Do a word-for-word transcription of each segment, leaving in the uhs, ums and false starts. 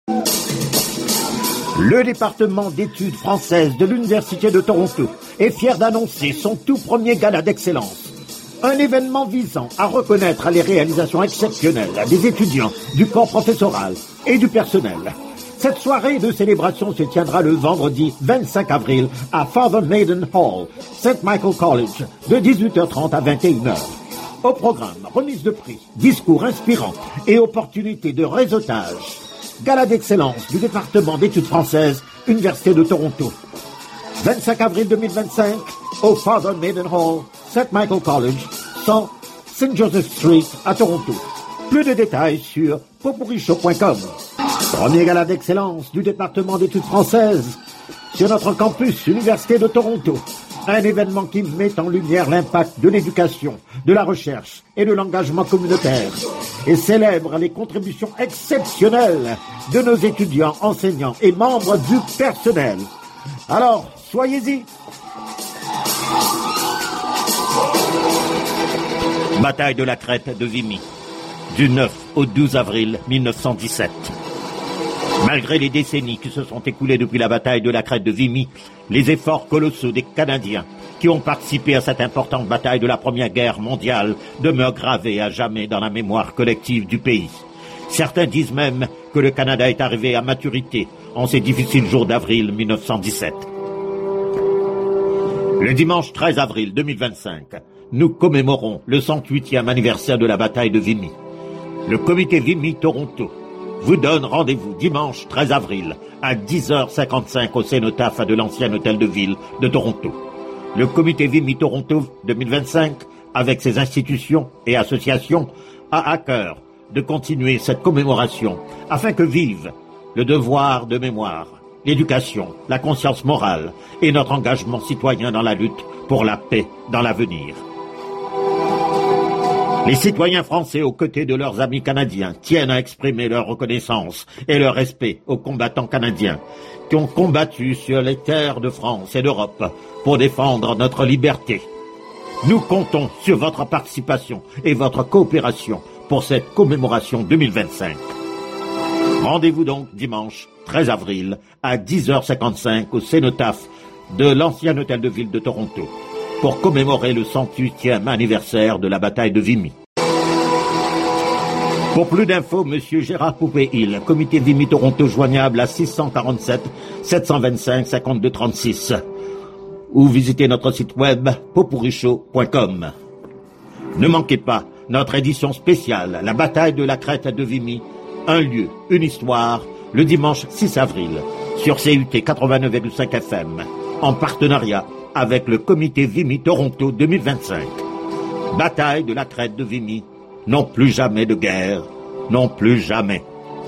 Le département d'études françaises de l'Université de Toronto est fier d'annoncer son tout premier gala d'excellence. Un événement visant à reconnaître les réalisations exceptionnelles des étudiants, du corps professoral et du personnel. Cette soirée de célébration se tiendra le vendredi vingt-cinq avril à Father Maiden Hall, Saint Michael College, de dix-huit heures trente à vingt et une heures. Au programme, remise de prix, discours inspirants et opportunités de réseautage. Gala d'excellence du département d'études françaises, Université de Toronto. vingt-cinq avril deux mille vingt-cinq, au Father Maiden Hall, Saint Michael College, cent Saint Joseph Street à Toronto. Plus de détails sur popurichaud point com. Premier gala d'excellence du département d'études françaises sur notre campus, Université de Toronto. Un événement qui met en lumière l'impact de l'éducation, de la recherche et de l'engagement communautaire et célèbre les contributions exceptionnelles de nos étudiants, enseignants et membres du personnel. Alors, soyez-y. Bataille de la Crête de Vimy, du neuf au douze avril mille neuf cent dix-sept. Malgré les décennies qui se sont écoulées depuis la bataille de la Crête de Vimy, les efforts colossaux des Canadiens qui ont participé à cette importante bataille de la Première Guerre mondiale demeurent gravés à jamais dans la mémoire collective du pays. Certains disent même que le Canada est arrivé à maturité en ces difficiles jours d'avril mille neuf cent dix-sept. Le dimanche treize avril deux mille vingt-cinq, nous commémorons le cent huitième anniversaire de la bataille de Vimy. Le comité Vimy Toronto vous donne rendez-vous dimanche treize avril à dix heures cinquante-cinq au cénotaphe de l'ancien hôtel de ville de Toronto. Le comité Vimy Toronto deux mille vingt-cinq, avec ses institutions et associations, a à cœur de continuer cette commémoration afin que vive le devoir de mémoire, l'éducation, la conscience morale et notre engagement citoyen dans la lutte pour la paix dans l'avenir. Les citoyens français, aux côtés de leurs amis canadiens, tiennent à exprimer leur reconnaissance et leur respect aux combattants canadiens qui ont combattu sur les terres de France et d'Europe pour défendre notre liberté. Nous comptons sur votre participation et votre coopération pour cette commémoration deux mille vingt-cinq. Rendez-vous donc dimanche treize avril à dix heures cinquante-cinq au cénotaphe de l'ancien hôtel de ville de Toronto pour commémorer le cent huitième anniversaire de la bataille de Vimy. Pour plus d'infos, Monsieur Gérard Poupé-Hill, comité Vimy Toronto joignable à six cent quarante-sept sept cent vingt-cinq cinquante-deux trente-six ou visitez notre site web popurichaud point com. Ne manquez pas notre édition spéciale, la bataille de la Crête de Vimy, un lieu, une histoire, le dimanche six avril, sur C U T quatre-vingt-neuf virgule cinq F M, en partenariat avec le comité Vimy Toronto deux mille vingt-cinq. Bataille de la Crête de Vimy, non plus jamais de guerre, non plus jamais.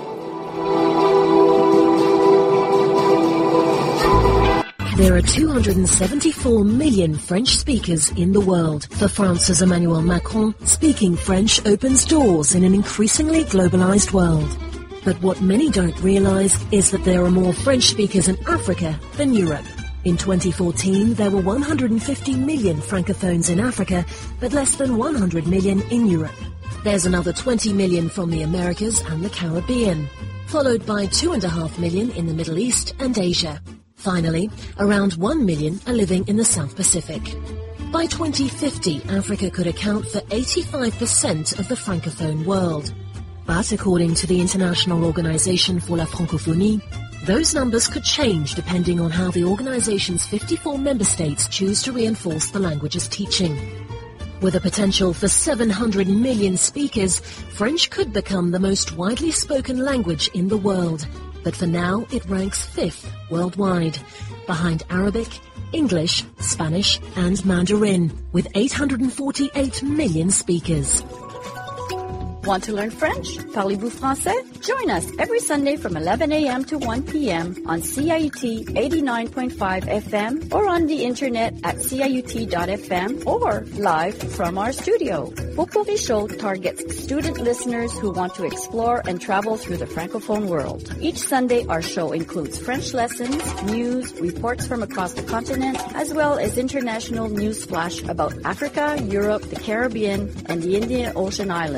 There are two hundred seventy-four million French speakers in the world. For France's Emmanuel Macron, speaking French opens doors in an increasingly globalized world. But what many don't realize is that there are more French speakers in Africa than Europe. In twenty fourteen, there were one hundred fifty million francophones in Africa, but less than one hundred million in Europe. There's another twenty million from the Americas and the Caribbean, followed by two and a half million in the Middle East and Asia. Finally, around one million are living in the South Pacific. By twenty fifty, Africa could account for eighty-five percent of the francophone world. But according to the International Organization for la Francophonie, those numbers could change depending on how the organization's fifty-four member states choose to reinforce the language's teaching. With a potential for seven hundred million speakers, French could become the most widely spoken language in the world. But for now, it ranks fifth worldwide, behind Arabic, English, Spanish, and Mandarin, with eight hundred forty-eight million speakers. Want to learn French? Parlez-vous français? Join us every Sunday from eleven a m to one p m on C I U T eighty-nine point five F M or on the internet at C I U T dot F M or live from our studio. Popurichaud targets student listeners who want to explore and travel through the Francophone world. Each Sunday, our show includes French lessons, news, reports from across the continent, as well as international news flash about Africa, Europe, the Caribbean, and the Indian Ocean Islands.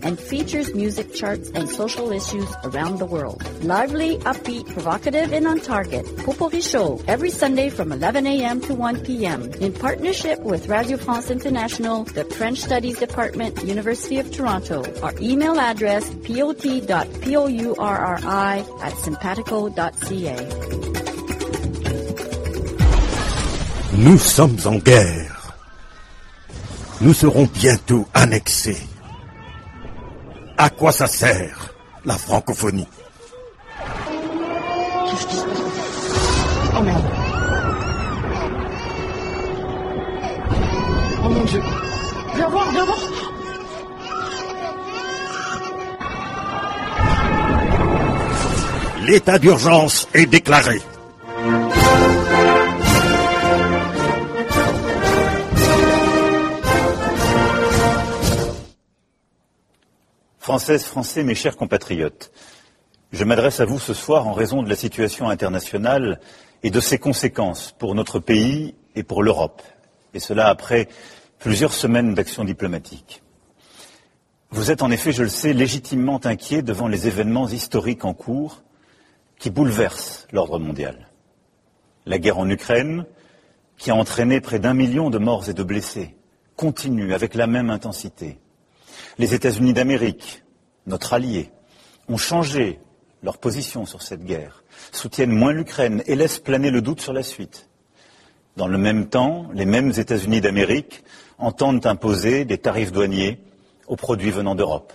and features music charts and social issues around the world. Lively, upbeat, provocative, and on target. Popori Show, every Sunday from eleven a.m. to one p.m. in partnership with Radio France International, the French Studies Department, University of Toronto. Our email address, pot dot pourri at simpatico dot c a. Nous sommes en guerre. Nous serons bientôt annexés. À quoi ça sert, la francophonie? Oh merde. Oh mon Dieu. Viens voir, viens voir. L'état d'urgence est déclaré. Françaises, Français, mes chers compatriotes, je m'adresse à vous ce soir en raison de la situation internationale et de ses conséquences pour notre pays et pour l'Europe, et cela après plusieurs semaines d'action diplomatique. Vous êtes en effet, je le sais, légitimement inquiets devant les événements historiques en cours qui bouleversent l'ordre mondial. La guerre en Ukraine, qui a entraîné près d'un million de morts et de blessés, continue avec la même intensité. Les États-Unis d'Amérique, notre allié, ont changé leur position sur cette guerre, soutiennent moins l'Ukraine et laissent planer le doute sur la suite. Dans le même temps, les mêmes États-Unis d'Amérique entendent imposer des tarifs douaniers aux produits venant d'Europe.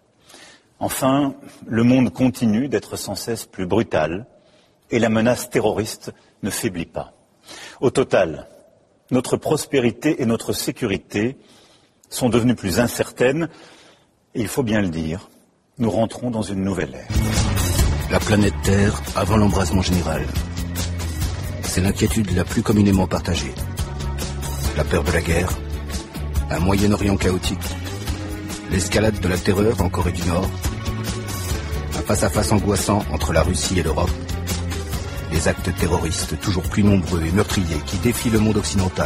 Enfin, le monde continue d'être sans cesse plus brutal et la menace terroriste ne faiblit pas. Au total, notre prospérité et notre sécurité sont devenues plus incertaines et il faut bien le dire, nous rentrons dans une nouvelle ère. La planète Terre avant l'embrasement général. C'est l'inquiétude la plus communément partagée. La peur de la guerre, un Moyen-Orient chaotique, l'escalade de la terreur en Corée du Nord, un face-à-face angoissant entre la Russie et l'Europe, des actes terroristes toujours plus nombreux et meurtriers qui défient le monde occidental.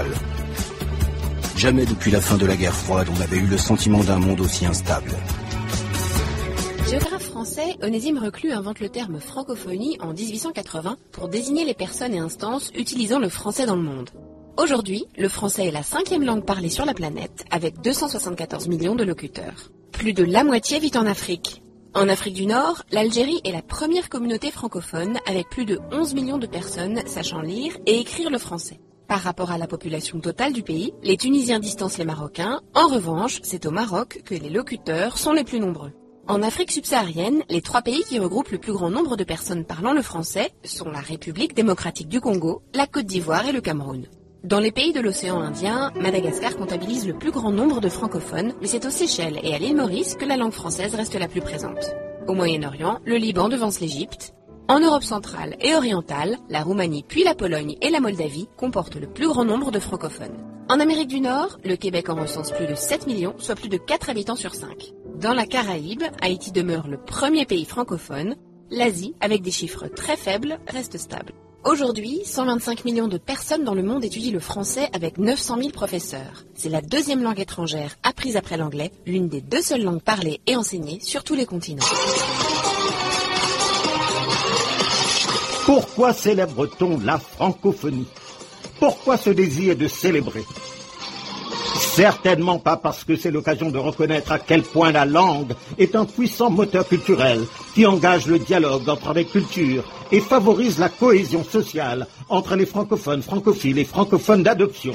Jamais depuis la fin de la guerre froide on avait eu le sentiment d'un monde aussi instable. Géographe français, Onésime Reclus invente le terme francophonie en dix-huit cent quatre-vingts pour désigner les personnes et instances utilisant le français dans le monde. Aujourd'hui, le français est la cinquième langue parlée sur la planète, avec deux cent soixante-quatorze millions de locuteurs. Plus de la moitié vit en Afrique. En Afrique du Nord, l'Algérie est la première communauté francophone, avec plus de onze millions de personnes sachant lire et écrire le français. Par rapport à la population totale du pays, les Tunisiens distancent les Marocains. En revanche, c'est au Maroc que les locuteurs sont les plus nombreux. En Afrique subsaharienne, les trois pays qui regroupent le plus grand nombre de personnes parlant le français sont la République démocratique du Congo, la Côte d'Ivoire et le Cameroun. Dans les pays de l'océan Indien, Madagascar comptabilise le plus grand nombre de francophones, mais c'est aux Seychelles et à l'île Maurice que la langue française reste la plus présente. Au Moyen-Orient, le Liban devance l'Égypte. En Europe centrale et orientale, la Roumanie puis la Pologne et la Moldavie comportent le plus grand nombre de francophones. En Amérique du Nord, le Québec en recense plus de sept millions, soit plus de quatre habitants sur cinq. Dans la Caraïbe, Haïti demeure le premier pays francophone. L'Asie, avec des chiffres très faibles, reste stable. Aujourd'hui, cent vingt-cinq millions de personnes dans le monde étudient le français avec neuf cent mille professeurs. C'est la deuxième langue étrangère apprise après l'anglais, l'une des deux seules langues parlées et enseignées sur tous les continents. Pourquoi célèbre-t-on la francophonie? Pourquoi ce désir de célébrer? Certainement pas parce que c'est l'occasion de reconnaître à quel point la langue est un puissant moteur culturel qui engage le dialogue entre les cultures et favorise la cohésion sociale entre les francophones, francophiles et francophones d'adoption.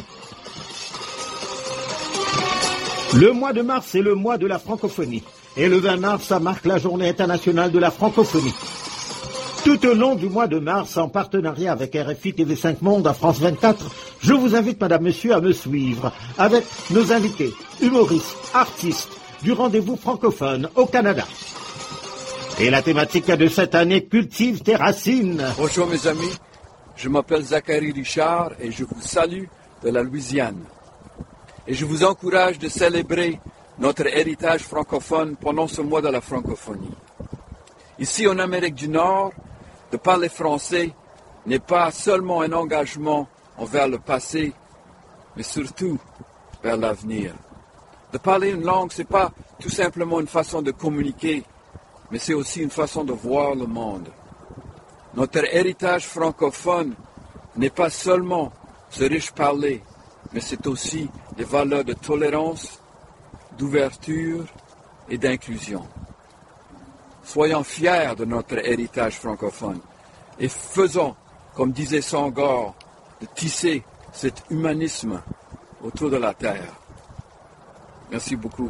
Le mois de mars est le mois de la francophonie et le vingt mars, ça marque la journée internationale de la francophonie. Tout au long du mois de mars, en partenariat avec R F I T V cinq Monde à France vingt-quatre, je vous invite, madame, monsieur, à me suivre avec nos invités, humoristes, artistes, du rendez-vous francophone au Canada. Et la thématique de cette année, cultive tes racines. Bonjour mes amis, je m'appelle Zachary Richard et je vous salue de la Louisiane. Et je vous encourage de célébrer notre héritage francophone pendant ce mois de la francophonie. Ici en Amérique du Nord, de parler français n'est pas seulement un engagement envers le passé, mais surtout vers l'avenir. De parler une langue, ce n'est pas tout simplement une façon de communiquer, mais c'est aussi une façon de voir le monde. Notre héritage francophone n'est pas seulement ce riche parler, mais c'est aussi des valeurs de tolérance, d'ouverture et d'inclusion. Soyons fiers de notre héritage francophone et faisons, comme disait Senghor, de tisser cet humanisme autour de la terre. Merci beaucoup.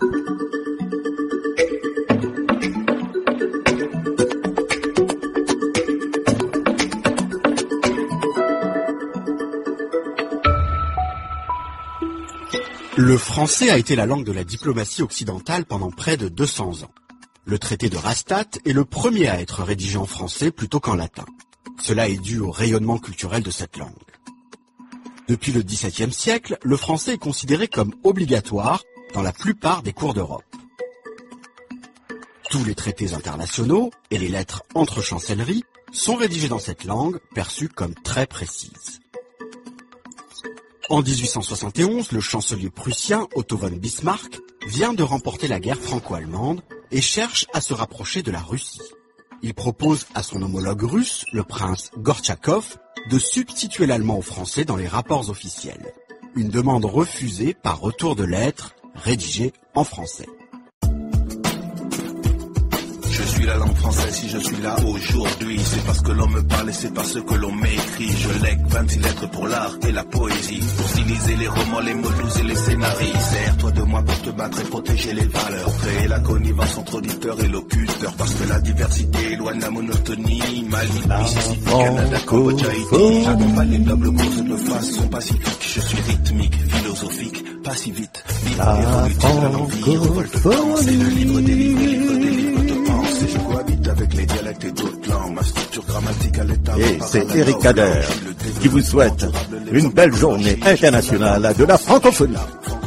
Le français a été la langue de la diplomatie occidentale pendant près de deux cents ans. Le traité de Rastatt est le premier à être rédigé en français plutôt qu'en latin. Cela est dû au rayonnement culturel de cette langue. Depuis le dix-septième siècle, le français est considéré comme obligatoire dans la plupart des cours d'Europe. Tous les traités internationaux et les lettres entre chancelleries sont rédigés dans cette langue, perçue comme très précise. En dix-huit cent soixante et onze, le chancelier prussien Otto von Bismarck vient de remporter la guerre franco-allemande et cherche à se rapprocher de la Russie. Il propose à son homologue russe, le prince Gortchakov, de substituer l'allemand au français dans les rapports officiels. Une demande refusée par retour de lettres rédigée en français. Je suis la langue française si je suis là aujourd'hui. C'est parce que l'on me parle et c'est parce que l'on m'écrit. Je lègue vingt-six lettres pour l'art et la poésie, pour styliser les romans, les mots doux et les scénarios. Sers-toi de moi pour te battre et protéger les valeurs, pour créer la connivence entre auditeurs et locuteurs. Parce que la diversité éloigne la monotonie. Mali, Mississippi, Canada, Cambodge, Haïti. J'accompagne les nobles courses de façon pacifique. Je suis rythmique, philosophique, pas si vite. Libre, évolutive, la l'envie, revolte, c'est le livre des livres, livre des livres de pensée. Je cohabite avec les dialectes et d'autres langues. Ma structure grammaticale est à Et c'est Eric Kader qui vous souhaite une belle journée internationale de la francophonie.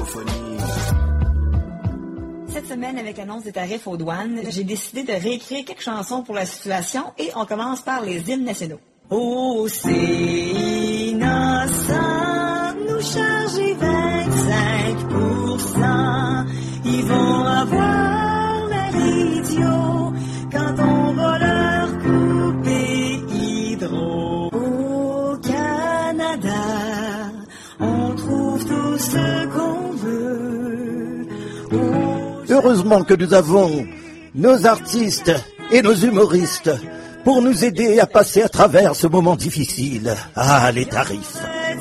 Cette semaine, avec l'annonce des tarifs aux douanes, j'ai décidé de réécrire quelques chansons pour la situation et on commence par les hymnes nationaux. Oh, c'est innocent, nous charger vingt-cinq pour cent. Ils vont avoir l'air idiot quand on va leur couper hydro. Au Canada, on trouve tout ce qu'on veut. Oh, Heureusement que nous avons nos artistes et nos humoristes pour nous aider à passer à travers ce moment difficile. Ah, les tarifs.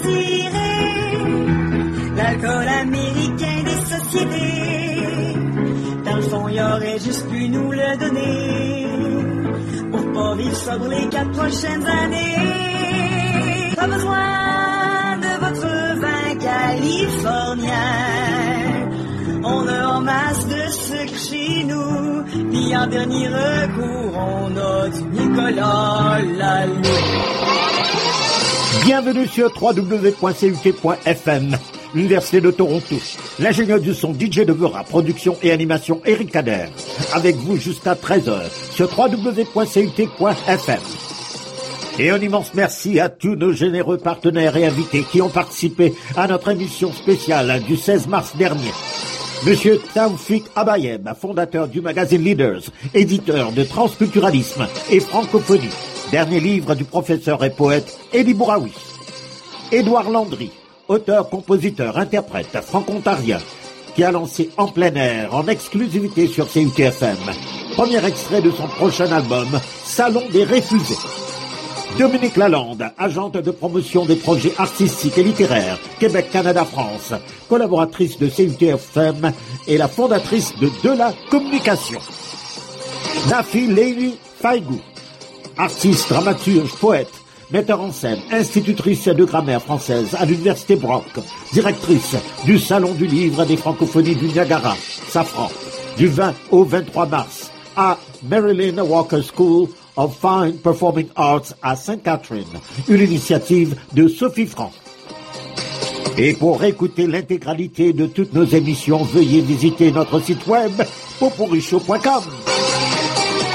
L'alcool américain des sociétés, dans le fond, il aurait juste pu nous le donner pour pas vivre sobre les quatre prochaines années. Pas besoin de votre vin californien, on a en masse de sucre chez nous, puis en dernier recours, on a du Nicolas Lalo. Bienvenue sur w w w point c u t point f m, l'Université de Toronto. L'ingénieur du son D J Devera, production et animation Eric Kader. Avec vous jusqu'à treize heures sur w w w point c u t point f m. Et un immense merci à tous nos généreux partenaires et invités qui ont participé à notre émission spéciale du seize mars dernier. Monsieur Taoufik Abayeb, fondateur du magazine Leaders, éditeur de transculturalisme et francophonie. Dernier livre du professeur et poète Elie Bouraoui. Édouard Landry, auteur, compositeur, interprète franco-ontarien, qui a lancé En plein air, en exclusivité sur C U T F M. Premier extrait de son prochain album, Salon des réfusés. Dominique Lalande, agente de promotion des projets artistiques et littéraires, Québec, Canada, France, collaboratrice de C U T F M et la fondatrice de De la Communication. Nafi Leili Faigou, artiste, dramaturge, poète, metteur en scène, institutrice de grammaire française à l'Université Brock, directrice du Salon du Livre des Francophonies du Niagara, Safran, du vingt au vingt-trois mars, à Marilyn Walker School of Fine Performing Arts à Sainte Catherine, une initiative de Sophie Franck. Et pour écouter l'intégralité de toutes nos émissions, veuillez visiter notre site web poporichaud point com.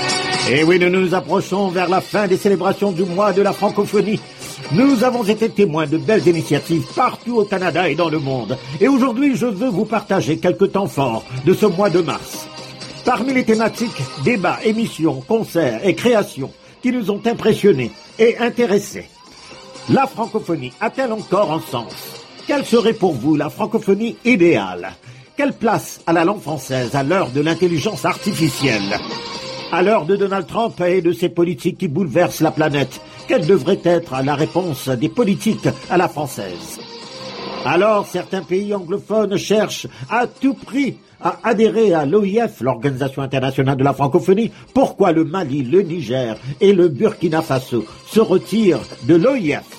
Et oui, nous nous approchons vers la fin des célébrations du mois de la francophonie. Nous avons été témoins de belles initiatives partout au Canada et dans le monde. Et aujourd'hui, je veux vous partager quelques temps forts de ce mois de mars. Parmi les thématiques, débats, émissions, concerts et créations qui nous ont impressionnés et intéressés. La francophonie a-t-elle encore un sens? Quelle serait pour vous la francophonie idéale? Quelle place à la langue française à l'heure de l'intelligence artificielle? À l'heure de Donald Trump et de ses politiques qui bouleversent la planète, quelle devrait être la réponse des politiques à la française? Alors, certains pays anglophones cherchent à tout prix à adhérer à l'O I F, l'Organisation internationale de la francophonie. Pourquoi le Mali, le Niger et le Burkina Faso se retirent de l'O I F?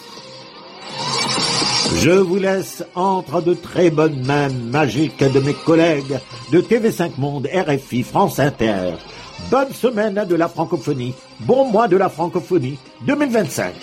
Je vous laisse entre de très bonnes mains magiques de mes collègues de T V cinq Monde, R F I, France Inter. Bonne semaine de la francophonie, bon mois de la francophonie deux mille vingt-cinq.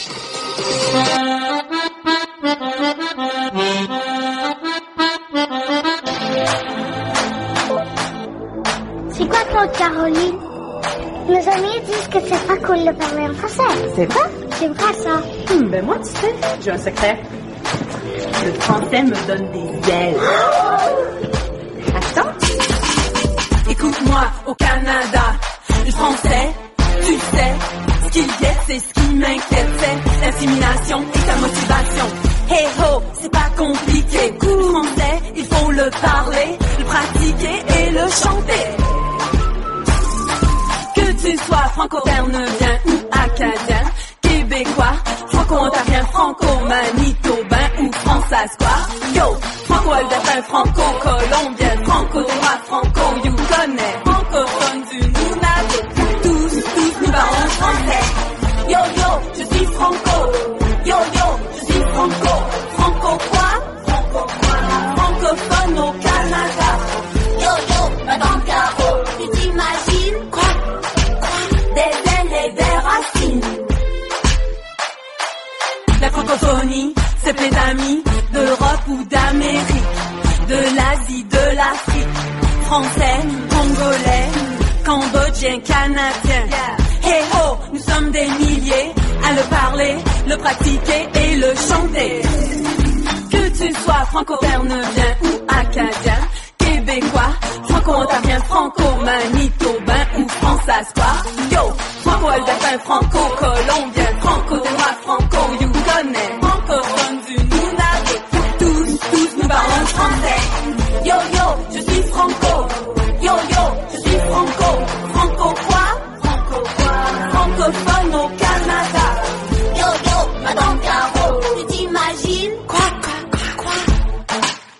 C'est quoi Claude Caroline? Nos amis disent que c'est pas cool de parler en français. C'est vrai? C'est vrai ça. Hum, ben moi tu sais, j'ai un secret. Le français me donne des ailes. Attends. Écoute-moi, au Canada, le français, tu sais, ce qu'il y a, c'est ce qui m'inquiète, c'est l'assimilation et ta motivation. Hey ho, c'est pas compliqué, le français, il faut le parler, le pratiquer et le chanter. Que tu sois franco-bernardien ou acadien, québécois, franco-ontarien, franco-manitobain ou français quoi. Yo, franco-albertain, franco-colombien, franco-droit, franco-yukonnais, francophone du Nunavut, tous, tous nous parlons français. Yo yo, je suis franco, yo yo, je suis franco, franco quoi, franco quoi, francophone au Canada. Yo yo, madame Caro, tu t'imagines quoi, quoi, des ailes et des racines. La francophonie, c'est mes amis d'Europe ou d'Amérique, de l'Asie, de l'Afrique, français, congolais, cambodgien, canadien. Hey ho, nous sommes des milliers à le parler, le pratiquer et le chanter. Que tu sois franco-bernardien ou acadien, québécois, franco-ontarien, franco-manitobain ou français quoi. Yo, franco-albertain, franco-colombien, franco-droit, franco-yukonnais, francophone du Nunavut, tous, tous nous parlons français. Yo yo, je suis franco, yo yo, je suis franco, franco quoi, franco quoi, francophone au Canada. Yo yo, madame Caro, tu t'imagines quoi, quoi, quoi, quoi.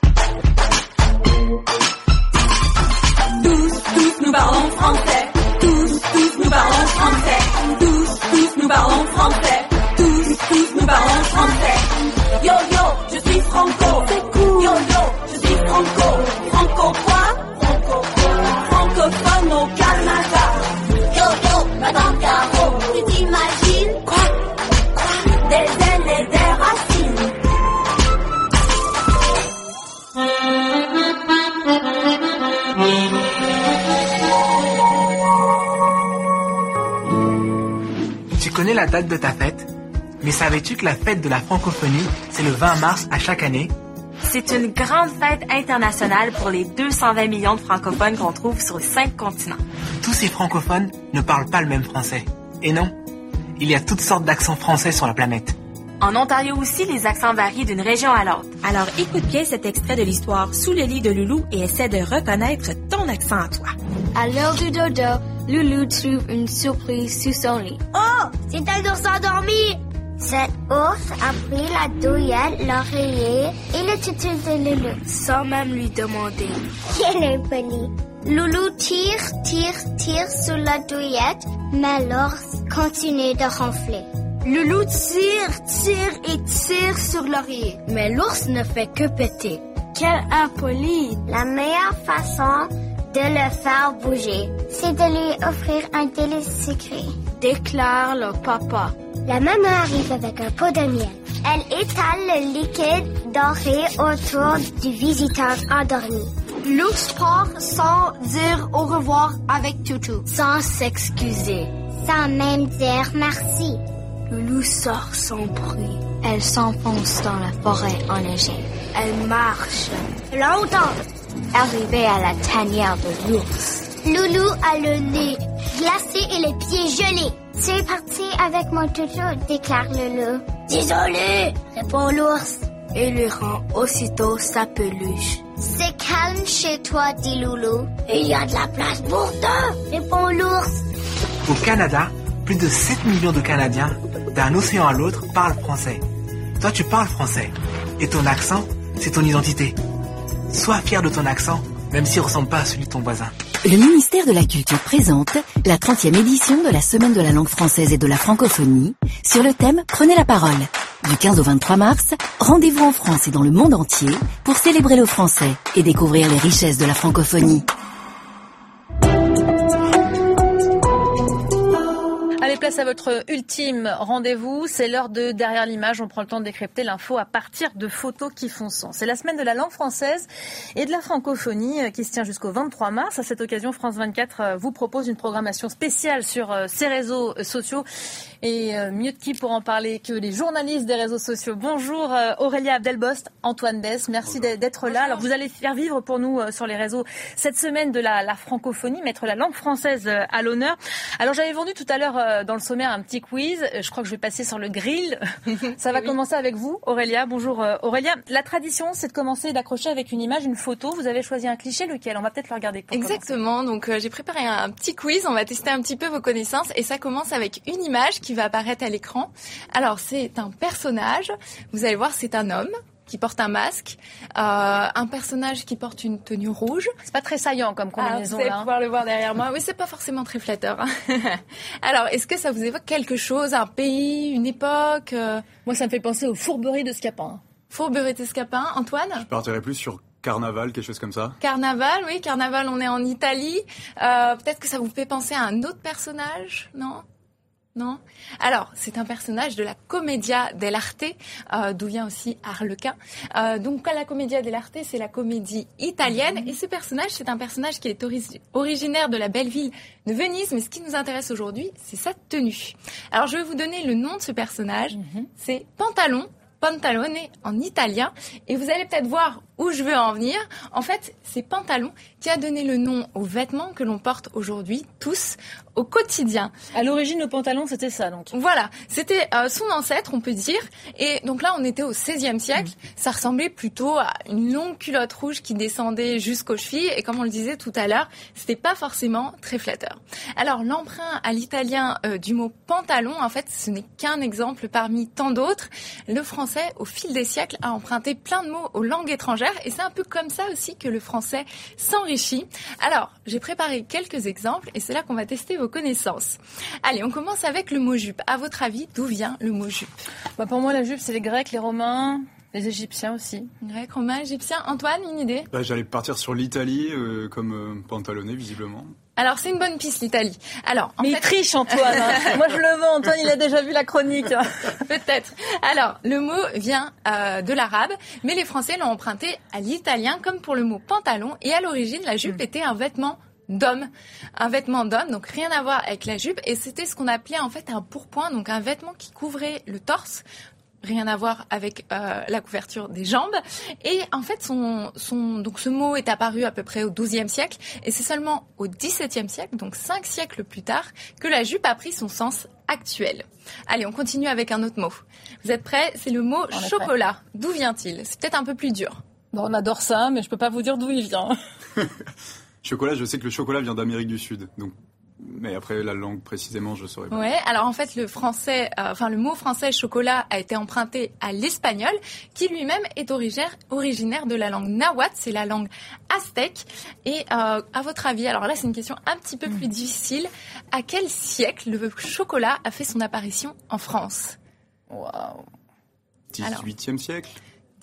Tous, tous nous parlons français, tous, tous nous parlons français, tous, tous nous parlons français, tous, tous nous parlons français. Yo yo, je suis franco, c'est cool. Yo yo, je suis franco, franco quoi, franco quoi, francophone au Canada. Yo yo, madame Caro, tu t'imagines quoi, quoi, des ailes et des racines. Tu connais la date de ta fête? Mais savais-tu que la fête de la francophonie, c'est le vingt mars à chaque année? C'est une grande fête internationale pour les deux cent vingt millions de francophones qu'on trouve sur les cinq continents. Tous ces francophones ne parlent pas le même français. Et non, il y a toutes sortes d'accents français sur la planète. En Ontario aussi, les accents varient d'une région à l'autre. Alors écoute bien cet extrait de l'histoire Sous le lit de Loulou et essaie de reconnaître ton accent à toi. À l'heure du dodo, Loulou trouve une surprise sous son lit. Oh, c'est un ours endormi! Cet ours a pris la douillette, l'oreiller et le tutu de Loulou, sans même lui demander. Quel impoli! Loulou tire, tire, tire sur la douillette, mais l'ours continue de ronfler. Loulou tire, tire et tire sur l'oreiller, mais l'ours ne fait que péter. Quel impoli! La meilleure façon de le faire bouger, c'est de lui offrir un délice secret, déclare le papa. La maman arrive avec un pot de miel. Elle étale le liquide doré autour du visiteur endormi. L'ours part sans dire au revoir avec Toutou. Sans s'excuser. Sans même dire merci. Loulou sort sans bruit. Elle s'enfonce dans la forêt enneigée. Elle marche longtemps. Arrivée à la tanière de l'ours. Loulou a le nez glacé et les pieds gelés. C'est parti avec mon toutou, déclare Loulou. Désolé, répond l'ours. Et lui rend aussitôt sa peluche. C'est calme chez toi, dit Loulou. Il y a de la place pour deux, répond l'ours. Au Canada, plus de sept millions de Canadiens, d'un océan à l'autre, parlent français. Toi, tu parles français. Et ton accent, c'est ton identité. Sois fier de ton accent, même s'il ne ressemble pas à celui de ton voisin. Le ministère de la Culture présente la trentième édition de la Semaine de la langue française et de la francophonie sur le thème « Prenez la parole ». Du quinze au vingt-trois mars, rendez-vous en France et dans le monde entier pour célébrer le français et découvrir les richesses de la francophonie. Allez, place à votre ultime rendez-vous. C'est l'heure de Derrière l'image. On prend le temps de décrypter l'info à partir de photos qui font sens. C'est la semaine de la langue française et de la francophonie qui se tient jusqu'au vingt-trois mars. À cette occasion, France vingt-quatre vous propose une programmation spéciale sur ses réseaux sociaux. Et mieux de qui pour en parler que les journalistes des réseaux sociaux. Bonjour Aurélia Abdelbost, Antoine Bess, merci Bonjour. d'être là. Alors vous allez faire vivre pour nous sur les réseaux cette semaine de la, la francophonie, mettre la langue française à l'honneur. Alors j'avais vendu tout à l'heure dans le sommaire un petit quiz. Je crois que je vais passer sur le grill. Ça va oui. commencer avec vous, Aurélia. Bonjour Aurélia. La tradition, c'est de commencer d'accrocher avec une image, une photo. Vous avez choisi un cliché, lequel? On va peut-être le regarder pour Exactement. commencer. Donc euh, j'ai préparé un petit quiz. On va tester un petit peu vos connaissances et ça commence avec une image qui va apparaître à l'écran. Alors c'est un personnage. Vous allez voir, c'est un homme qui porte un masque, euh, un personnage qui porte une tenue rouge. C'est pas très saillant comme combinaison. Ah, vous allez là. pouvoir le voir derrière moi. Oui, c'est pas forcément très flatteur. Alors, est-ce que ça vous évoque quelque chose, un pays, une époque euh... Moi, ça me fait penser aux fourberies de Scapin. Fourberies de Scapin, Antoine? Je partirais plus sur Carnaval, quelque chose comme ça. Carnaval, oui, Carnaval, on est en Italie. Euh, peut-être que ça vous fait penser à un autre personnage, non? Non. Alors, c'est un personnage de la Commedia dell'arte, euh, d'où vient aussi Harlequin. Euh, donc, la Commedia dell'arte, c'est la comédie italienne. Mmh. Et ce personnage, c'est un personnage qui est ori- originaire de la belle ville de Venise. Mais ce qui nous intéresse aujourd'hui, c'est sa tenue. Alors, je vais vous donner le nom de ce personnage. Mmh. C'est Pantalon. Pantalone en italien. Et vous allez peut-être voir où je veux en venir. En fait, c'est Pantalon qui a donné le nom aux vêtements que l'on porte aujourd'hui, tous, au quotidien. À l'origine, le pantalon, c'était ça, donc. Voilà. C'était euh, son ancêtre, on peut dire. Et donc là, on était au seizième siècle. Mmh. Ça ressemblait plutôt à une longue culotte rouge qui descendait jusqu'aux chevilles. Et comme on le disait tout à l'heure, c'était pas forcément très flatteur. Alors, l'emprunt à l'italien euh, du mot pantalon, en fait, ce n'est qu'un exemple parmi tant d'autres. Le français, au fil des siècles, a emprunté plein de mots aux langues étrangères. Et c'est un peu comme ça aussi que le français s'enrichit. Alors, j'ai préparé quelques exemples et c'est là qu'on va tester vos connaissances. Allez, on commence avec le mot jupe. À votre avis, d'où vient le mot jupe? Bah pour moi, la jupe, c'est les Grecs, les Romains, les Égyptiens aussi. Grecs, Romains, Égyptiens. Antoine, une idée? Bah, j'allais partir sur l'Italie, euh, comme euh, pantalonné, visiblement. Alors, c'est une bonne piste, l'Italie. Alors, en Mais fait... il triche, Antoine. Hein. Moi, je le veux. Antoine, il a déjà vu la chronique. Peut-être. Alors, le mot vient euh, de l'arabe, mais les Français l'ont emprunté à l'italien, comme pour le mot pantalon. Et à l'origine, la jupe mmh. était un vêtement d'homme. Un vêtement d'homme, donc rien à voir avec la jupe. Et c'était ce qu'on appelait en fait un pourpoint, donc un vêtement qui couvrait le torse. Rien à voir avec euh, la couverture des jambes. Et en fait, son, son, donc ce mot est apparu à peu près au douzième siècle. Et c'est seulement au dix-septième siècle, donc cinq siècles plus tard, que la jupe a pris son sens actuel. Allez, on continue avec un autre mot. Vous êtes prêts? C'est le mot on chocolat. D'où vient-il? C'est peut-être un peu plus dur. Bon, on adore ça, mais je peux pas vous dire d'où il vient. Chocolat, je sais que le chocolat vient d'Amérique du Sud, donc... Mais après, la langue, précisément, je ne saurais pas. Ouais, alors en fait, le français, euh, enfin, le mot français chocolat a été emprunté à l'espagnol, qui lui-même est originaire, originaire de la langue nahuatl, c'est la langue aztèque. Et euh, à votre avis, alors là, c'est une question un petit peu plus difficile. À quel siècle le chocolat a fait son apparition en France? Waouh. dix-huitième siècle?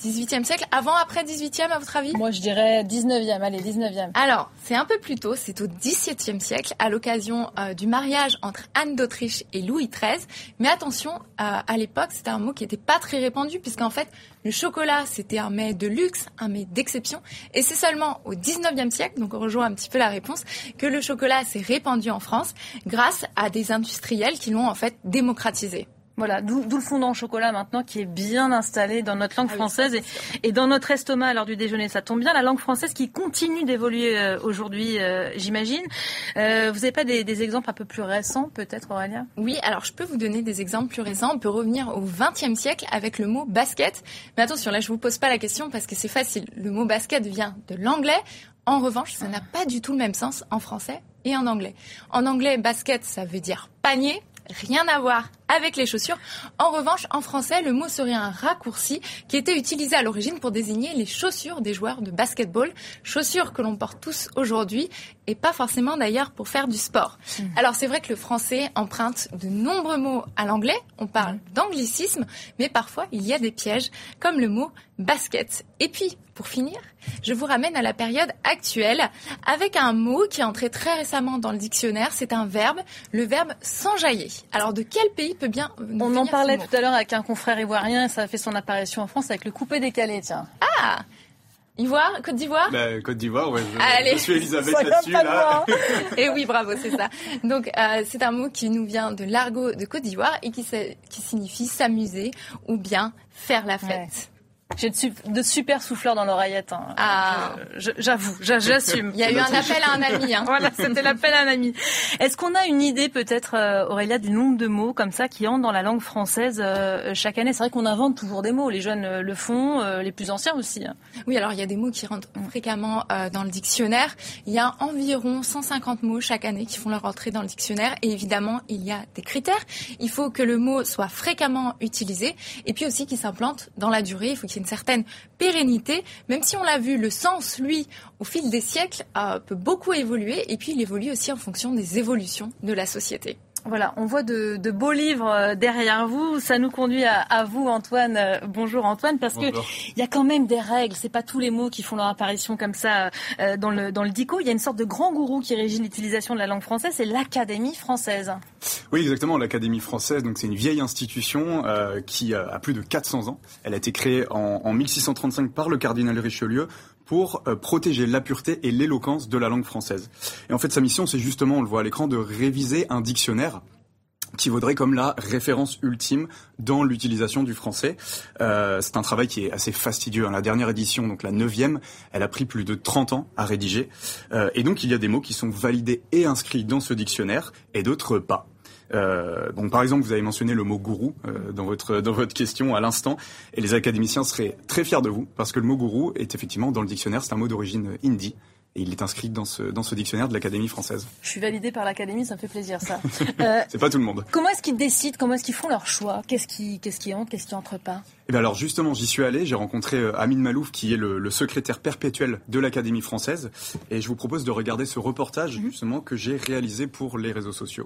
dix-huitième siècle, avant, après dix-huitième à votre avis? Moi je dirais dix-neuvième, allez dix-neuvième. Alors, c'est un peu plus tôt, c'est au dix-septième siècle, à l'occasion euh, du mariage entre Anne d'Autriche et Louis treize. Mais attention, euh, à l'époque, c'était un mot qui n'était pas très répandu, puisqu'en fait, le chocolat, c'était un mets de luxe, un mets d'exception. Et c'est seulement au dix-neuvième siècle, donc on rejoint un petit peu la réponse, que le chocolat s'est répandu en France grâce à des industriels qui l'ont en fait démocratisé. Voilà, d'où, d'où le fondant au chocolat maintenant qui est bien installé dans notre langue ah française oui, et, et dans notre estomac à l'heure du déjeuner. Ça tombe bien, la langue française qui continue d'évoluer euh, aujourd'hui, euh, j'imagine. Euh, vous n'avez pas des, des exemples un peu plus récents, peut-être, Aurélia? Oui, alors je peux vous donner des exemples plus récents. On peut revenir au vingtième siècle avec le mot basket. Mais attention, là je vous pose pas la question parce que c'est facile. Le mot basket vient de l'anglais. En revanche, ça n'a pas du tout le même sens en français et en anglais. En anglais, basket, ça veut dire panier. Rien à voir avec les chaussures. En revanche, en français, le mot serait un raccourci qui était utilisé à l'origine pour désigner les chaussures des joueurs de basketball, chaussures que l'on porte tous aujourd'hui et pas forcément d'ailleurs pour faire du sport. Mmh. Alors c'est vrai que le français emprunte de nombreux mots à l'anglais, on parle mmh. d'anglicisme, mais parfois il y a des pièges comme le mot basket. Et puis, pour finir, je vous ramène à la période actuelle avec un mot qui est entré très récemment dans le dictionnaire, c'est un verbe, le verbe s'enjailler. Alors de quel pays peut bien nous On en parlait tout à l'heure avec un confrère ivoirien, ça a fait son apparition en France avec le coupé-décalé, tiens. Ah, Ivoire, Côte d'Ivoire bah, Côte d'Ivoire, ouais. Je, Allez, je suis Elisabeth là-dessus. Là. Et oui, bravo, c'est ça. Donc, euh, c'est un mot qui nous vient de l'argot de Côte d'Ivoire et qui, qui signifie s'amuser ou bien faire la fête. Ouais. J'ai de, su- de super souffleurs dans l'oreillette. Hein. Ah, je, je, j'avoue, j'assume. Il y a eu un appel à un ami. Hein. Voilà, c'était l'appel à un ami. Est-ce qu'on a une idée peut-être, euh, Aurélia, du nombre de mots comme ça qui entrent dans la langue française euh, chaque année? C'est vrai qu'on invente toujours des mots. Les jeunes euh, le font, euh, les plus anciens aussi. Hein. Oui, alors il y a des mots qui rentrent fréquemment euh, dans le dictionnaire. Il y a environ cent cinquante mots chaque année qui font leur entrée dans le dictionnaire. Et évidemment, il y a des critères. Il faut que le mot soit fréquemment utilisé et puis aussi qu'il s'implante dans la durée. Il faut qu'il y ait une certaine pérennité, même si on l'a vu, le sens, lui, au fil des siècles, euh, peut beaucoup évoluer, et puis il évolue aussi en fonction des évolutions de la société. Voilà, on voit de, de beaux livres derrière vous. Ça nous conduit à, à vous, Antoine. Bonjour, Antoine, parce Bonjour. que il y a quand même des règles. C'est pas tous les mots qui font leur apparition comme ça euh, dans le dans le dico. Il y a une sorte de grand gourou qui régit l'utilisation de la langue française. C'est l'Académie française. Oui, exactement. L'Académie française, donc c'est une vieille institution euh, qui a plus de quatre cents ans. Elle a été créée en, en mille six cent trente-cinq par le cardinal Richelieu pour euh, protéger la pureté et l'éloquence de la langue française. Et en fait, sa mission, c'est justement, on le voit à l'écran, de réviser un dictionnaire qui vaudrait comme la référence ultime dans l'utilisation du français. Euh, c'est un travail qui est assez fastidieux. La dernière édition, donc la neuvième, elle a pris plus de trente ans à rédiger. Euh, et donc, il y a des mots qui sont validés et inscrits dans ce dictionnaire et d'autres pas. Euh, bon, par exemple, vous avez mentionné le mot gourou euh, dans votre dans votre question à l'instant, et les académiciens seraient très fiers de vous parce que le mot gourou est effectivement dans le dictionnaire, c'est un mot d'origine hindi. Et il est inscrit dans ce, dans ce dictionnaire de l'Académie française. Je suis validée par l'Académie, ça me fait plaisir, ça. Euh, c'est pas tout le monde. Comment est-ce qu'ils décident? Comment est-ce qu'ils font leur choix? Qu'est-ce qui, qu'est-ce qui entre, qu'est-ce qui entre pas? Eh bien alors justement, j'y suis allé, j'ai rencontré euh, Amine Malouf, qui est le, le secrétaire perpétuel de l'Académie française. Et je vous propose de regarder ce reportage, mmh. justement, que j'ai réalisé pour les réseaux sociaux.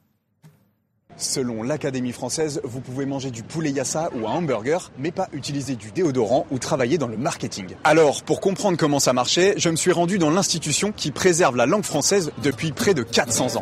Selon l'Académie française, vous pouvez manger du poulet yassa ou un hamburger, mais pas utiliser du déodorant ou travailler dans le marketing. Alors, pour comprendre comment ça marchait, je me suis rendu dans l'institution qui préserve la langue française depuis près de quatre cents ans.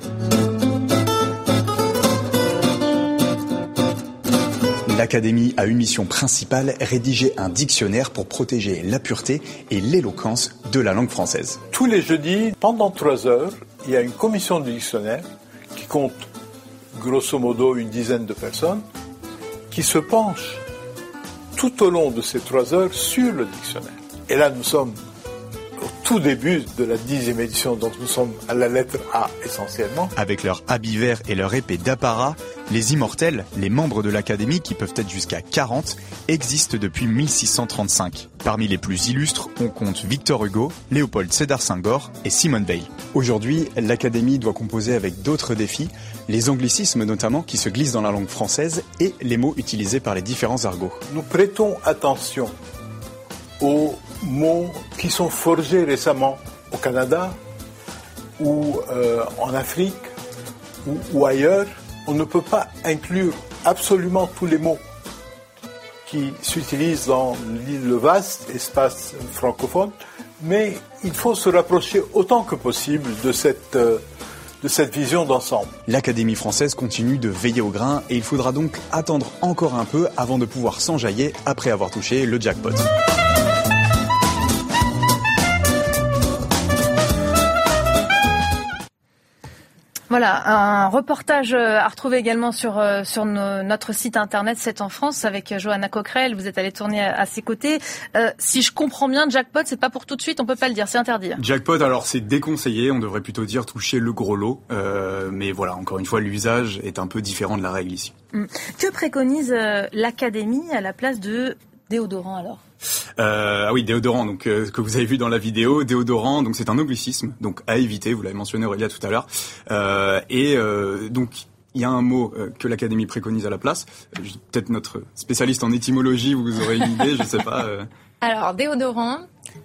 L'Académie a une mission principale, rédiger un dictionnaire pour protéger la pureté et l'éloquence de la langue française. Tous les jeudis, pendant trois heures, il y a une commission du dictionnaire qui compte grosso modo une dizaine de personnes, qui se penchent tout au long de ces trois heures sur le dictionnaire. Et là, nous sommes au tout début de la dixième édition, donc nous sommes à la lettre A essentiellement. Avec leur habit vert et leur épée d'apparat, les immortels, les membres de l'Académie, qui peuvent être jusqu'à quarante, existent depuis mille six cent trente-cinq. Parmi les plus illustres, on compte Victor Hugo, Léopold Sédar Senghor et Simone Veil. Aujourd'hui, l'Académie doit composer avec d'autres défis, les anglicismes notamment qui se glissent dans la langue française et les mots utilisés par les différents argots. Nous prêtons attention aux mots qui sont forgés récemment au Canada ou euh, en Afrique ou, ou ailleurs. On ne peut pas inclure absolument tous les mots. qui s'utilise dans le vaste espace francophone, mais il faut se rapprocher autant que possible de cette, euh, de cette vision d'ensemble. L'Académie française continue de veiller au grain et il faudra donc attendre encore un peu avant de pouvoir s'enjailler après avoir touché le jackpot. Voilà, un reportage à retrouver également sur sur nos, notre site internet sept en France avec Johanna Coquerel. Vous êtes allé tourner à, à ses côtés. Euh, si je comprends bien, jackpot, c'est pas pour tout de suite, on peut pas le dire, c'est interdit. Jackpot, alors c'est déconseillé, on devrait plutôt dire toucher le gros lot. Euh, mais voilà, encore une fois, l'usage est un peu différent de la règle ici. Que préconise euh, l'Académie à la place de déodorant alors ? Euh, ah oui, déodorant, donc euh, que vous avez vu dans la vidéo, déodorant, donc c'est un anglicisme, donc à éviter. Vous l'avez mentionné Aurélia tout à l'heure. Euh, et euh, donc il y a un mot euh, que l'Académie préconise à la place. Euh, peut-être notre spécialiste en étymologie, vous aurez une idée, je sais pas. Euh... Alors déodorant.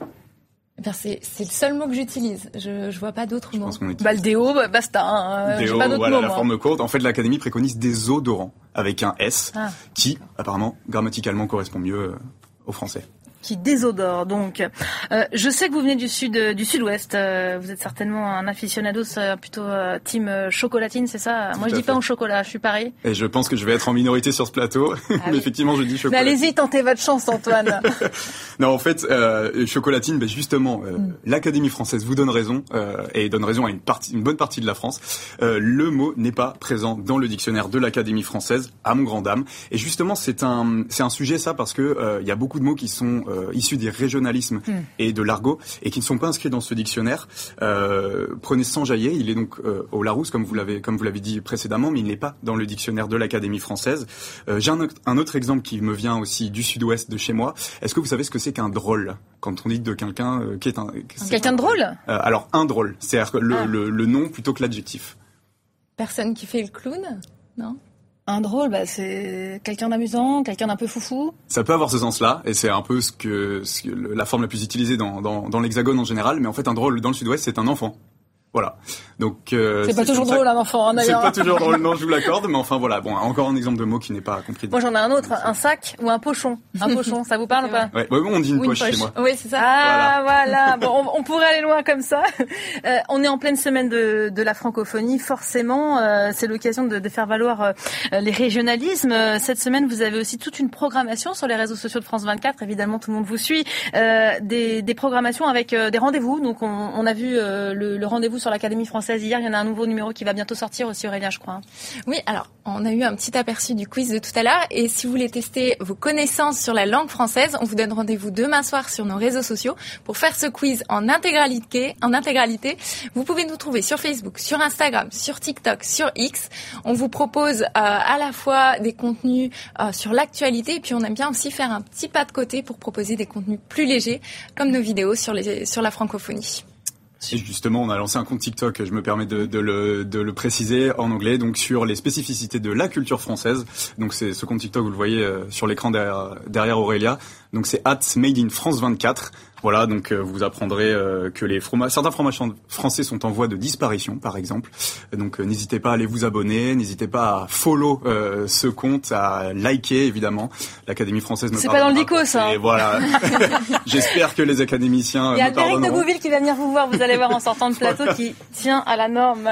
Eh bien, c'est, c'est le seul mot que j'utilise. Je, je vois pas d'autres mots. Est... Bah, le déo, bah, basta. Hein. Déo, J'ai pas d'autres voilà, mots, la moi. forme courte. En fait, l'Académie préconise des odorants avec un S, ah. qui, apparemment, grammaticalement correspond mieux euh, au français. Qui désodore, donc. Euh, je sais que vous venez du sud, euh, du sud-ouest. Euh, vous êtes certainement un aficionados euh, plutôt euh, team euh, chocolatine, c'est ça ? Tout Moi, je dis fait. Pas au chocolat, je suis pareil. Et je pense que je vais être en minorité sur ce plateau, ah, mais oui. effectivement, je dis chocolat. Mais allez-y, tentez votre chance, Antoine. Non, en fait, euh, chocolatine, ben justement, euh, mm. l'Académie française vous donne raison euh, et donne raison à une partie, une bonne partie de la France. Euh, le mot n'est pas présent dans le dictionnaire de l'Académie française, à mon grand dame. Et justement, c'est un, c'est un sujet ça parce que euh, il y a beaucoup de mots qui sont Euh, issus des régionalismes mm. et de l'argot et qui ne sont pas inscrits dans ce dictionnaire. Euh, prenez s'enjailler, il est donc euh, au Larousse comme vous l'avez comme vous l'avez dit précédemment, mais il n'est pas dans le dictionnaire de l'Académie française. Euh, j'ai un, un autre exemple qui me vient aussi du sud-ouest de chez moi. Est-ce que vous savez ce que c'est qu'un drôle quand on dit de quelqu'un euh, qui est un c'est quelqu'un un, de drôle euh, Alors un drôle, c'est-à-dire le, ah. le, le nom plutôt que l'adjectif. Personne qui fait le clown, non? Un drôle, bah, c'est quelqu'un d'amusant, quelqu'un d'un peu foufou. Ça peut avoir ce sens-là, et c'est un peu ce que, ce que la forme la plus utilisée dans, dans, dans l'Hexagone en général. Mais en fait, un drôle dans le Sud-Ouest, c'est un enfant. Voilà. Donc euh, c'est pas c'est toujours drôle un enfant, hein, d'ailleurs. C'est pas toujours drôle, non, je vous l'accorde, mais enfin voilà. Bon, encore un exemple de mot qui n'est pas compris. Moi, j'en ai un autre, un sac ou un pochon. Un pochon, ça vous parle ou pas? Ouais, ouais, on dit une, poche, une poche chez moi. Oui, c'est ça. Ah voilà. voilà. Bon, on, on pourrait aller loin comme ça. Euh, on est en pleine semaine de, de la francophonie, forcément. Euh, c'est l'occasion de, de faire valoir euh, les régionalismes. Euh, cette semaine, vous avez aussi toute une programmation sur les réseaux sociaux de France vingt-quatre. Évidemment, tout le monde vous suit. Euh, des, des programmations avec euh, des rendez-vous. Donc, on, on a vu euh, le, le rendez-vous sur l'Académie française hier. Il y en a un nouveau numéro qui va bientôt sortir aussi, Aurélia, je crois. Oui, alors, on a eu un petit aperçu du quiz de tout à l'heure. Et si vous voulez tester vos connaissances sur la langue française, on vous donne rendez-vous demain soir sur nos réseaux sociaux pour faire ce quiz en intégralité. En intégralité. Vous pouvez nous trouver sur Facebook, sur Instagram, sur TikTok, sur X. On vous propose euh, à la fois des contenus euh, sur l'actualité et puis on aime bien aussi faire un petit pas de côté pour proposer des contenus plus légers comme nos vidéos sur, les, sur la francophonie. Et justement, on a lancé un compte TikTok, je me permets de, de, le, de le préciser en anglais, donc sur les spécificités de la culture française. Donc c'est ce compte TikTok, vous le voyez euh, sur l'écran derrière, derrière Aurélia. Donc c'est at made in France vingt-quatre. Voilà, donc euh, vous apprendrez euh, que les fromages, certains fromages français sont en voie de disparition, par exemple. Donc euh, n'hésitez pas à aller vous abonner, n'hésitez pas à follow euh, ce compte, à liker évidemment. L'Académie française me C'est pas dans le Lico, ça. Et voilà. J'espère que les académiciens. Il y a Derek de Gouville qui va venir vous voir. Vous allez voir en sortant de plateau voilà. qui tient à la norme.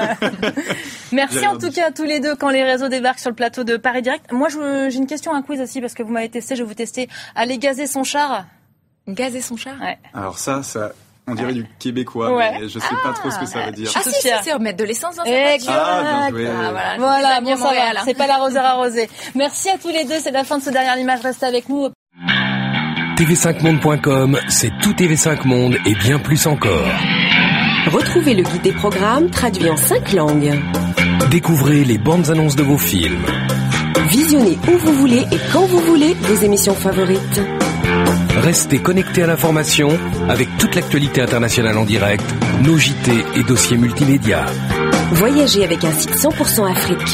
Merci en tout cas à tous les deux quand les réseaux débarquent sur le plateau de Paris Direct. Moi, je, j'ai une question, un quiz aussi parce que vous m'avez testé. Je vais vous tester. Aller gazer son char. Gazer son char. Ouais. Alors ça, ça, on dirait du québécois, ouais. mais je sais ah, pas trop ce que ça veut dire. Ah si, si, c'est remettre de l'essence dans sa voiture. Ah, bien joué. Ah, voilà, voilà bon, ça va. C'est pas l'arroseur arrosé. Merci à tous les deux. C'est la fin de ce Derrière l'image. Restez avec nous. T V cinq monde point com, c'est tout T V cinq Monde et bien plus encore. Retrouvez le guide des programmes traduit en cinq langues. Découvrez les bandes annonces de vos films. Visionnez où vous voulez et quand vous voulez vos émissions favorites. Restez connectés à l'information avec toute l'actualité internationale en direct, nos J T et dossiers multimédia. Voyagez avec un site cent pour cent Afrique.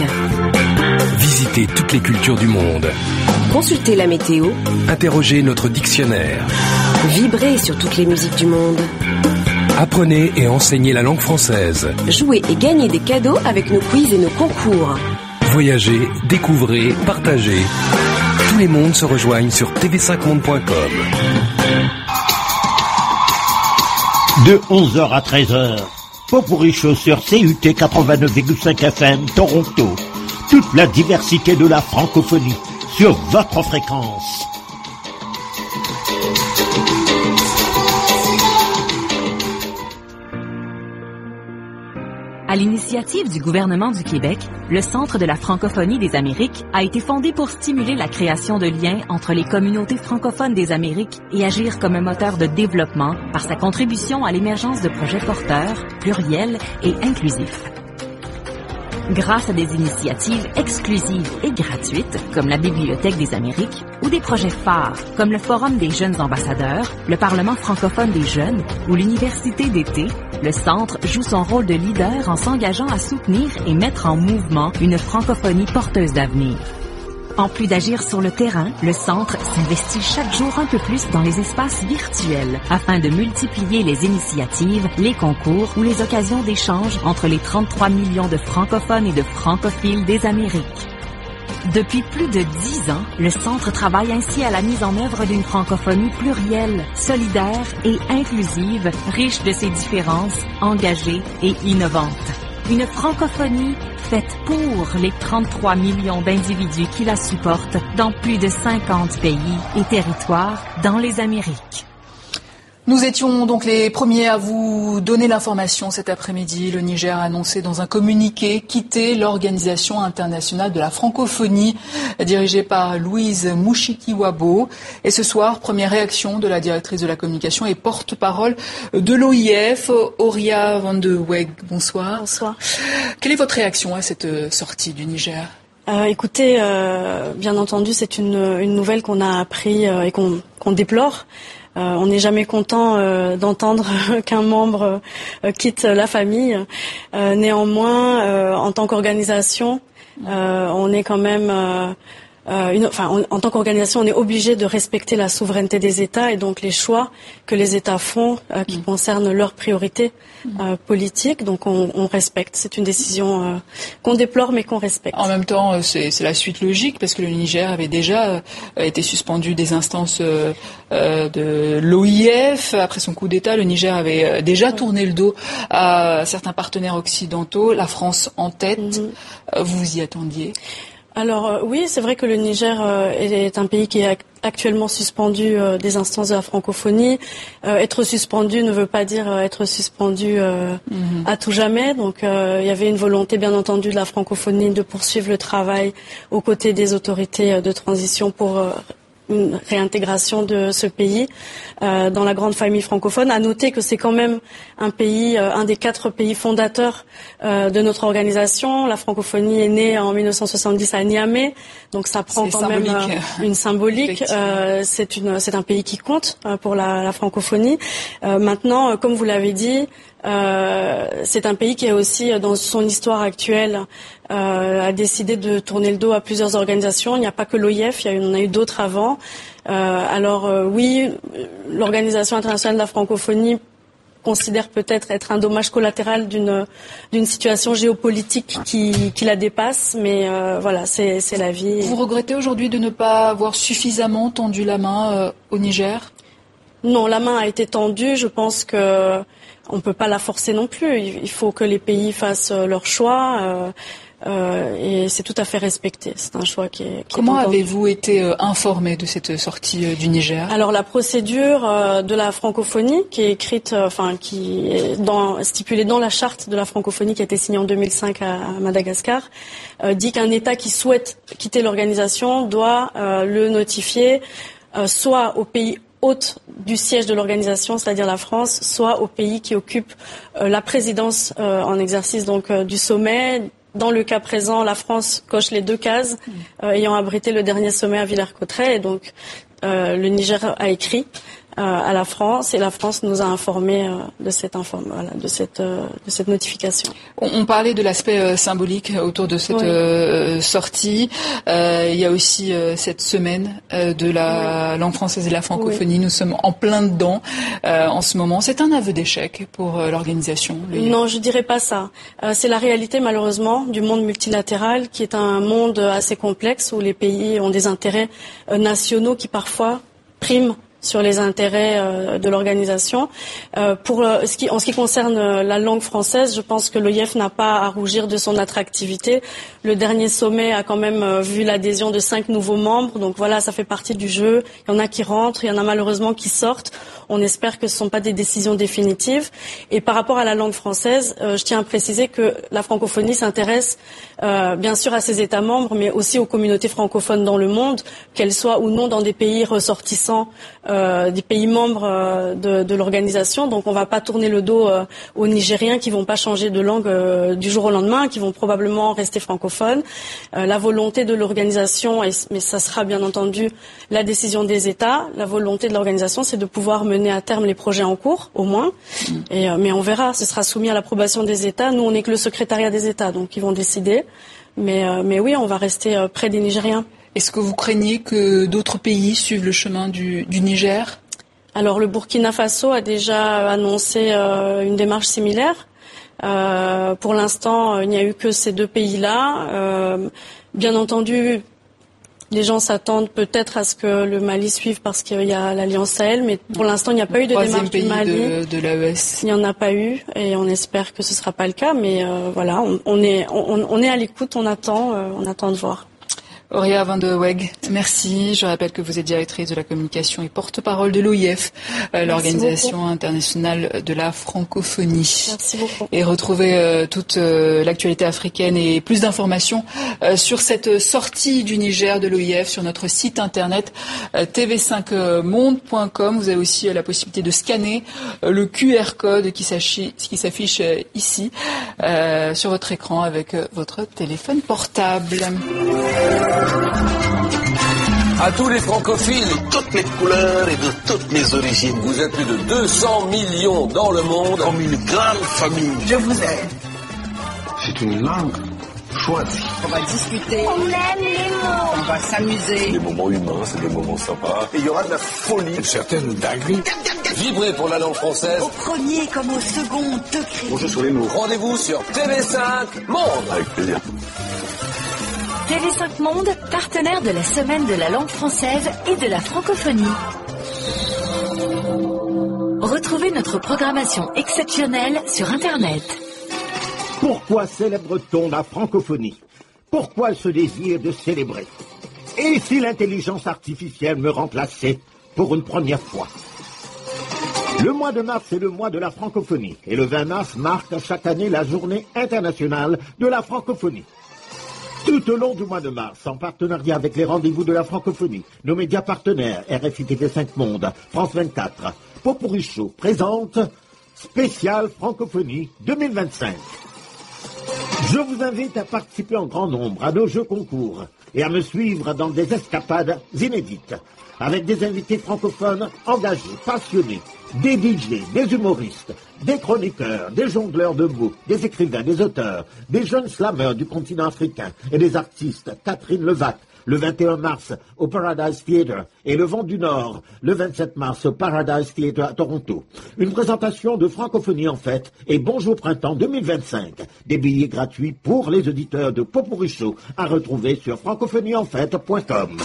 Visitez toutes les cultures du monde. Consultez la météo. Interrogez notre dictionnaire. Vibrez sur toutes les musiques du monde. Apprenez et enseignez la langue française. Jouez et gagnez des cadeaux avec nos quiz et nos concours. Voyagez, découvrez, partagez. Tous les mondes se rejoignent sur t v cinq monde point com. De onze heures à treize heures, Popurrí Show sur C U T quatre-vingt-neuf virgule cinq F M, Toronto. Toute la diversité de la francophonie sur votre fréquence. À l'initiative du gouvernement du Québec, le Centre de la francophonie des Amériques a été fondé pour stimuler la création de liens entre les communautés francophones des Amériques et agir comme un moteur de développement par sa contribution à l'émergence de projets porteurs, pluriels et inclusifs. Grâce à des initiatives exclusives et gratuites, comme la Bibliothèque des Amériques, ou des projets phares, comme le Forum des jeunes ambassadeurs, le Parlement francophone des jeunes ou l'Université d'été, le Centre joue son rôle de leader en s'engageant à soutenir et mettre en mouvement une francophonie porteuse d'avenir. En plus d'agir sur le terrain, le Centre s'investit chaque jour un peu plus dans les espaces virtuels afin de multiplier les initiatives, les concours ou les occasions d'échange entre les trente-trois millions de francophones et de francophiles des Amériques. Depuis plus de dix ans, le Centre travaille ainsi à la mise en œuvre d'une francophonie plurielle, solidaire et inclusive, riche de ses différences, engagée et innovante. Une francophonie faite pour les trente-trois millions d'individus qui la supportent dans plus de cinquante pays et territoires dans les Amériques. Nous étions donc les premiers à vous donner l'information cet après-midi. Le Niger a annoncé dans un communiqué quitter l'Organisation internationale de la francophonie dirigée par Louise Mushikiwabo. Et ce soir, première réaction de la directrice de la communication et porte-parole de l'O I F, Oria Van de Weg. Bonsoir. Bonsoir. Quelle est votre réaction à cette sortie du Niger ? Euh, écoutez, euh, bien entendu, c'est une, une nouvelle qu'on a appris euh, et qu'on, qu'on déplore. Euh, on n'est jamais content euh, d'entendre qu'un membre euh, quitte la famille. Euh, néanmoins, euh, en tant qu'organisation, euh, on est quand même, euh, euh, une, enfin, on, en tant qu'organisation, on est obligé de respecter la souveraineté des États et donc les choix que les États font euh, qui mmh. concernent leurs priorités euh, politiques. Donc on, on respecte. C'est une décision euh, qu'on déplore mais qu'on respecte. En même temps, c'est, c'est la suite logique parce que le Niger avait déjà euh, été suspendu des instances euh, euh, de l'O I F. Après son coup d'État, le Niger avait euh, déjà oui. tourné le dos à certains partenaires occidentaux, la France en tête. Mmh. Euh, vous vous y attendiez ? Alors euh, oui, c'est vrai que le Niger euh, est un pays qui est actuellement suspendu euh, des instances de la francophonie. Euh, être suspendu ne veut pas dire euh, être suspendu euh, mm-hmm. à tout jamais. Donc euh, il y avait une volonté bien entendu de la francophonie de poursuivre le travail aux côtés des autorités euh, de transition pour euh, une réintégration de ce pays euh, dans la grande famille francophone. À noter que c'est quand même un pays, euh, un des quatre pays fondateurs euh, de notre organisation. La francophonie est née en mille neuf cent soixante-dix à Niamey, donc ça prend c'est quand même euh, une symbolique. Euh, c'est une, c'est un pays qui compte euh, pour la, la francophonie. Euh, maintenant, euh, comme vous l'avez dit, Euh, c'est un pays qui est aussi, dans son histoire actuelle, euh, a décidé de tourner le dos à plusieurs organisations. Il n'y a pas que l'O I F, il y en a eu d'autres avant. Euh, alors euh, oui, l'Organisation internationale de la francophonie considère peut-être être un dommage collatéral d'une d'une situation géopolitique qui, qui la dépasse, mais euh, voilà, c'est, c'est la vie. Vous regrettez aujourd'hui de ne pas avoir suffisamment tendu la main euh, au Niger ? Non, la main a été tendue. Je pense que on ne peut pas la forcer non plus. Il faut que les pays fassent leur choix euh, euh, et c'est tout à fait respecté. C'est un choix qui est. Qui Comment est avez-vous été euh, informé de cette sortie euh, du Niger ? Alors la procédure euh, de la francophonie, qui est écrite, euh, enfin qui est dans, stipulée dans la charte de la francophonie qui a été signée en deux mille cinq à, à Madagascar, euh, dit qu'un État qui souhaite quitter l'organisation doit euh, le notifier euh, soit au pays hôte du siège de l'organisation, c'est-à-dire la France, soit au pays qui occupe euh, la présidence euh, en exercice donc euh, du sommet. Dans le cas présent, la France coche les deux cases, euh, ayant abrité le dernier sommet à Villers-Cotterêts. Et donc, euh, le Niger a écrit euh, à la France et la France nous a informé euh, de cette inform- voilà, de cette euh, de cette notification. On, on parlait de l'aspect euh, symbolique autour de cette oui. euh, sortie. Euh, il y a aussi euh, cette semaine euh, de la oui. langue française et de la francophonie. Oui. Nous sommes en plein dedans euh, en ce moment. C'est un aveu d'échec pour euh, l'organisation. Le... Non, je dirais pas ça. Euh, c'est la réalité malheureusement du monde multilatéral, qui est un monde assez complexe où les pays ont des intérêts euh, nationaux qui parfois priment sur les intérêts euh, de l'organisation. Euh, pour euh, ce qui, en ce qui concerne euh, la langue française, je pense que l'O I F n'a pas à rougir de son attractivité. Le dernier sommet a quand même euh, vu l'adhésion de cinq nouveaux membres. Donc voilà, ça fait partie du jeu. Il y en a qui rentrent, il y en a malheureusement qui sortent. On espère que ce ne sont pas des décisions définitives. Et par rapport à la langue française, euh, je tiens à préciser que la francophonie s'intéresse euh, bien sûr à ses États membres, mais aussi aux communautés francophones dans le monde, qu'elles soient ou non dans des pays ressortissants Euh, des pays membres euh, de, de l'organisation. Donc on ne va pas tourner le dos euh, aux Nigériens qui ne vont pas changer de langue euh, du jour au lendemain, qui vont probablement rester francophones. Euh, la volonté de l'organisation, et, mais ça sera bien entendu la décision des États, la volonté de l'organisation, c'est de pouvoir mener à terme les projets en cours, au moins. Mmh. Et, euh, mais on verra, ce sera soumis à l'approbation des États. Nous, on n'est que le secrétariat des États, donc ils vont décider. Mais, euh, mais oui, on va rester euh, près des Nigériens. Est-ce que vous craignez que d'autres pays suivent le chemin du, du Niger ? Alors le Burkina Faso a déjà annoncé euh, une démarche similaire. Euh, pour l'instant, il n'y a eu que ces deux pays-là. Euh, bien entendu, les gens s'attendent peut-être à ce que le Mali suive parce qu'il y a l'Alliance Sahel, mais pour l'instant, il n'y a pas eu de démarche du Mali. De, de l'A E S. Il n'y en a pas eu et on espère que ce ne sera pas le cas. Mais euh, voilà, on, on, est, on, on est à l'écoute, on attend, euh, on attend de voir. Auréa Van de Weg, merci. Je rappelle que vous êtes directrice de la communication et porte-parole de l'O I F, euh, l'Organisation internationale de la francophonie. Merci beaucoup. Et retrouvez euh, toute euh, l'actualité africaine et plus d'informations euh, sur cette sortie du Niger de l'O I F sur notre site internet euh, t v cinq monde point com. Vous avez aussi euh, la possibilité de scanner euh, le Q R code qui s'affiche euh, ici euh, sur votre écran avec euh, votre téléphone portable. À tous les francophiles, de toutes les couleurs et de toutes les origines. Vous êtes plus de deux cents millions dans le monde, comme une grande famille. Je vous aime. C'est une langue choisie. On va discuter. On aime les mots. On va s'amuser. Des moments humains, c'est des moments sympas. Et il y aura de la folie, une certaine dinguerie. Vibrez pour la langue française. Au premier comme au second degré. Bonjour sur les mots. Rendez-vous sur T V cinq Monde. Avec plaisir. T V cinq Monde, partenaire de la Semaine de la langue française et de la francophonie. Retrouvez notre programmation exceptionnelle sur Internet. Pourquoi célèbre-t-on la francophonie ? Pourquoi ce désir de célébrer ? Et si l'intelligence artificielle me remplaçait pour une première fois ? Le mois de mars est le mois de la francophonie et le vingt mars marque chaque année la journée internationale de la francophonie. Tout au long du mois de mars, en partenariat avec les rendez-vous de la francophonie, nos médias partenaires, R F I T V cinq Monde, France vingt-quatre, Popurrí Show présente Spécial Francophonie deux mille vingt-cinq. Je vous invite à participer en grand nombre à nos jeux concours et à me suivre dans des escapades inédites, avec des invités francophones engagés, passionnés, des D J, des humoristes, des chroniqueurs, des jongleurs de mots, des écrivains, des auteurs, des jeunes slameurs du continent africain et des artistes. Catherine Levac, le vingt et un mars au Paradise Theatre et le Vent du Nord, le vingt-sept mars au Paradise Theatre à Toronto. Une présentation de francophonie en fête et Bonjour Printemps deux mille vingt-cinq. Des billets gratuits pour les auditeurs de Popurrí Show à retrouver sur francophonie en fête point com.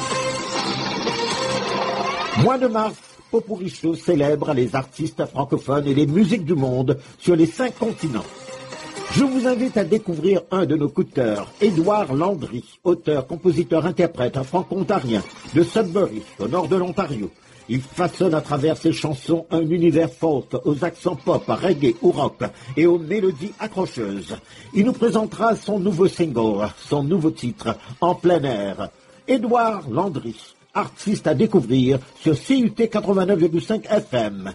Mois de mars, Popurrí Show célèbre les artistes francophones et les musiques du monde sur les cinq continents. Je vous invite à découvrir un de nos coups de cœur, Édouard Landry, auteur, compositeur, interprète franco-ontarien de Sudbury, au nord de l'Ontario. Il façonne à travers ses chansons un univers folk aux accents pop, reggae ou rock et aux mélodies accrocheuses. Il nous présentera son nouveau single, son nouveau titre, En plein air. Édouard Landry, artiste à découvrir sur C U T quatre-vingt-neuf virgule cinq F M.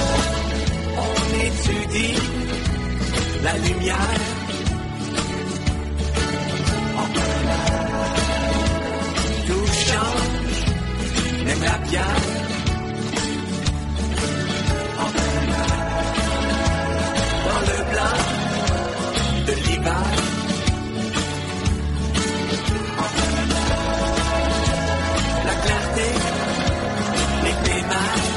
On étudie la lumière pierre. En plein air, dans le blanc de l'hiver. En plein air, la clarté, les pémales.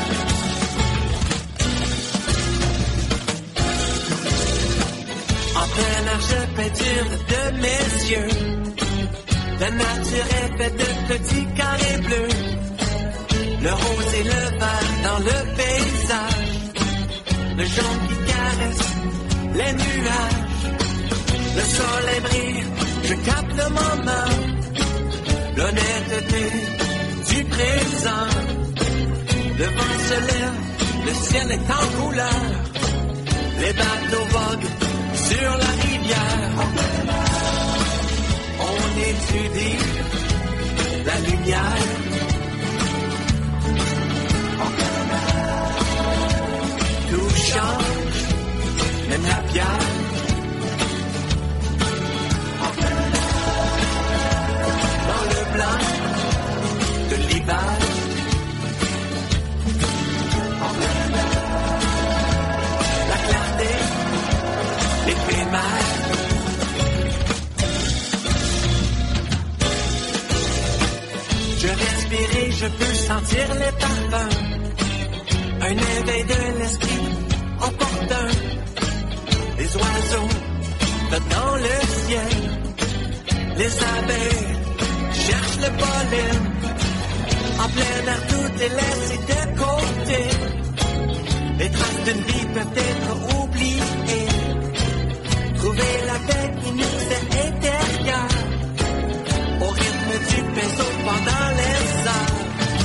En plein air, je peinture de mes yeux. La nature est faite de petits carrés bleus. Le rose et le vert dans le paysage. Le jaune qui caresse les nuages. Le soleil brille, je capte le moment. L'honnêteté du présent. Le vent se lève, le ciel est en couleur. Les bateaux voguent sur la rivière. On étudie la lumière. Tout change, même la pierre. Dans le blanc de l'hiver. La clarté, l'éphémère. Je respire et je peux sentir les parfums. Un éveil de l'esprit opportun. Les oiseaux dans le ciel. Les abeilles cherchent le pollen. En plein air, tout est laissé de côté. Les traces d'une vie peuvent être oubliées. Trouver la paix qui nous est intérieure. Au rythme du pinceau pendant les heures.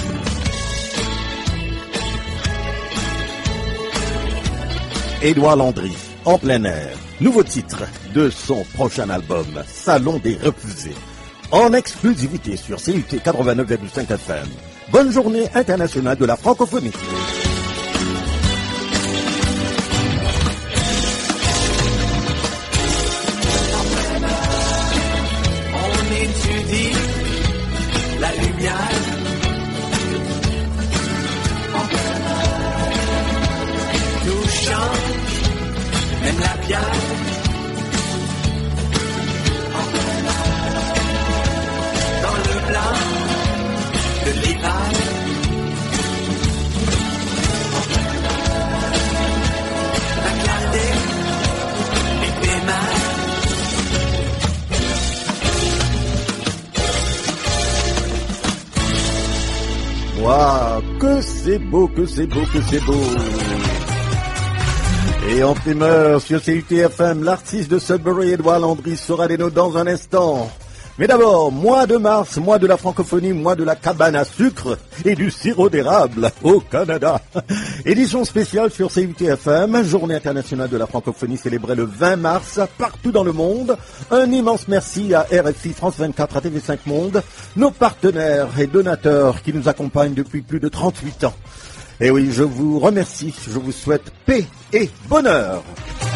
Édouard Landry, en plein air. Nouveau titre de son prochain album, Salon des Refusés. En exclusivité sur C U T quatre-vingt-neuf virgule cinq F M. Bonne journée internationale de la francophonie. La lumière. Tout change, même la pierre. Dans le blanc de l'hiver. La clarté, les pémales. Waouh, que c'est beau, que c'est beau, que c'est beau. Et en primeur sur C U T F M, l'artiste de Sudbury, Édouard Landry, sera des nôtres dans un instant. Mais d'abord, mois de mars, mois de la francophonie, mois de la cabane à sucre et du sirop d'érable au Canada. Édition spéciale sur C U T F M, Journée internationale de la francophonie célébrée le vingt mars partout dans le monde. Un immense merci à R F I, France vingt-quatre, à T V cinq Monde, nos partenaires et donateurs qui nous accompagnent depuis plus de trente-huit ans. Et oui, je vous remercie, je vous souhaite paix et bonheur.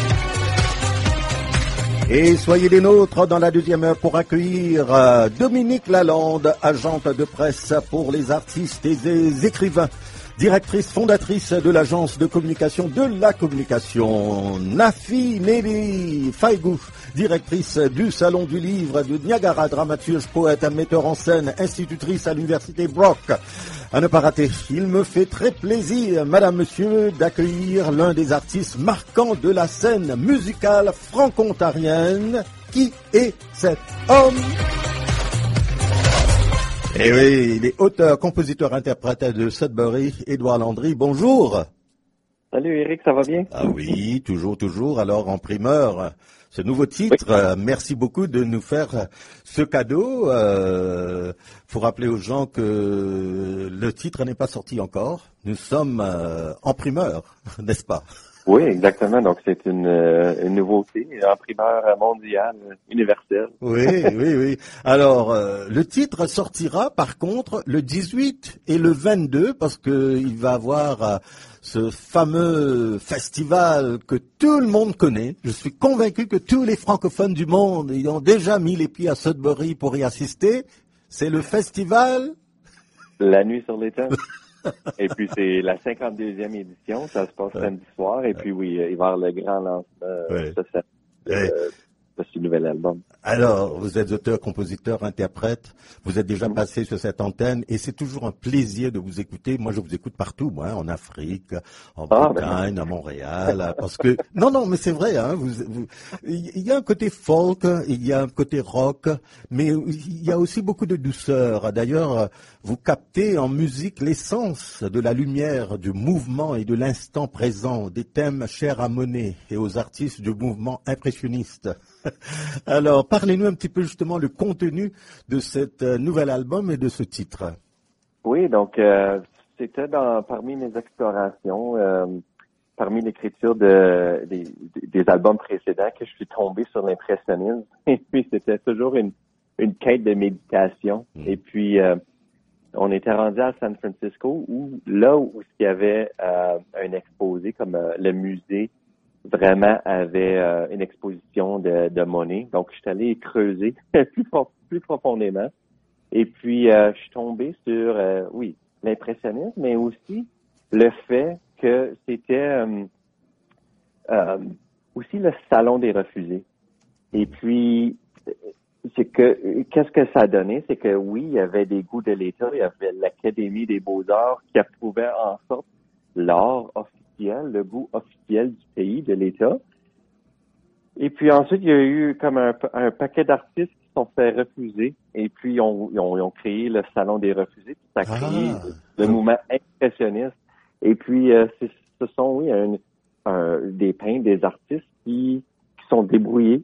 Et soyez des nôtres dans la deuxième heure pour accueillir euh, Dominique Lalande, agente de presse pour les artistes et les écrivains, directrice fondatrice de l'agence de communication de la communication. Nafi Nelly Faigou, directrice du Salon du Livre de Niagara, dramaturge, poète, metteur en scène, institutrice à l'université Brock. À ne pas rater, il me fait très plaisir, madame, monsieur, d'accueillir l'un des artistes marquants de la scène musicale franco-ontarienne. Qui est cet homme? Eh oui, il est auteur, compositeur, interprète de Sudbury, Édouard Landry. Bonjour. Salut Eric, ça va bien? Ah oui, toujours, toujours. Alors en primeur, ce nouveau titre, oui. euh, merci beaucoup de nous faire ce cadeau. Euh, faut rappeler aux gens que le titre n'est pas sorti encore. Nous sommes euh, en primeur, n'est-ce pas? Oui, exactement. Donc c'est une, euh, une nouveauté en primeur mondiale, universelle. Oui, oui, oui. Alors euh, le titre sortira par contre le dix-huit et le vingt-deux parce que il va avoir euh, ce fameux festival que tout le monde connaît. Je suis convaincu que tous les francophones du monde ils ont déjà mis les pieds à Sudbury pour y assister. C'est le festival La nuit sur l'État. Et puis, c'est la cinquante-deuxième édition. Ça se passe ouais. samedi soir. Et puis, oui, il va y avoir le grand lancement ouais. ce samedi. Ouais. Euh, de ce nouvel album. Alors, vous êtes auteur, compositeur, interprète, vous êtes déjà mmh. passé sur cette antenne et c'est toujours un plaisir de vous écouter. Moi, je vous écoute partout, moi, en Afrique, en ah, Bretagne, ben... à Montréal, parce que... Non, non, mais c'est vrai, hein, vous, vous... il y a un côté folk, il y a un côté rock, mais il y a aussi beaucoup de douceur. D'ailleurs, vous captez en musique l'essence de la lumière, du mouvement et de l'instant présent, des thèmes chers à Monet et aux artistes du mouvement impressionniste. Alors, parlez-nous un petit peu justement le contenu de cet euh, nouvel album et de ce titre. Oui, donc euh, c'était dans parmi mes explorations, euh, parmi l'écriture de, des, des albums précédents que je suis tombé sur l'impressionnisme. Et puis c'était toujours une, une quête de méditation. Mmh. Et puis euh, on était rendu à San Francisco où là où il y avait euh, un exposé comme euh, le musée vraiment avait euh, une exposition de, de Monet. Donc, je suis allé creuser plus, plus profondément. Et puis, euh, je suis tombé sur, euh, oui, l'impressionnisme, mais aussi le fait que c'était euh, euh, aussi le salon des refusés. Et puis, c'est que, qu'est-ce que ça donnait? C'est que, oui, il y avait des goûts de l'État, il y avait l'Académie des beaux-arts qui approuvait en sorte l'art officiel, le goût officiel du pays, de l'État. Et puis ensuite, il y a eu comme un, un paquet d'artistes qui sont fait refuser. Et puis, ils ont, ils ont, ils ont créé le Salon des refusés. Puis ça a créé ah. le mouvement impressionniste. Et puis, euh, ce sont, oui, un, un, des peintres, des artistes qui, qui sont débrouillés.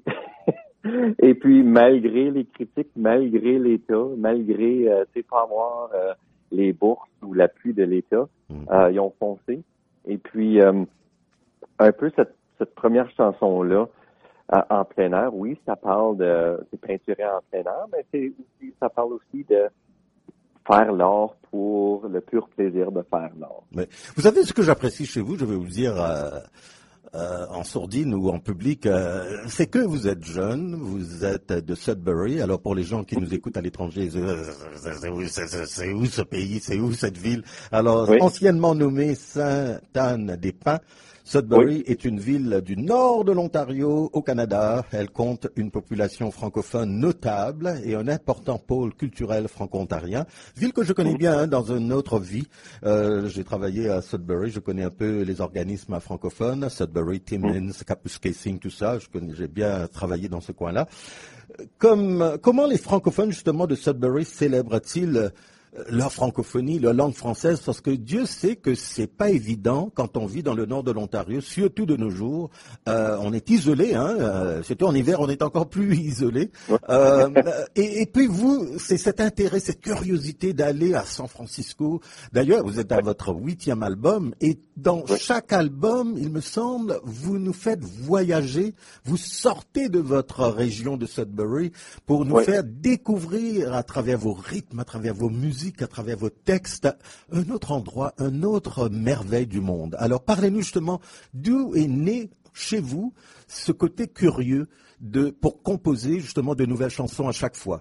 Et puis, malgré les critiques, malgré l'État, malgré, euh, tu sais, pas avoir euh, les bourses ou l'appui de l'État, mmh. euh, ils ont foncé. Et puis, euh, un peu cette, cette première chanson-là, euh, en plein air, oui, ça parle de, c'est peinturé en plein air, mais c'est aussi, ça parle aussi de faire l'art pour le pur plaisir de faire l'art. Mais vous savez ce que j'apprécie chez vous, je vais vous le dire euh, euh, en sourdine ou en public, euh, c'est que vous êtes jeune, vous êtes de Sudbury. Alors pour les gens qui nous écoutent à l'étranger, c'est où, c'est où ce pays, c'est où cette ville? Alors oui. Anciennement nommée Sainte-Anne-des-Pins, Sudbury oui. est une ville du nord de l'Ontario au Canada. Elle compte une population francophone notable et un important pôle culturel franco-ontarien. Ville que je connais bien hein, dans une autre vie. Euh, j'ai travaillé à Sudbury, je connais un peu les organismes francophones, Sudbury, Timmins, Kapuskasing, tout ça. Je connais, j'ai bien travaillé dans ce coin-là. Comme, comment les francophones justement de Sudbury célèbrent-ils leur francophonie, leur langue française, parce que Dieu sait que c'est pas évident quand on vit dans le nord de l'Ontario, surtout de nos jours. Euh, on est isolé, hein. Euh, surtout en hiver, on est encore plus isolé. Euh, et, et puis vous, c'est cet intérêt, cette curiosité d'aller à San Francisco. D'ailleurs, vous êtes à votre huitième album, et dans chaque album, il me semble, vous nous faites voyager. Vous sortez de votre région de Sudbury pour nous ouais. faire découvrir à travers vos rythmes, à travers vos musiques, à travers vos textes, un autre endroit, un autre merveille du monde. Alors parlez-nous justement d'où est né chez vous ce côté curieux de pour composer justement de nouvelles chansons à chaque fois.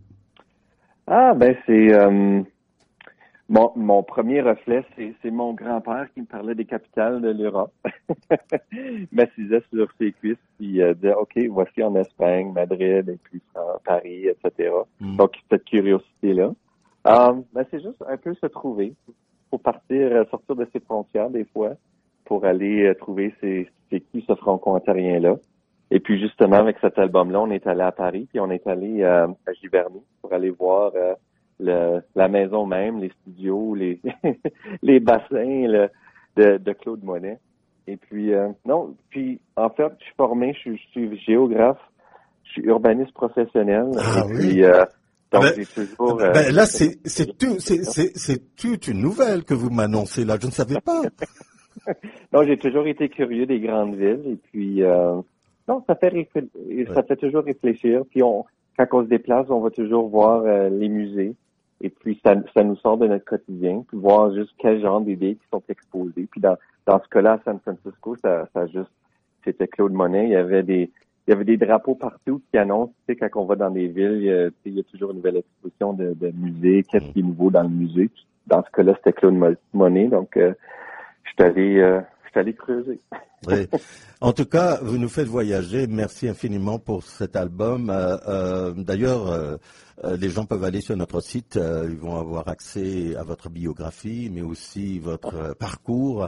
Ah ben c'est euh, mon, mon premier reflet, c'est, c'est mon grand-père qui me parlait des capitales de l'Europe. M'assisait sur ses cuisses puis euh, disait ok, voici en Espagne, Madrid et puis en Paris, et cetera. Mm. Donc cette curiosité-là. Euh, ben c'est juste un peu se trouver. Faut partir, euh, sortir de ses frontières des fois pour aller euh, trouver c'est, c'est qui ce franco-ontarien-là. Et puis justement avec cet album-là, on est allé à Paris puis on est allé euh, à Giverny pour aller voir euh, le, la maison même, les studios, les les bassins le, de, de Claude Monet. Et puis euh, non, puis en fait, je suis formé, je suis, je suis géographe, je suis urbaniste professionnel. Ah, et oui. puis euh, Donc, ben, j'ai toujours, ben, euh, là, c'est, c'est, tout, c'est, c'est, c'est toute une nouvelle que vous m'annoncez là. Je ne savais pas. Non, j'ai toujours été curieux des grandes villes et puis euh, non, ça fait réfl- ça ouais. fait toujours réfléchir. Puis on, quand on se déplace, on va toujours voir euh, les musées et puis ça, ça nous sort de notre quotidien, puis voir juste quel genre d'idées qui sont exposées. Puis dans dans ce cas-là, à San Francisco, ça, ça juste c'était Claude Monet. Il y avait des il y avait des drapeaux partout qui annoncent, tu sais, quand on va dans des villes, il y a, il y a toujours une nouvelle exposition de, de musée, qu'est-ce qui est nouveau dans le musée. Dans ce cas-là, c'était Claude Monet, donc euh, je suis allé, euh, je suis allé creuser. Oui. En tout cas, vous nous faites voyager. Merci infiniment pour cet album. Euh, euh, d'ailleurs, euh, euh, les gens peuvent aller sur notre site. Euh, ils vont avoir accès à votre biographie, mais aussi votre euh, parcours.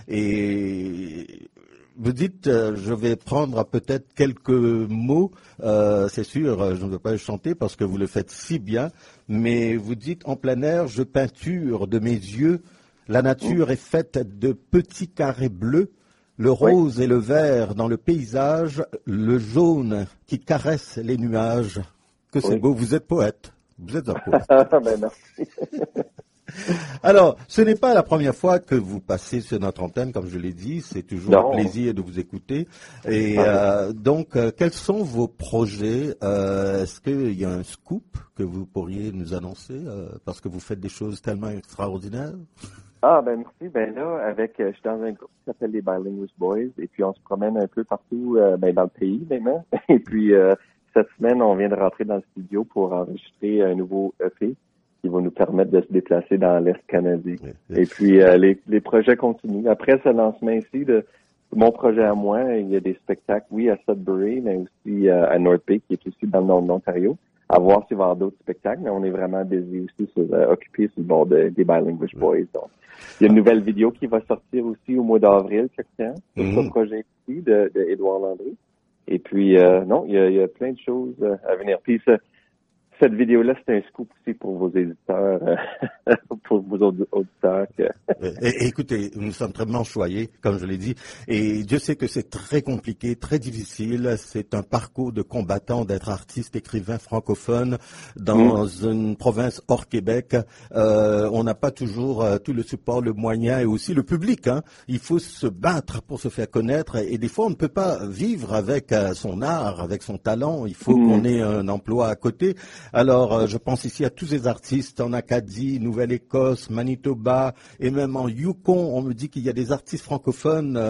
Et vous dites, euh, je vais prendre peut-être quelques mots. Euh, c'est sûr, je ne veux pas le chanter parce que vous le faites si bien. Mais vous dites, en plein air, je peinture de mes yeux. La nature est faite de petits carrés bleus. Le rose oui. et le vert dans le paysage, le jaune qui caresse les nuages. Que c'est oui. beau, vous êtes poète. Vous êtes un poète. ben merci. Alors, ce n'est pas la première fois que vous passez sur notre antenne, comme je l'ai dit. C'est toujours non. un plaisir de vous écouter. Et euh, donc, euh, quels sont vos projets euh, Est-ce qu'il y a un scoop que vous pourriez nous annoncer euh, parce que vous faites des choses tellement extraordinaires? Ah, ben merci. Ben là, avec, euh, je suis dans un groupe qui s'appelle les Bilingual Boys, et puis on se promène un peu partout euh, ben, dans le pays, maintenant. Et puis, euh, cette semaine, on vient de rentrer dans le studio pour enregistrer un nouveau E P qui va nous permettre de se déplacer dans l'Est canadien. Oui, oui. Et puis, euh, les, les projets continuent. Après ce lancement ici, de mon projet à moi, il y a des spectacles, oui, à Sudbury, mais aussi euh, à North Bay, qui est aussi dans le nord de l'Ontario. À voir s'il va y avoir d'autres spectacles, mais on est vraiment busy aussi, sur, euh, occupé sur le bord de, des Bilingual Boys. Donc, il y a une nouvelle vidéo qui va sortir aussi au mois d'avril, quelque temps, sur mm-hmm. ce projet ici de, de Édouard Landry. Et puis, euh, non, il y, a, il y a plein de choses euh, à venir. Puis, ça, cette vidéo-là, c'est un scoop aussi pour vos éditeurs, euh, pour vos auditeurs. Que... et, écoutez, nous sommes très choyés, comme je l'ai dit, et Dieu sait que c'est très compliqué, très difficile. C'est un parcours de combattant d'être artiste, écrivain francophone dans mmh. une province hors Québec. Euh, on n'a pas toujours euh, tout le support, le moyen et aussi le public. Hein. Il faut se battre pour se faire connaître et des fois, on ne peut pas vivre avec euh, son art, avec son talent. Il faut mmh. qu'on ait un emploi à côté. Alors, euh, je pense ici à tous ces artistes en Acadie, Nouvelle-Écosse, Manitoba et même en Yukon. On me dit qu'il y a des artistes francophones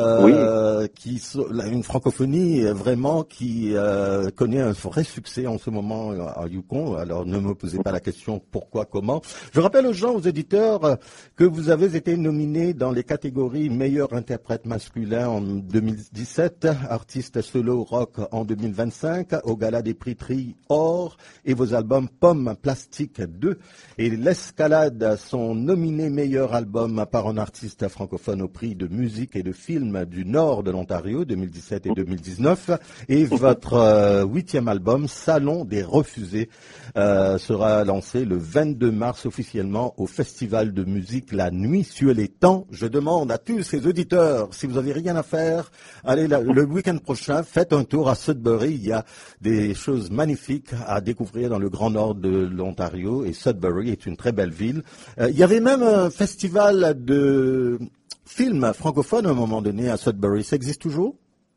euh, oui. qui sont une francophonie vraiment qui euh, connaît un vrai succès en ce moment à Yukon. Alors, ne me posez pas la question pourquoi, comment. Je rappelle aux gens, aux éditeurs, que vous avez été nominé dans les catégories meilleur interprète masculin en deux mille dix-sept, artiste solo rock en deux mille vingt-cinq, au Gala des prix Tri Or, et vos albums Pomme Plastique deux et l'Escalade sont nominés meilleur album par un artiste francophone au prix de musique et de film du Nord de l'Ontario deux mille dix-sept et deux mille dix-neuf. Et votre euh, huitième album, Salon des Refusés, euh, sera lancé le vingt-deux mars officiellement au Festival de musique La Nuit sur les Temps. Je demande à tous ces auditeurs, si vous n'avez rien à faire, allez la, le week-end prochain, faites un tour à Sudbury. Il y a des choses magnifiques à découvrir dans le grand nord de l'Ontario et Sudbury est une très belle ville. Euh, il y avait même un festival de films francophones à un moment donné à Sudbury. Ça existe toujours?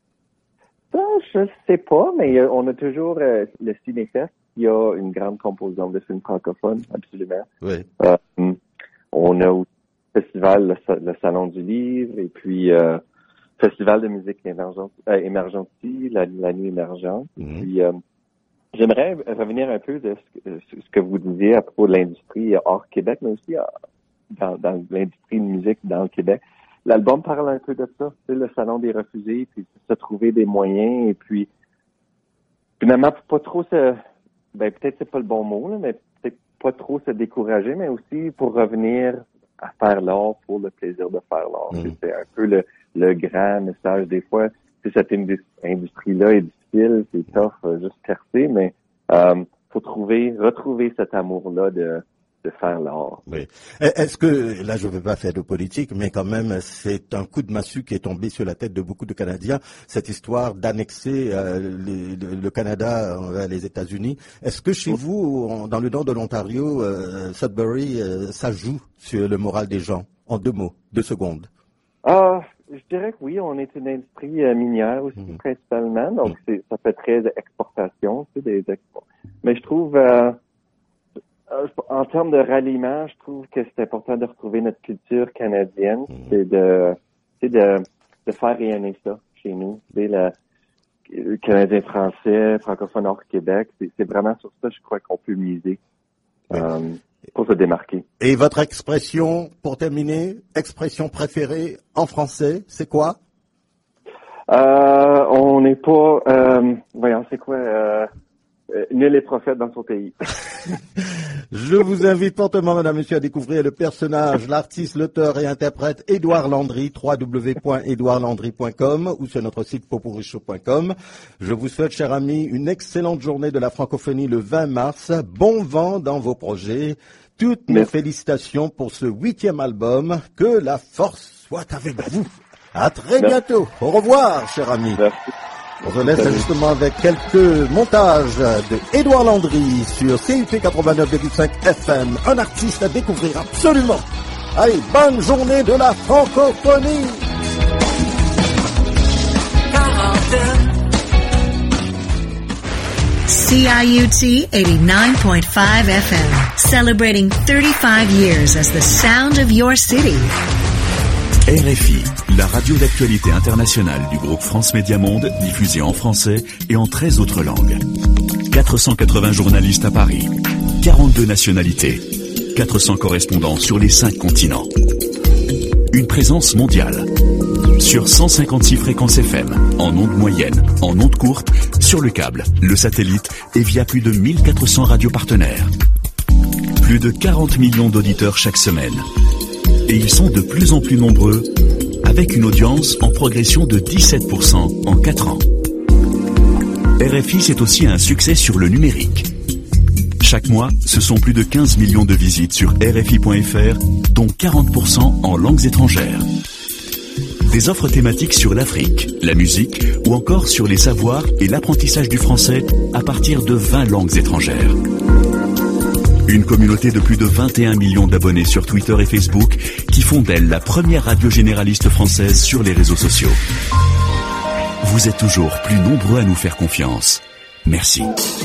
Ça, je sais pas, mais euh, on a toujours euh, le Cinéfest. Il y a une grande composante de films francophones, absolument. Oui. Euh, on a aussi le festival, le, le Salon du Livre, et puis euh, festival de musique émergente, euh, émergente ici, la, la nuit émergente. Mm-hmm. Et puis, euh, j'aimerais revenir un peu de ce que, ce que vous disiez à propos de l'industrie hors Québec, mais aussi dans, dans l'industrie de musique dans le Québec. L'album parle un peu de ça, c'est le Salon des Refusés, puis se trouver des moyens, et puis finalement, pas trop se, ben peut-être c'est pas le bon mot, là, mais peut-être pas trop se décourager, mais aussi pour revenir à faire l'art pour le plaisir de faire l'art. Mm. C'est un peu le, le grand message des fois. C'est cette industrie-là est difficile, c'est tough, euh, juste percer, mais euh, faut trouver, retrouver cet amour-là de, de faire l'art. Oui. Est-ce que, là je ne veux pas faire de politique, mais quand même c'est un coup de massue qui est tombé sur la tête de beaucoup de Canadiens, cette histoire d'annexer euh, les, le, le Canada vers les États-Unis. Est-ce que chez vous, en, dans le nord de l'Ontario, euh, Sudbury, euh, ça joue sur le moral des gens? En deux mots, deux secondes. Ah, je dirais que oui, on est une industrie euh, minière aussi, mmh. principalement, donc mmh. c'est, ça fait très exportation, tu sais, des exports. Mais je trouve, euh, en termes de ralliement, je trouve que c'est important de retrouver notre culture canadienne, mmh. c'est de, c'est de, de faire rayonner ça chez nous. C'est la, Canadiens français, francophones hors Québec. C'est, c'est vraiment sur ça, je crois, qu'on peut miser euh, pour se démarquer. Et votre expression, pour terminer, expression préférée en français, c'est quoi? Euh, on n'est pas... Euh, voyons, c'est quoi... Euh, Euh, nul est prophète dans son pays. Je vous invite fortement, madame, monsieur, à découvrir le personnage, l'artiste, l'auteur et interprète Édouard Landry, w w w point édouard landry point com ou sur notre site popurichaud point com. Je vous souhaite, cher ami, une excellente journée de la francophonie le vingt mars. Bon vent dans vos projets. Toutes mes Merci. félicitations pour ce huitième album. Que la force soit avec vous. À très Merci. bientôt. Au revoir, cher ami. Merci. On se laisse justement avec quelques montages de Édouard Landry sur C U T quatre-vingt-neuf virgule cinq F M, un artiste à découvrir absolument. Allez, bonne journée de la francophonie. C I U T eighty-nine point five F M, celebrating thirty-five years as the sound of your city. R F I, la radio d'actualité internationale du groupe France Média Monde, diffusée en français et en treize autres langues. quatre cent quatre-vingts journalistes à Paris, quarante-deux nationalités, quatre cents correspondants sur les cinq continents. Une présence mondiale. Sur cent cinquante-six fréquences F M, en ondes moyennes, en ondes courtes, sur le câble, le satellite et via plus de mille quatre cents radios partenaires. Plus de quarante millions d'auditeurs chaque semaine. Et ils sont de plus en plus nombreux, avec une audience en progression de dix-sept pour cent en quatre ans. R F I, c'est aussi un succès sur le numérique. Chaque mois, ce sont plus de quinze millions de visites sur R F I point F R, dont quarante pour cent en langues étrangères. Des offres thématiques sur l'Afrique, la musique ou encore sur les savoirs et l'apprentissage du français à partir de vingt langues étrangères. Une communauté de plus de vingt et un millions d'abonnés sur Twitter et Facebook qui font d'elle la première radio généraliste française sur les réseaux sociaux. Vous êtes toujours plus nombreux à nous faire confiance. Merci.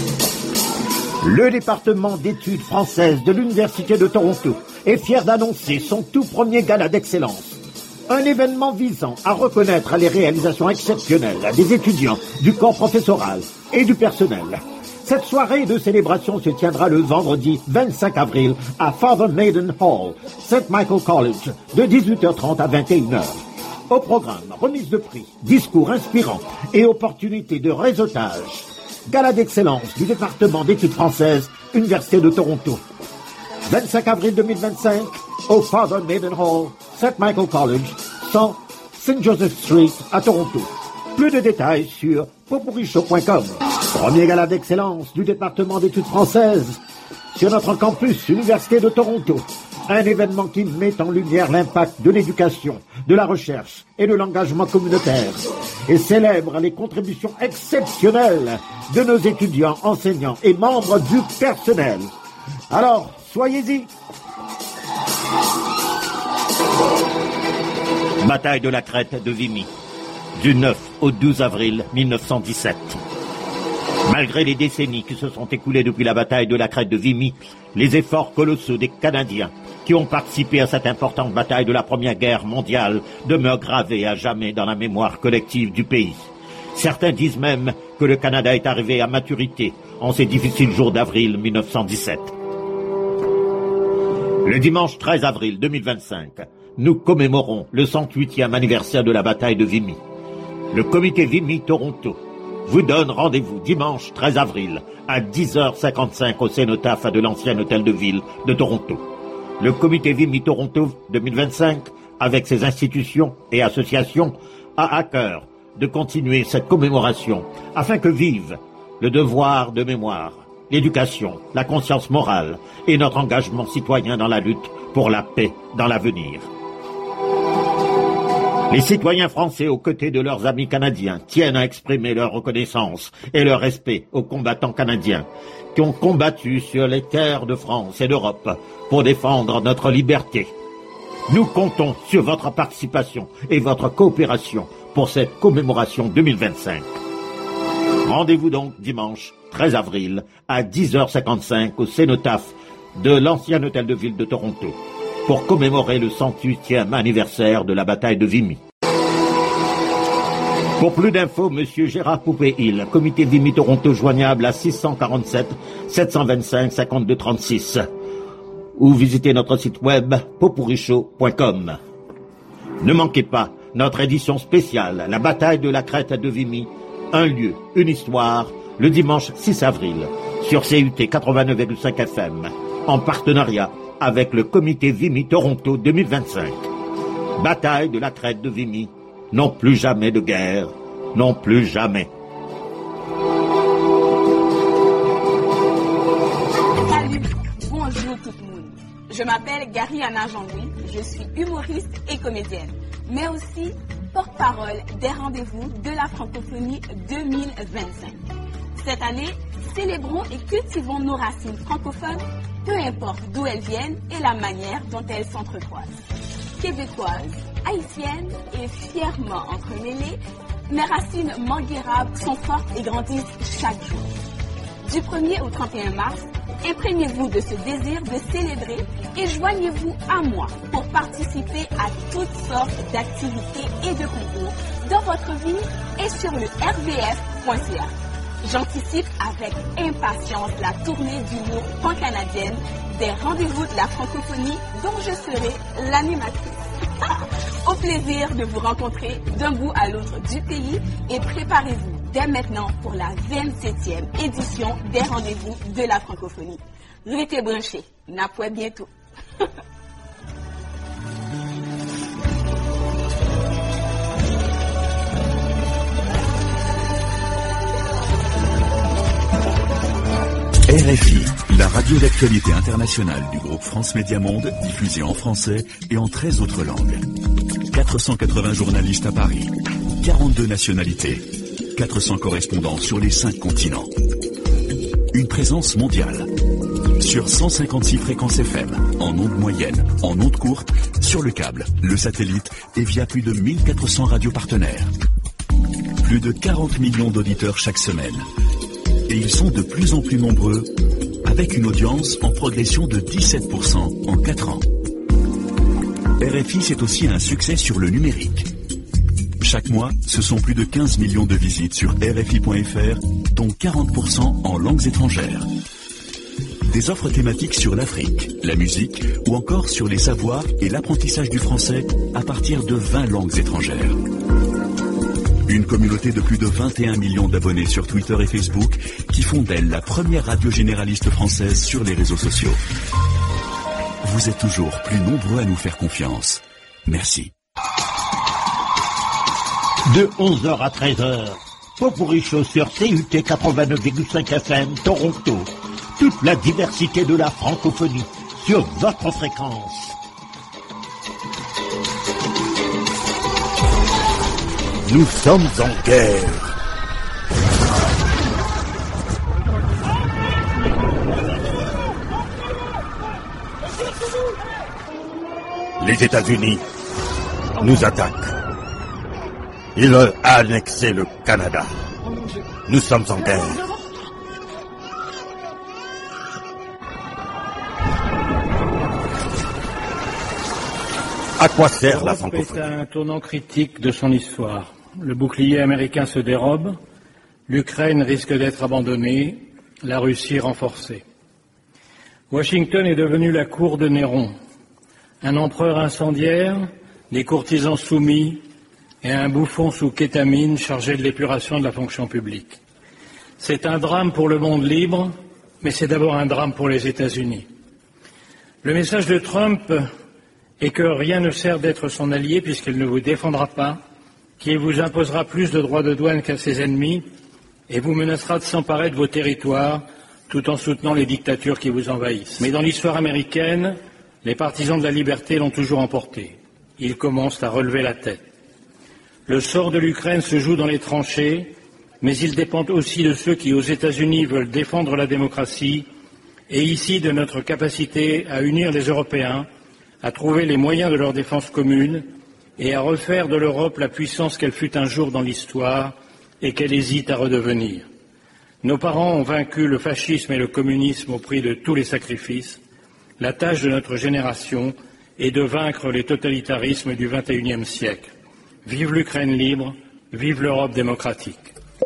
Le département d'études françaises de l'Université de Toronto est fier d'annoncer son tout premier gala d'excellence. Un événement visant à reconnaître les réalisations exceptionnelles des étudiants, du corps professoral et du personnel. Cette soirée de célébration se tiendra le vendredi vingt-cinq avril à Father Maiden Hall, Saint Michael College, de dix-huit heures trente à vingt et une heures. Au programme, remise de prix, discours inspirants et opportunités de réseautage. Gala d'excellence du département d'études françaises, Université de Toronto. vingt-cinq avril deux mille vingt-cinq, au Father Maiden Hall, Saint Michael College, cent Saint Joseph Street à Toronto. Plus de détails sur popurichaud point com. Premier gala d'excellence du département d'études françaises sur notre campus Université de Toronto. Un événement qui met en lumière l'impact de l'éducation, de la recherche et de l'engagement communautaire et célèbre les contributions exceptionnelles de nos étudiants, enseignants et membres du personnel. Alors, soyez-y. Bataille de la Crête de Vimy, du neuf au douze avril mille neuf cent dix-sept. Malgré les décennies qui se sont écoulées depuis la bataille de la Crête de Vimy, les efforts colossaux des Canadiens qui ont participé à cette importante bataille de la Première Guerre mondiale demeurent gravés à jamais dans la mémoire collective du pays. Certains disent même que le Canada est arrivé à maturité en ces difficiles jours d'avril mille neuf cent dix-sept. Le dimanche treize avril deux mille vingt-cinq, nous commémorons le cent huitième anniversaire de la bataille de Vimy. Le comité Vimy Toronto vous donne rendez-vous dimanche treize avril à dix heures cinquante-cinq au cénotaphe de l'ancien hôtel de ville de Toronto. Le comité Vimy Toronto deux mille vingt-cinq, avec ses institutions et associations, a à cœur de continuer cette commémoration afin que vive le devoir de mémoire, l'éducation, la conscience morale et notre engagement citoyen dans la lutte pour la paix dans l'avenir. Les citoyens français aux côtés de leurs amis canadiens tiennent à exprimer leur reconnaissance et leur respect aux combattants canadiens qui ont combattu sur les terres de France et d'Europe pour défendre notre liberté. Nous comptons sur votre participation et votre coopération pour cette commémoration deux mille vingt-cinq. Rendez-vous donc dimanche treize avril à dix heures cinquante-cinq au cénotaphe de l'ancien hôtel de ville de Toronto pour commémorer le cent huitième anniversaire de la bataille de Vimy. Pour plus d'infos, Monsieur Gérard Poupé-Hill, comité Vimy Toronto joignable à six cent quarante-sept sept cent vingt-cinq cinquante-deux trente-six. Ou visitez notre site web popourichaud point com. Ne manquez pas notre édition spéciale, la bataille de la crête de Vimy, un lieu, une histoire, le dimanche six avril, sur C U T quatre-vingt-neuf virgule cinq F M, en partenariat avec le comité Vimy Toronto deux mille vingt-cinq. Bataille de la crête de Vimy, non plus jamais de guerre, non plus jamais. Salut, bonjour tout le monde. Je m'appelle Gary Anna Jean-Louis, je suis humoriste et comédienne, mais aussi porte-parole des rendez-vous de la francophonie deux mille vingt-cinq. Cette année, célébrons et cultivons nos racines francophones, peu importe d'où elles viennent et la manière dont elles s'entrecroisent. Québécoises, haïtiennes et fièrement entremêlées, mes racines manguérables sont fortes et grandissent chaque jour. Du premier au trente et un mars, imprégnez-vous de ce désir de célébrer et joignez-vous à moi pour participer à toutes sortes d'activités et de concours dans votre vie et sur le r v f point c a. J'anticipe avec impatience la tournée d'humour pan-canadienne des rendez-vous de la francophonie dont je serai l'animatrice. Au plaisir de vous rencontrer d'un bout à l'autre du pays et préparez-vous dès maintenant pour la vingt-septième édition des rendez-vous de la francophonie. Restez branchés, n'apouez bientôt. R F I, la radio d'actualité internationale du groupe France Média Monde, diffusée en français et en treize autres langues. quatre cent quatre-vingts journalistes à Paris, quarante-deux nationalités, quatre cents correspondants sur les cinq continents. Une présence mondiale. Sur cent cinquante-six fréquences F M, en ondes moyennes, en ondes courtes, sur le câble, le satellite et via plus de mille quatre cents radios partenaires. Plus de quarante millions d'auditeurs chaque semaine. Et ils sont de plus en plus nombreux, avec une audience en progression de dix-sept pour cent en quatre ans. R F I, c'est aussi un succès sur le numérique. Chaque mois, ce sont plus de quinze millions de visites sur R F I point F R, dont quarante pour cent en langues étrangères. Des offres thématiques sur l'Afrique, la musique ou encore sur les savoirs et l'apprentissage du français à partir de vingt langues étrangères. Une communauté de plus de vingt et un millions d'abonnés sur Twitter et Facebook qui font d'elle la première radio généraliste française sur les réseaux sociaux. Vous êtes toujours plus nombreux à nous faire confiance. Merci. De onze heures à treize heures, Popourichaud sur C U T quatre-vingt-neuf virgule cinq F M, Toronto. Toute la diversité de la francophonie sur votre fréquence. Nous sommes en guerre. Les États-Unis nous attaquent. Ils veulent annexer le Canada. Nous sommes en guerre. À quoi sert la francophonie ? L'Europe est à un tournant critique de son histoire. Le bouclier américain se dérobe, l'Ukraine risque d'être abandonnée, la Russie renforcée. Washington est devenu la cour de Néron, un empereur incendiaire, des courtisans soumis et un bouffon sous kétamine chargé de l'épuration de la fonction publique. C'est un drame pour le monde libre, mais c'est d'abord un drame pour les États-Unis. Le message de Trump est que rien ne sert d'être son allié puisqu'il ne vous défendra pas, qu'il vous imposera plus de droits de douane qu'à ses ennemis et vous menacera de s'emparer de vos territoires tout en soutenant les dictatures qui vous envahissent. Mais dans l'histoire américaine, les partisans de la liberté l'ont toujours emporté. Ils commencent à relever la tête. Le sort de l'Ukraine se joue dans les tranchées, mais il dépend aussi de ceux qui, aux États-Unis, veulent défendre la démocratie et ici de notre capacité à unir les Européens, à trouver les moyens de leur défense commune et à refaire de l'Europe la puissance qu'elle fut un jour dans l'histoire et qu'elle hésite à redevenir. Nos parents ont vaincu le fascisme et le communisme au prix de tous les sacrifices. La tâche de notre génération est de vaincre les totalitarismes du vingt et unième siècle. Vive l'Ukraine libre, Vive l'Europe démocratique.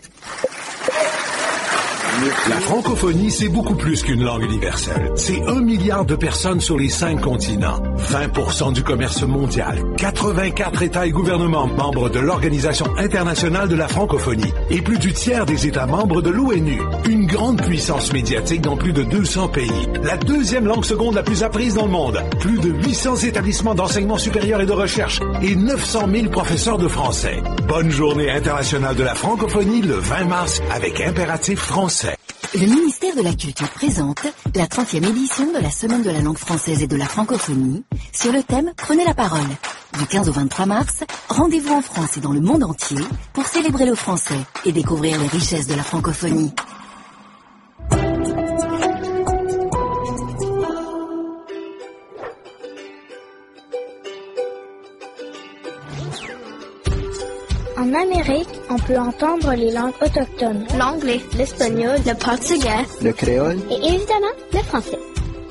La francophonie, c'est beaucoup plus qu'une langue universelle. C'est un milliard de personnes sur les cinq continents, vingt pour cent du commerce mondial, quatre-vingt-quatre États et gouvernements membres de l'Organisation internationale de la francophonie et plus du tiers des États membres de l'ONU. Une grande puissance médiatique dans plus de deux cents pays. La deuxième langue seconde la plus apprise dans le monde. Plus de huit cents établissements d'enseignement supérieur et de recherche et neuf cent mille professeurs de français. Bonne journée internationale de la francophonie le vingt mars avec Impératif français. Le ministère de la Culture présente la trentième édition de la Semaine de la langue française et de la francophonie sur le thème « Prenez la parole ». Du quinze au vingt-trois mars, rendez-vous en France et dans le monde entier pour célébrer le français et découvrir les richesses de la francophonie. En Amérique, on peut entendre les langues autochtones, l'anglais, l'espagnol, le portugais, le créole et évidemment le français.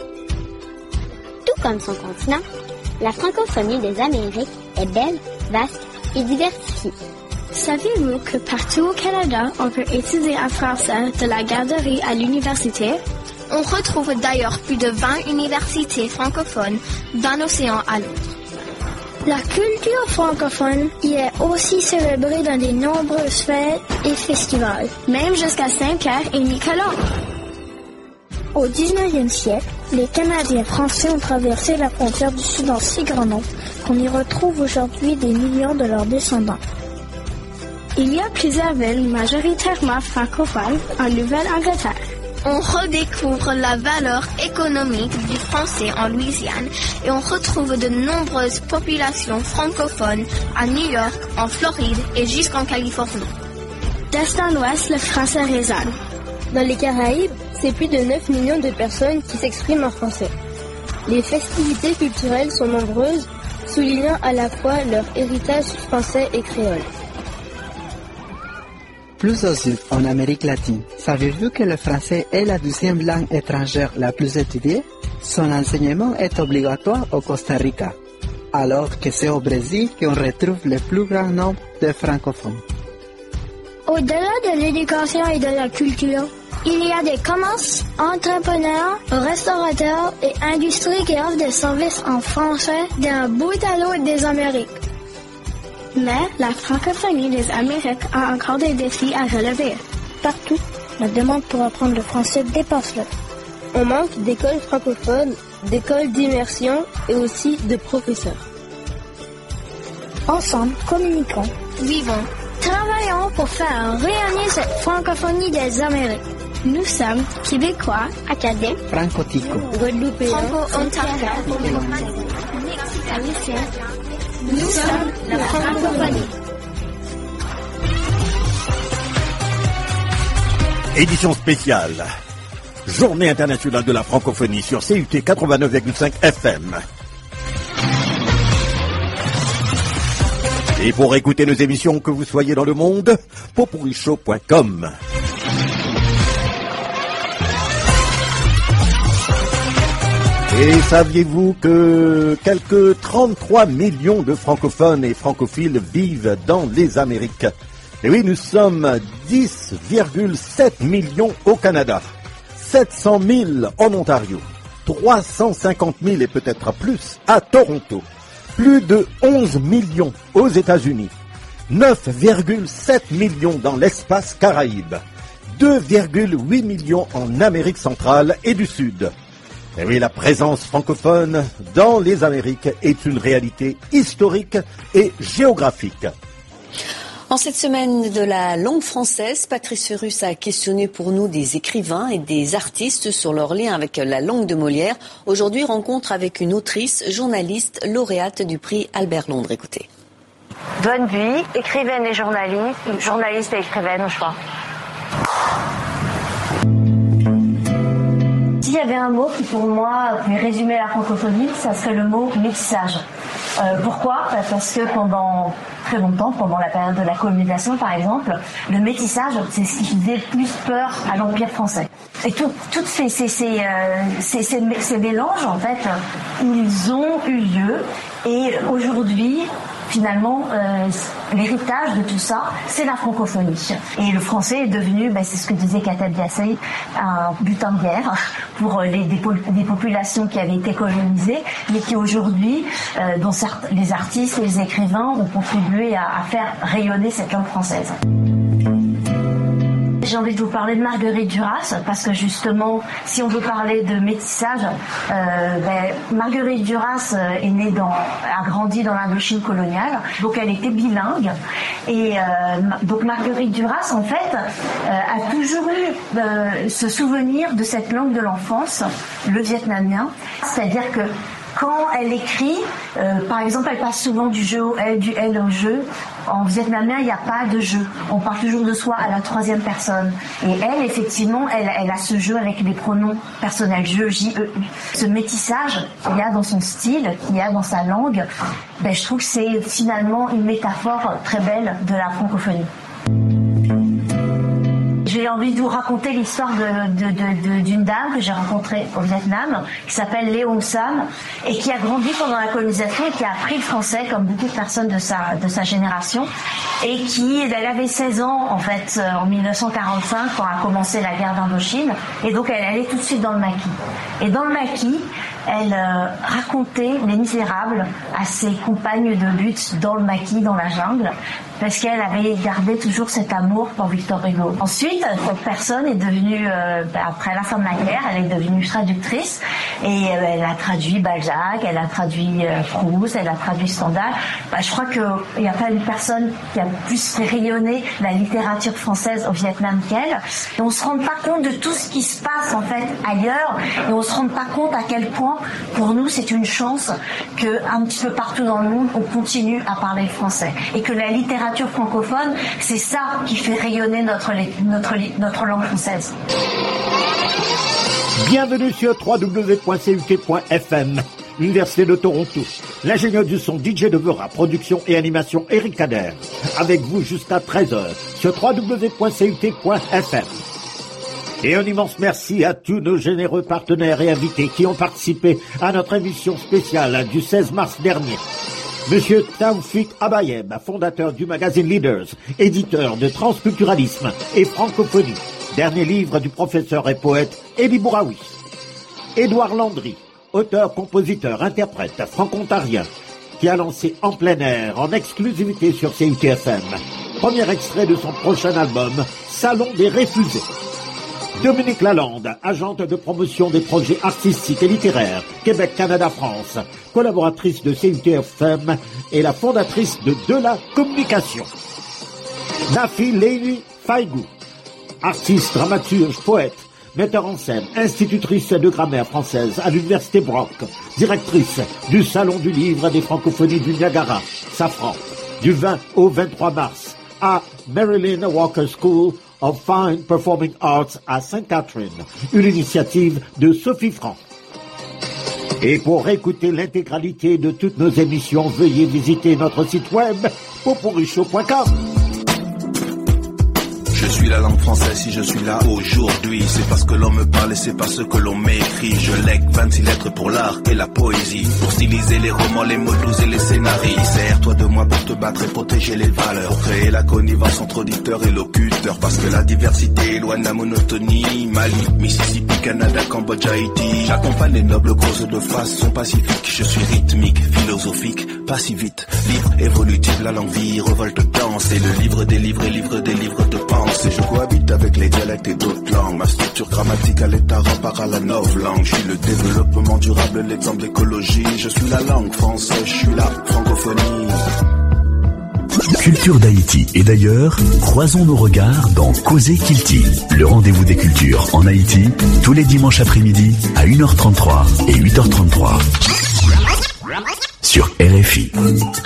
Tout comme son continent, la francophonie des Amériques est belle, vaste et diversifiée. Saviez-vous que partout au Canada, on peut étudier en français de la garderie à l'université? On retrouve d'ailleurs plus de vingt universités francophones d'un océan à l'autre. La culture francophone y est aussi célébrée dans de nombreuses fêtes et festivals, même jusqu'à Saint-Pierre et Nicolas. Au dix-neuvième siècle, les Canadiens français ont traversé la frontière du Sud en si grand nombre qu'on y retrouve aujourd'hui des millions de leurs descendants. Il y a plusieurs villes majoritairement francophones en Nouvelle-Angleterre. On redécouvre la valeur économique du français en Louisiane et on retrouve de nombreuses populations francophones à New York, en Floride et jusqu'en Californie. D'est en ouest, le français résonne. Dans les Caraïbes, c'est plus de neuf millions de personnes qui s'expriment en français. Les festivités culturelles sont nombreuses, soulignant à la fois leur héritage français et créole. Plus au sud, en Amérique latine, savez-vous que le français est la deuxième langue étrangère la plus étudiée? Son enseignement est obligatoire au Costa Rica, alors que c'est au Brésil qu'on retrouve le plus grand nombre de francophones. Au-delà de l'éducation et de la culture, il y a des commerces, entrepreneurs, restaurateurs et industries qui offrent des services en français d'un bout à l'autre des Amériques. Mais la francophonie des Amériques a encore des défis à relever. Partout, la demande pour apprendre le français dépasse le. On manque d'écoles francophones, d'écoles d'immersion et aussi de professeurs. Ensemble, communiquons, vivons, travaillons pour faire rayonner cette francophonie des Amériques. Nous sommes Québécois, Acadiens, Franco-Tico, Guadeloupéens, Franco-Ontariens, Mexicains. Nous sommes la francophonie. Édition spéciale. Journée internationale de la francophonie sur C U T quatre-vingt-neuf virgule cinq F M. Et pour écouter nos émissions, que vous soyez dans le monde, popurichaud point com. Et saviez-vous que quelques trente-trois millions de francophones et francophiles vivent dans les Amériques? Et oui, nous sommes dix virgule sept millions au Canada, sept cent mille en Ontario, trois cent cinquante mille et peut-être plus à Toronto, plus de onze millions aux États-Unis, neuf virgule sept millions dans l'espace Caraïbe, deux virgule huit millions en Amérique centrale et du Sud. Et oui, la présence francophone dans les Amériques est une réalité historique et géographique. En cette semaine de la langue française, Patrice Ferrus a questionné pour nous des écrivains et des artistes sur leur lien avec la langue de Molière. Aujourd'hui, rencontre avec une autrice, journaliste, lauréate du prix Albert Londres. Écoutez. Bonne vie, écrivaine et journaliste, journaliste et écrivaine au choix. S'il y avait un mot qui pour moi pouvait résumer la francophonie, ça serait le mot métissage. Euh, pourquoi ? Parce que pendant très longtemps, pendant la période de la colonisation par exemple, le métissage, c'est ce qui faisait le plus peur à l'Empire français. Et toutes tout ces, ces, ces, euh, ces, ces, ces mélanges, en fait, ils ont eu lieu. Et aujourd'hui, finalement, euh, l'héritage de tout ça, c'est la francophonie. Et le français est devenu, ben, c'est ce que disait Kata Biassé, un butin de guerre pour les, des, des populations qui avaient été colonisées, mais qui aujourd'hui, euh, dont certes, les artistes et les écrivains ont contribué à, à faire rayonner cette langue française. J'ai envie de vous parler de Marguerite Duras, parce que justement, si on veut parler de métissage, euh, ben, Marguerite Duras est née dans, a grandi dans l'Indochine coloniale, donc elle était bilingue. Et euh, donc Marguerite Duras, en fait, euh, a toujours eu euh, ce souvenir de cette langue de l'enfance, le vietnamien, c'est-à-dire que quand elle écrit, euh, par exemple, elle passe souvent du jeu au elle, du elle au jeu. En vietnamien, il n'y a pas de jeu. On parle toujours de soi à la troisième personne. Et elle, effectivement, elle, elle a ce jeu avec les pronoms personnels, je, J, E, U. Ce métissage qu'il y a dans son style, qu'il y a dans sa langue, ben, je trouve que c'est finalement une métaphore très belle de la francophonie. J'ai envie de vous raconter l'histoire de, de, de, de, d'une dame que j'ai rencontrée au Vietnam, qui s'appelle Lê Hồng Sam, et qui a grandi pendant la colonisation et qui a appris le français comme beaucoup de personnes de sa, de sa génération, et qui, elle avait seize ans, en fait, en mille neuf cent quarante-cinq, quand a commencé la guerre d'Indochine, et donc elle allait tout de suite dans le maquis. Et dans le maquis, elle euh, racontait Les Misérables à ses compagnes de lutte dans le maquis, dans la jungle, parce qu'elle avait gardé toujours cet amour pour Victor Hugo. Ensuite, cette personne est devenue, euh, après la fin de la guerre, elle est devenue traductrice, et euh, elle a traduit Balzac, elle a traduit euh, Proust, elle a traduit Stendhal. Bah, je crois qu'il n'y a pas une personne qui a plus fait rayonner la littérature française au Vietnam qu'elle. Et on se rend pas compte de tout ce qui se passe en fait ailleurs, et on se rend pas compte à quel point, pour nous, c'est une chance que un petit peu partout dans le monde, on continue à parler français, et que la littérature francophone, c'est ça qui fait rayonner notre notre notre langue française. Bienvenue sur w w w point c u t point f m, Université de Toronto. L'ingénieur du son D J Devera, production et animation Eric Kader. Avec vous jusqu'à treize heures sur w w w point c u t point f m. Et un immense merci à tous nos généreux partenaires et invités qui ont participé à notre émission spéciale du seize mars dernier. Monsieur Taoufik Abayeb, fondateur du magazine Leaders, éditeur de transculturalisme et francophonie, dernier livre du professeur et poète Elie Bouraoui. Édouard Landry, auteur, compositeur, interprète franco-ontarien, qui a lancé En plein air en exclusivité sur C U T F M. Premier extrait de son prochain album, Salon des Réfusés. Dominique Lalande, agente de promotion des projets artistiques et littéraires, Québec, Canada, France, collaboratrice de C U T F M et la fondatrice de De la Communication. Nafi Leili Faigou, artiste, dramaturge, poète, metteur en scène, institutrice de grammaire française à l'Université Brock, directrice du Salon du Livre des Francophonies du Niagara, Safran, du vingt au vingt-trois mars, à Marilyn Walker School of Fine Performing Arts à Sainte Catherine, une initiative de Sophie Franck. Et pour écouter l'intégralité de toutes nos émissions, veuillez visiter notre site web poporichaud point com. Je suis la langue française si je suis là aujourd'hui. C'est parce que l'on me parle et c'est parce que l'on m'écrit. Je lègue vingt-six lettres pour l'art et la poésie, pour styliser les romans, les mots doux et les scénarios. Sers-toi de moi pour te battre et protéger les valeurs, pour créer la connivence entre auditeurs et locuteurs. Parce que la diversité éloigne la monotonie. Mali, Mississippi, Canada, Cambodge, Haïti. J'accompagne les nobles causes de façon pacifique. Je suis rythmique, philosophique, pas si vite. Livre évolutif, la langue vie, revolte, danse. Et le livre des livres et livre des livres de pensée. Je cohabite avec les dialectes et d'autres langues. Ma structure grammaticale est à rempart à la novlangue. Je suis le développement durable, l'exemple d'écologie. Je suis la langue française, je suis la francophonie. Culture d'Haïti et d'ailleurs, croisons nos regards dans Causer Kilti, le rendez-vous des cultures en Haïti, tous les dimanches après-midi à une heure trente-trois et huit heures trente-trois sur R F I.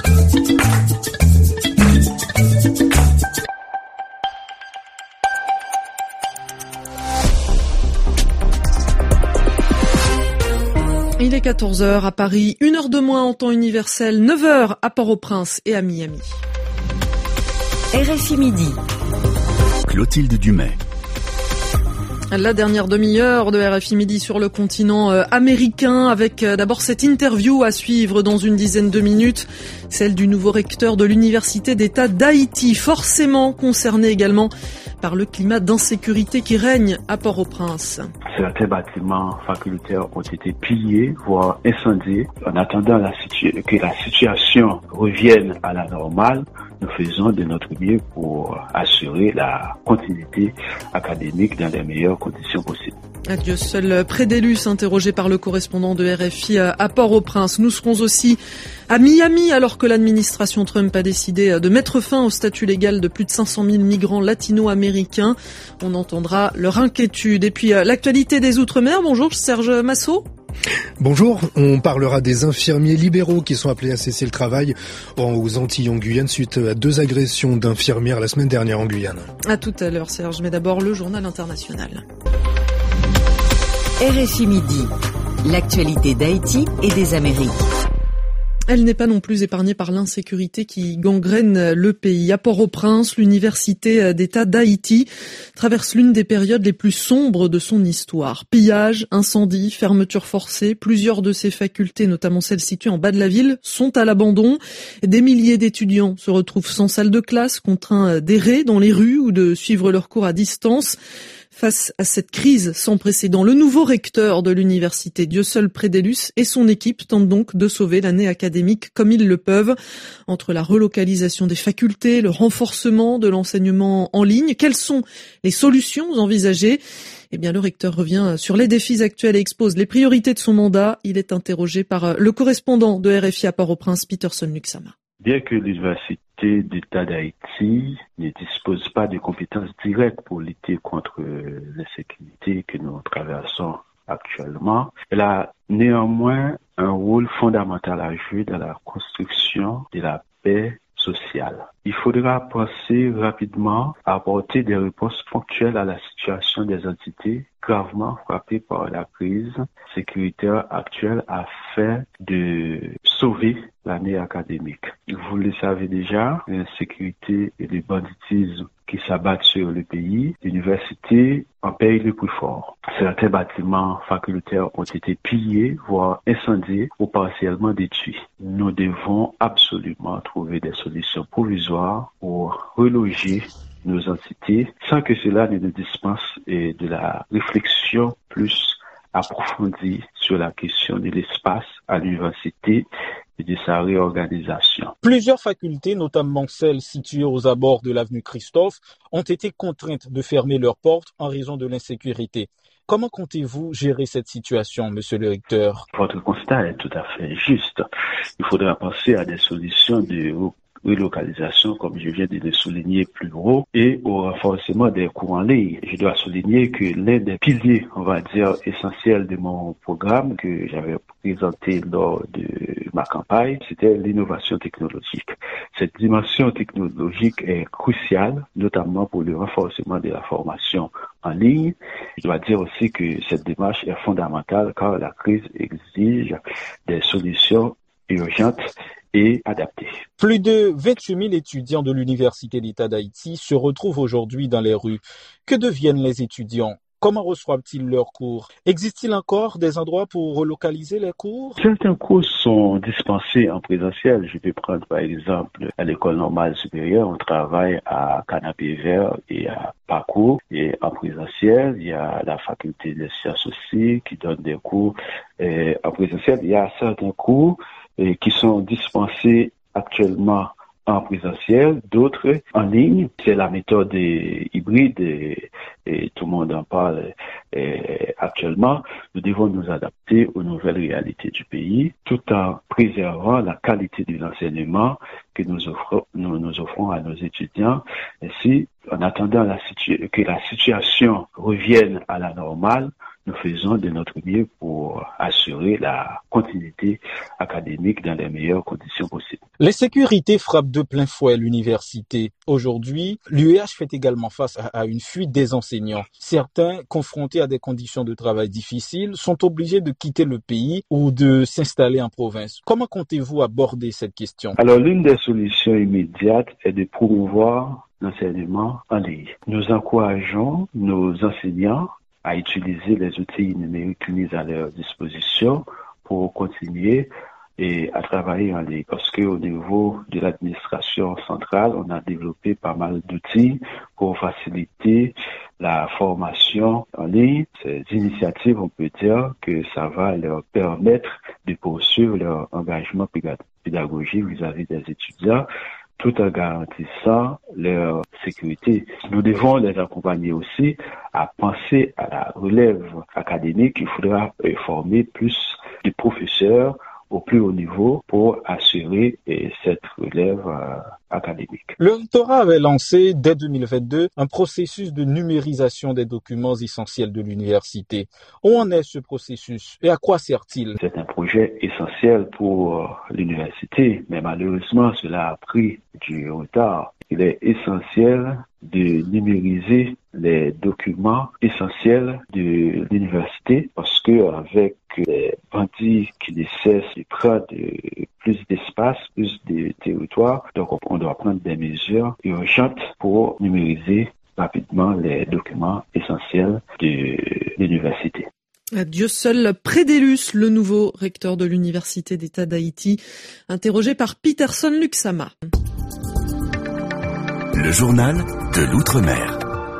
Il est quatorze heures à Paris, une heure de moins en temps universel, neuf heures à Port-au-Prince et à Miami. R F I Midi. Clotilde Dumais. La dernière demi-heure de R F I Midi sur le continent euh, américain avec euh, d'abord cette interview à suivre dans une dizaine de minutes, celle du nouveau recteur de l'Université d'État d'Haïti, forcément concerné également par le climat d'insécurité qui règne à Port-au-Prince. Certains bâtiments facultaires ont été pillés, voire incendiés. En attendant la situ- que la situation revienne à la normale, nous faisons de notre mieux pour assurer la continuité académique dans les meilleures conditions possibles. Adieu seul Prédélus, interrogé par le correspondant de R F I à Port-au-Prince. Nous serons aussi à Miami alors que l'administration Trump a décidé de mettre fin au statut légal de plus de cinq cent mille migrants latino-américains. On entendra leur inquiétude. Et puis l'actualité des Outre-mer. Bonjour Serge Massot. Bonjour, on parlera des infirmiers libéraux qui sont appelés à cesser le travail aux Antilles en Guyane suite à deux agressions d'infirmières la semaine dernière en Guyane. À tout à l'heure Serge, mais d'abord le journal international. R F I Midi, l'actualité d'Haïti et des Amériques. Elle n'est pas non plus épargnée par l'insécurité qui gangrène le pays. À Port-au-Prince, l'Université d'État d'Haïti traverse l'une des périodes les plus sombres de son histoire. Pillages, incendies, fermetures forcées, plusieurs de ses facultés, notamment celles situées en bas de la ville, sont à l'abandon. Des milliers d'étudiants se retrouvent sans salle de classe, contraints d'errer dans les rues ou de suivre leurs cours à distance. Face à cette crise sans précédent, le nouveau recteur de l'université, Dieu seul Prédélus, et son équipe tentent donc de sauver l'année académique comme ils le peuvent. Entre la relocalisation des facultés, le renforcement de l'enseignement en ligne, quelles sont les solutions envisagées ? Eh bien, le recteur revient sur les défis actuels et expose les priorités de son mandat. Il est interrogé par le correspondant de R F I à Port-au-Prince, Peterson Luxama. Bien que l'Université d'État d'Haïti ne dispose pas de compétences directes pour lutter contre l'insécurité que nous traversons actuellement, elle a néanmoins un rôle fondamental à jouer dans la construction de la paix sociale. Il faudra penser rapidement à apporter des réponses ponctuelles à la situation des entités gravement frappées par la crise sécuritaire actuelle afin de sauver l'année académique. Vous le savez déjà, l'insécurité et le banditisme qui s'abattent sur le pays, l'université en paye le plus fort. Certains bâtiments facultaires ont été pillés, voire incendiés ou partiellement détruits. Nous devons absolument trouver des solutions provisoires pour reloger nos entités sans que cela ne nous dispense de la réflexion plus approfondie sur la question de l'espace à l'université et de sa réorganisation. Plusieurs facultés, notamment celles situées aux abords de l'avenue Christophe, ont été contraintes de fermer leurs portes en raison de l'insécurité. Comment comptez-vous gérer cette situation, monsieur le recteur? Votre constat est tout à fait juste. Il faudra penser à des solutions de relocalisation, comme je viens de le souligner plus haut, et au renforcement des cours en ligne. Je dois souligner que l'un des piliers, on va dire, essentiels de mon programme que j'avais présenté lors de ma campagne, c'était l'innovation technologique. Cette dimension technologique est cruciale, notamment pour le renforcement de la formation en ligne. Je dois dire aussi que cette démarche est fondamentale car la crise exige des solutions urgentes et adaptées. Plus de vingt-huit mille étudiants de l'Université d'État d'Haïti se retrouvent aujourd'hui dans les rues. Que deviennent les étudiants? Comment reçoivent-ils leurs cours? Existe-t-il encore des endroits pour relocaliser les cours? Certains cours sont dispensés en présentiel. Je peux prendre par exemple à l'école normale supérieure, on travaille à Canapé Vert et à Parcours. Et en présentiel, il y a la faculté des sciences aussi qui donne des cours. Et en présentiel, il y a certains cours et qui sont dispensés actuellement en présentiel, d'autres en ligne. C'est la méthode hybride et, et tout le monde en parle et actuellement. Nous devons nous adapter aux nouvelles réalités du pays tout en préservant la qualité de l'enseignement que nous offrons, nous, nous offrons à nos étudiants. Ainsi, en attendant la situ- que la situation revienne à la normale, nous faisons de notre mieux pour assurer la continuité académique dans les meilleures conditions possibles. L'insécurité frappe de plein fouet l'université. Aujourd'hui, l'U E H fait également face à, à une fuite des enseignants. Certains, confrontés à des conditions de travail difficiles, sont obligés de quitter le pays ou de s'installer en province. Comment comptez-vous aborder cette question? Alors, l'une des solutions immédiates est de promouvoir l'enseignement en ligne. Nous encourageons nos enseignants à utiliser les outils numériques mis à leur disposition pour continuer et à travailler en ligne, parce que au niveau de l'administration centrale, on a développé pas mal d'outils pour faciliter la formation en ligne. Ces initiatives, on peut dire que ça va leur permettre de poursuivre leur engagement pédagogique vis-à-vis des étudiants, tout en garantissant leur sécurité. Nous devons les accompagner aussi à penser à la relève académique. Il faudra former plus de professeurs au plus haut niveau pour assurer eh, cette relève euh, académique. Le rectorat avait lancé dès deux mille vingt-deux un processus de numérisation des documents essentiels de l'université. Où en est ce processus et à quoi sert-il? C'est un projet essentiel pour euh, l'université, mais malheureusement cela a pris du retard. Il est essentiel de numériser les documents essentiels de l'université parce que avec les bandits qui ne cessent de prendre plus d'espace, plus de territoire, donc on doit prendre des mesures urgentes pour numériser rapidement les documents essentiels de l'université. Dieu seul, Prédélus, le nouveau recteur de l'Université d'État d'Haïti, interrogé par Peterson Luxama. Le journal de l'Outre-mer.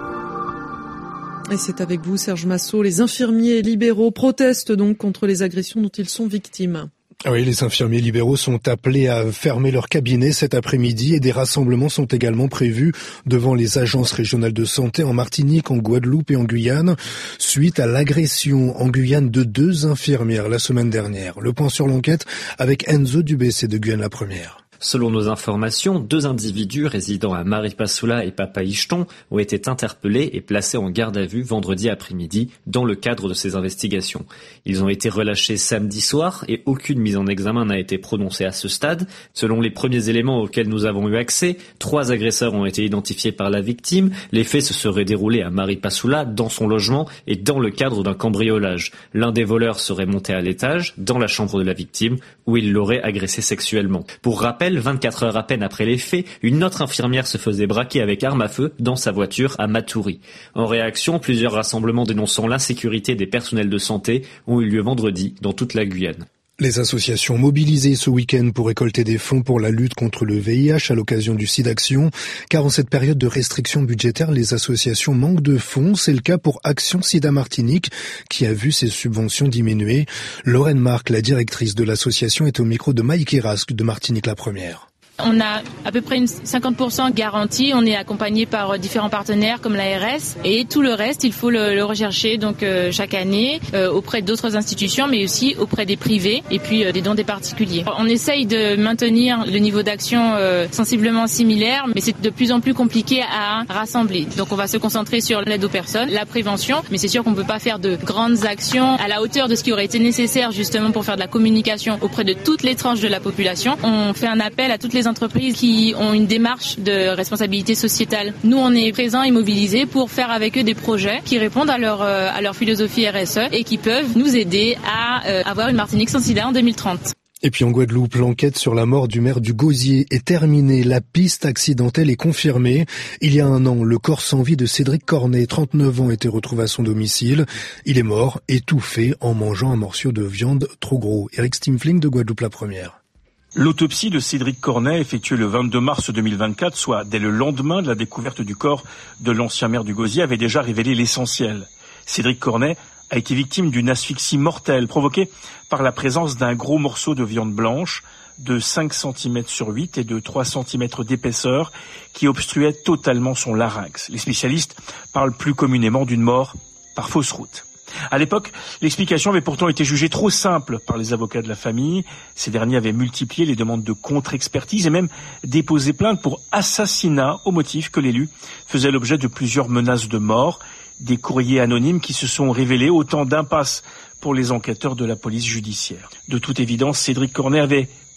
Et c'est avec vous, Serge Massot. Les infirmiers libéraux protestent donc contre les agressions dont ils sont victimes. Oui, les infirmiers libéraux sont appelés à fermer leur cabinet cet après-midi et des rassemblements sont également prévus devant les agences régionales de santé en Martinique, en Guadeloupe et en Guyane, suite à l'agression en Guyane de deux infirmières la semaine dernière. Le point sur l'enquête avec Enzo Dubessé de Guyane la Première. Selon nos informations, deux individus résidant à Maripasoula et Papaïcheton ont été interpellés et placés en garde à vue vendredi après-midi dans le cadre de ces investigations. Ils ont été relâchés samedi soir et aucune mise en examen n'a été prononcée à ce stade. Selon les premiers éléments auxquels nous avons eu accès, trois agresseurs ont été identifiés par la victime. Les faits se seraient déroulés à Maripasoula, dans son logement et dans le cadre d'un cambriolage. L'un des voleurs serait monté à l'étage, dans la chambre de la victime, où il l'aurait agressée sexuellement. Pour rappel, vingt-quatre heures à peine après les faits, une autre infirmière se faisait braquer avec arme à feu dans sa voiture à Matoury. En réaction, plusieurs rassemblements dénonçant l'insécurité des personnels de santé ont eu lieu vendredi dans toute la Guyane. Les associations mobilisées ce week-end pour récolter des fonds pour la lutte contre le V I H à l'occasion du SIDAction, car en cette période de restrictions budgétaires, les associations manquent de fonds. C'est le cas pour Action Sida Martinique, qui a vu ses subventions diminuer. Lorraine Marc, la directrice de l'association, est au micro de Mike Rasque de Martinique la Première. On a à peu près une cinquante pour cent garantie. On est accompagné par différents partenaires comme l'A R S et tout le reste, il faut le, le rechercher donc euh, chaque année euh, auprès d'autres institutions, mais aussi auprès des privés et puis euh, des dons des particuliers. On essaye de maintenir le niveau d'action euh, sensiblement similaire, mais c'est de plus en plus compliqué à rassembler. Donc on va se concentrer sur l'aide aux personnes, la prévention, mais c'est sûr qu'on ne peut pas faire de grandes actions à la hauteur de ce qui aurait été nécessaire justement pour faire de la communication auprès de toutes les tranches de la population. On fait un appel à toutes les entreprises qui ont une démarche de responsabilité sociétale. Nous, on est présents et mobilisés pour faire avec eux des projets qui répondent à leur, euh, à leur philosophie R S E et qui peuvent nous aider à euh, avoir une Martinique sans sida en deux mille trente. Et puis en Guadeloupe, l'enquête sur la mort du maire du Gosier est terminée. La piste accidentelle est confirmée. Il y a un an, le corps sans vie de Cédric Cornet, trente-neuf ans, était retrouvé à son domicile. Il est mort, étouffé, en mangeant un morceau de viande trop gros. Eric Stimfling de Guadeloupe la Première. L'autopsie de Cédric Cornet, effectuée le vingt-deux mars deux mille vingt-quatre, soit dès le lendemain de la découverte du corps de l'ancien maire du Gosier, avait déjà révélé l'essentiel. Cédric Cornet a été victime d'une asphyxie mortelle provoquée par la présence d'un gros morceau de viande blanche de cinq centimètres sur huit et de trois centimètres d'épaisseur qui obstruait totalement son larynx. Les spécialistes parlent plus communément d'une mort par fausse route. À l'époque, l'explication avait pourtant été jugée trop simple par les avocats de la famille. Ces derniers avaient multiplié les demandes de contre-expertise et même déposé plainte pour assassinat au motif que l'élu faisait l'objet de plusieurs menaces de mort. Des courriers anonymes qui se sont révélés autant d'impasses pour les enquêteurs de la police judiciaire. De toute évidence, Cédric Cornet avait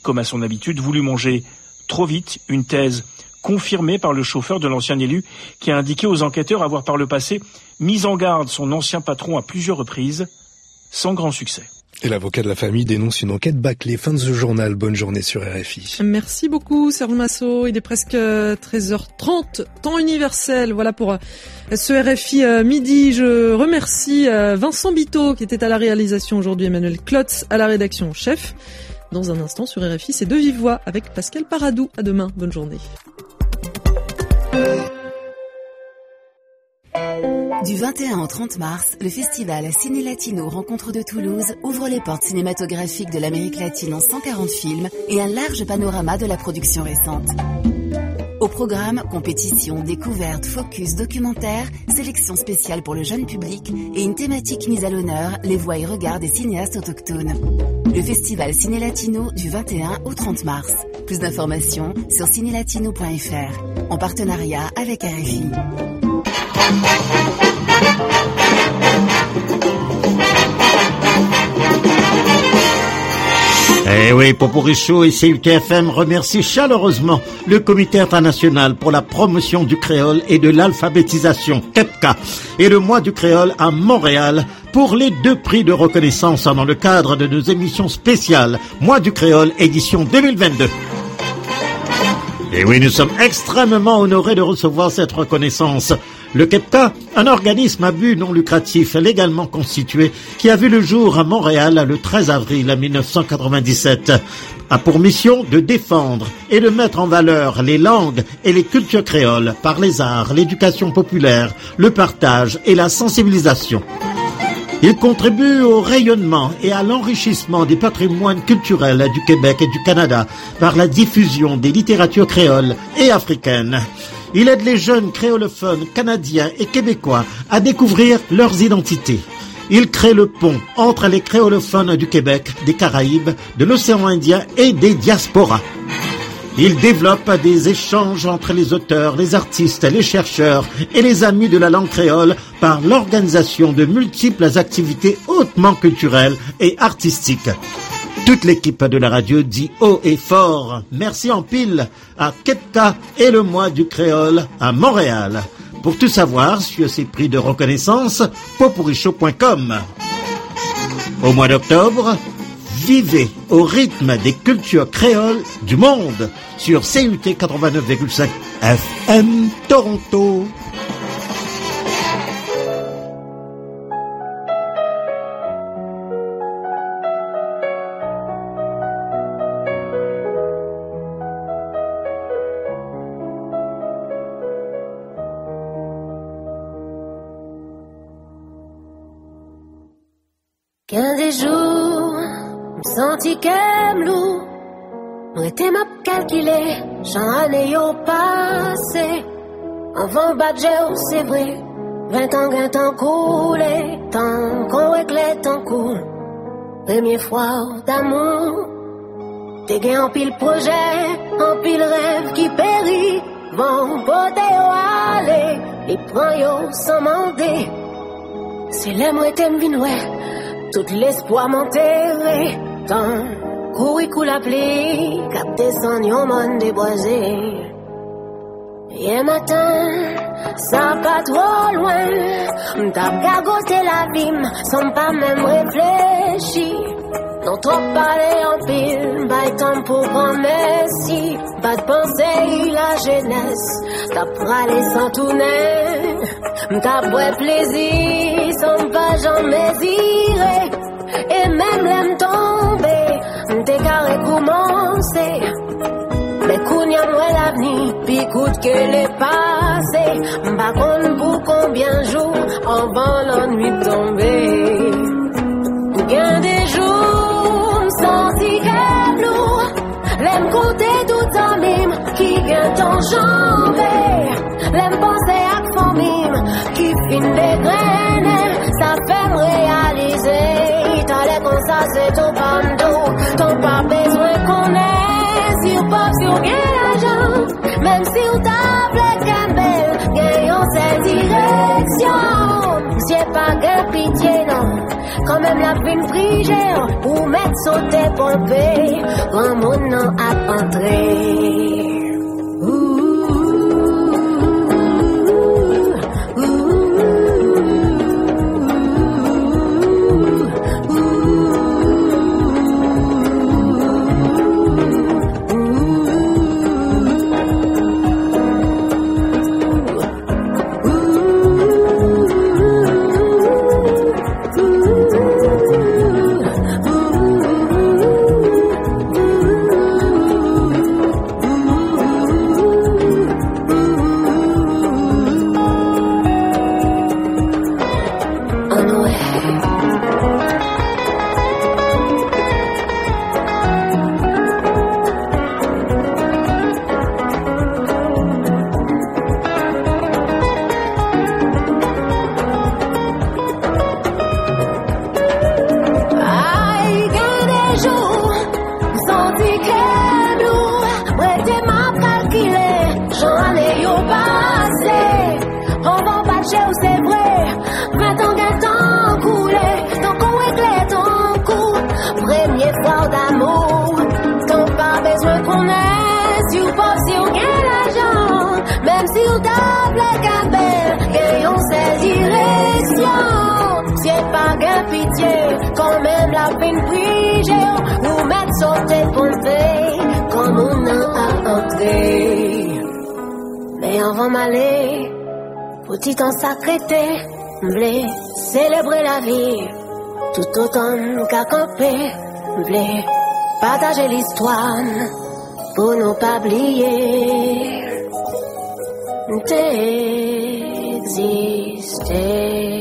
comme à son habitude, voulu manger trop vite, une thèse confirmée par le chauffeur de l'ancien élu qui a indiqué aux enquêteurs avoir par le passé mis en garde son ancien patron à plusieurs reprises, sans grand succès. Et l'avocat de la famille dénonce une enquête bâclée. Fin de ce journal. Bonne journée sur R F I. Merci beaucoup, Serge Massot. Il est presque treize heures trente, temps universel. Voilà pour ce R F I midi. Je remercie Vincent Biteau qui était à la réalisation aujourd'hui, Emmanuel Klotz à la rédaction chef. Dans un instant sur R F I, c'est De Vive Voix avec Pascal Paradou. À demain. Bonne journée. Du vingt et un au trente mars, le festival Ciné Latino Rencontre de Toulouse ouvre les portes cinématographiques de l'Amérique latine en cent quarante films et un large panorama de la production récente. Au programme, compétition, découverte, focus, documentaire, sélection spéciale pour le jeune public et une thématique mise à l'honneur, les voix et regards des cinéastes autochtones. Le festival Ciné Latino du vingt et un au trente mars. Plus d'informations sur cinélatino point f r en partenariat avec R F I. Eh oui, Poporicho et C U T F M remercient chaleureusement le Comité international pour la promotion du créole et de l'alphabétisation, C E P C A, et le mois du créole à Montréal pour les deux prix de reconnaissance dans le cadre de nos émissions spéciales Mois du créole édition deux mille vingt-deux. Et oui, nous sommes extrêmement honorés de recevoir cette reconnaissance. Le C E P C A, un organisme à but non lucratif légalement constitué qui a vu le jour à Montréal le treize avril mille neuf cent quatre-vingt-dix-sept, a pour mission de défendre et de mettre en valeur les langues et les cultures créoles par les arts, l'éducation populaire, le partage et la sensibilisation. Il contribue au rayonnement et à l'enrichissement des patrimoines culturels du Québec et du Canada par la diffusion des littératures créoles et africaines. Il aide les jeunes créolophones canadiens et québécois à découvrir leurs identités. Il crée le pont entre les créolophones du Québec, des Caraïbes, de l'océan Indien et des diasporas. Il développe des échanges entre les auteurs, les artistes, les chercheurs et les amis de la langue créole par l'organisation de multiples activités hautement culturelles et artistiques. Toute l'équipe de la radio dit haut et fort merci en pile à C E P C A et le mois du créole à Montréal. Pour tout savoir sur ces prix de reconnaissance, poporicho point com. Au mois d'octobre, vivez au rythme des cultures créoles du monde sur C U T quatre-vingt-neuf virgule cinq F M Toronto. Qu'un des jours, senti qu'aime loup, moi t'es m'a calculé, j'en année yo passé, avant badger c'est vrai, vingt ans gain temps coulé, tant qu'on éclate tant cool, première fois d'amour, t'es gain en pile projet, en pile rêve qui périt, vont poter yo aller, et prend yo sans demander, c'est les moi t'aime vinoué. Tout l'espoir m'enterrer, tant courir coule la pluie, cap descend yon monde déboisé. Hier matin, ça pas trop loin, m't'a gargoté la vie, sans pas même réfléchir. Non trop parler en pile, bail temps pour grand merci. Pas de pensée, la jeunesse, t'as pralé sans tourner. M't'a boit plaisir, sans pas j'en désiré. Et même l'aime tomber, m't'es carré commencé. Mais kounya moi l'avenir, pis coûte que les passé. M'pas compte pour combien jours, avant la nuit tombée. Gain des jours, m'senti qu'elle lourd. L'aime compter tout en mime, qui gagne ton jambé. L'aime penser à fond mime, qui fin des graines. Ça fait me réaliser, t'as l'air comme ça c'est ton bando. T'as pas besoin qu'on ait, si ou pas si ou bien l'argent. Même si ou t'as fait qu'un bel, gagnons cette direction. J'ai pas de pitié non, quand même la peine brigée, pour mettre sauter pompé, quand mon nom a entré. Quand même la peine brigée, nous mettre sauter pompé, comme on a entré. Mais avant m'aller, petit temps sacré, m'blé, célébrer la vie, tout autant qu'à camper, m'blé, partager l'histoire, pour nous pas oublier, d'exister.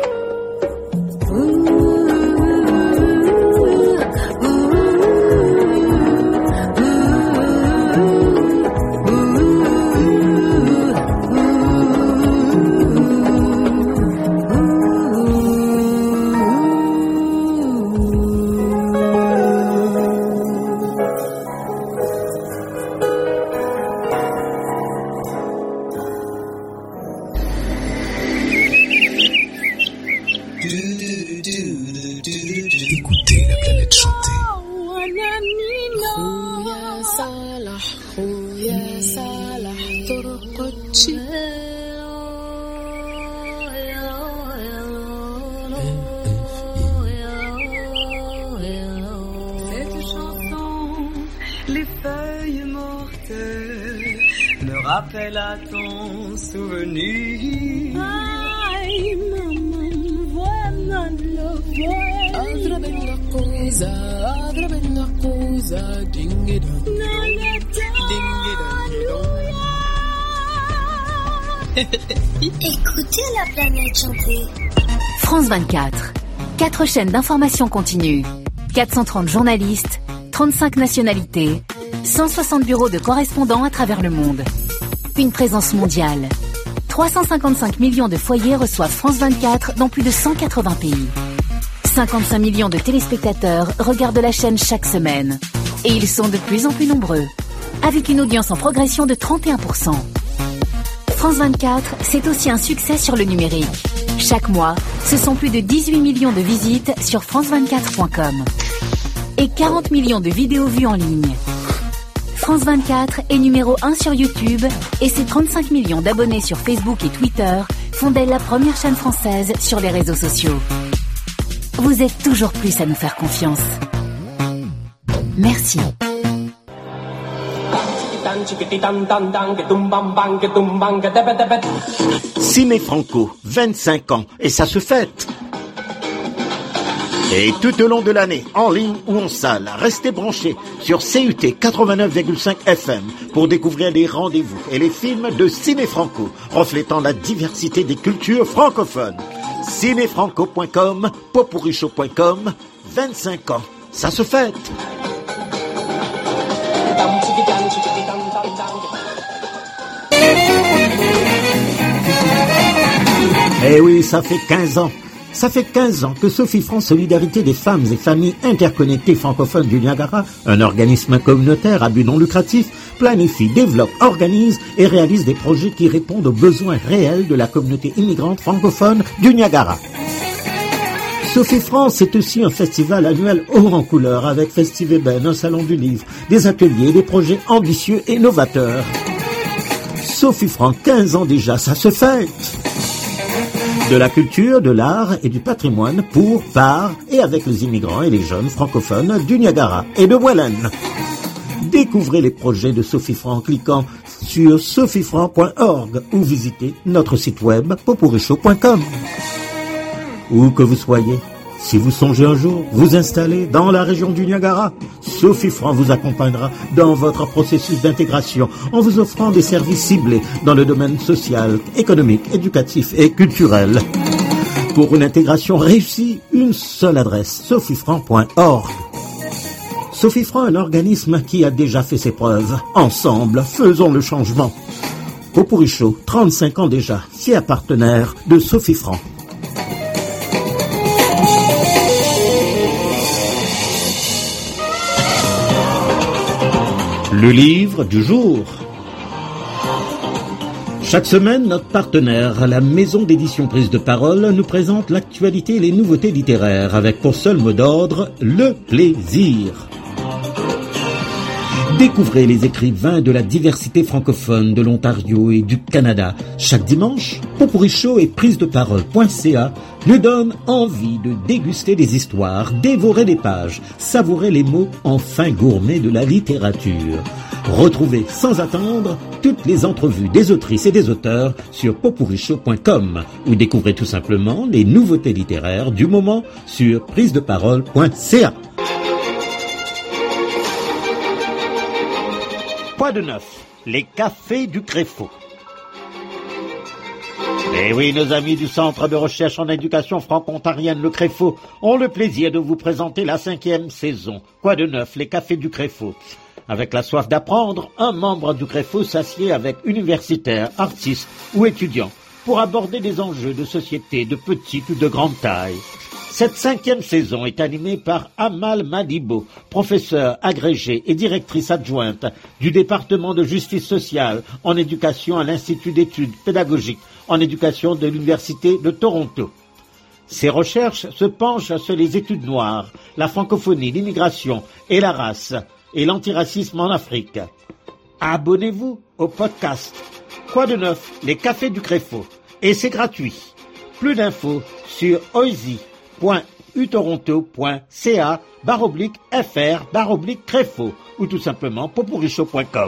Rappelle à ton souvenir. Ay, maman, voilà le voile. Adra bella cosa, adra bella cosa, ding-it-dong, ding-it-dong. Écoutez la planète chanter. France vingt-quatre. Quatre chaînes d'information continue. quatre cent trente journalistes, trente-cinq nationalités, cent soixante bureaux de correspondants à travers le monde. Une présence mondiale. trois cent cinquante-cinq millions de foyers reçoivent France vingt-quatre dans plus de cent quatre-vingts pays. cinquante-cinq millions de téléspectateurs regardent la chaîne chaque semaine. Et ils sont de plus en plus nombreux, avec une audience en progression de trente et un pour cent. France vingt-quatre, c'est aussi un succès sur le numérique. Chaque mois, ce sont plus de dix-huit millions de visites sur france vingt-quatre point com. Et quarante millions de vidéos vues en ligne. France vingt-quatre est numéro un sur YouTube et ses trente-cinq millions d'abonnés sur Facebook et Twitter font d'elle la première chaîne française sur les réseaux sociaux. Vous êtes toujours plus à nous faire confiance. Merci. Ciné Franco, vingt-cinq ans, et ça se fête. Et tout au long de l'année, en ligne ou en salle, restez branchés sur C U T quatre-vingt-neuf virgule cinq F M pour découvrir les rendez-vous et les films de Ciné Franco, reflétant la diversité des cultures francophones. ciné franco point com, popuricho point com, vingt-cinq ans, ça se fête. Eh oui, ça fait quinze ans. Ça fait quinze ans que Sophie France Solidarité des femmes et familles interconnectées francophones du Niagara, un organisme communautaire à but non lucratif, planifie, développe, organise et réalise des projets qui répondent aux besoins réels de la communauté immigrante francophone du Niagara. Sophie France est aussi un festival annuel haut en couleur avec Festiveben, un salon du livre, des ateliers, des projets ambitieux et novateurs. Sophie France, quinze ans déjà, ça se fête. De la culture, de l'art et du patrimoine pour, par et avec les immigrants et les jeunes francophones du Niagara et de Welland. Découvrez les projets de Sophie France en cliquant sur sophie franc point org ou visitez notre site web popurichaud point com. Où que vous soyez, si vous songez un jour vous installer dans la région du Niagara, Sophie France vous accompagnera dans votre processus d'intégration en vous offrant des services ciblés dans le domaine social, économique, éducatif et culturel. Pour une intégration réussie, une seule adresse, sophie franc point org. Sophie France est un organisme qui a déjà fait ses preuves. Ensemble, faisons le changement. Popurichaud, trente-cinq ans déjà, fier partenaire de Sophie France. Le livre du jour. Chaque semaine, notre partenaire, la maison d'édition Prise de Parole, nous présente l'actualité et les nouveautés littéraires avec pour seul mot d'ordre, le plaisir. Découvrez les écrivains de la diversité francophone de l'Ontario et du Canada. Chaque dimanche, Popurichaud et prise de parole point c a nous donnent envie de déguster des histoires, dévorer des pages, savourer les mots en fin gourmet de la littérature. Retrouvez sans attendre toutes les entrevues des autrices et des auteurs sur popurichaud point com ou découvrez tout simplement les nouveautés littéraires du moment sur prise de parole point c a. Quoi de neuf? Les cafés du Créfau. Eh oui, nos amis du Centre de recherche en éducation franco-ontarienne, le Créfau, ont le plaisir de vous présenter la cinquième saison. Quoi de neuf? Les cafés du Créfau. Avec la soif d'apprendre, un membre du Créfau s'assied avec universitaires, artistes ou étudiants pour aborder des enjeux de société de petite ou de grande taille. Cette cinquième saison est animée par Amal Madibo, professeure agrégée et directrice adjointe du département de justice sociale en éducation à l'Institut d'études pédagogiques en éducation de l'Université de Toronto. Ses recherches se penchent sur les études noires, la francophonie, l'immigration et la race et l'antiracisme en Afrique. Abonnez-vous au podcast Quoi de neuf? Les cafés du Créfau. Et c'est gratuit. Plus d'infos sur oisy point u toronto point c a barre oblique f r barre oblique Créfau ou tout simplement popurichaud point com.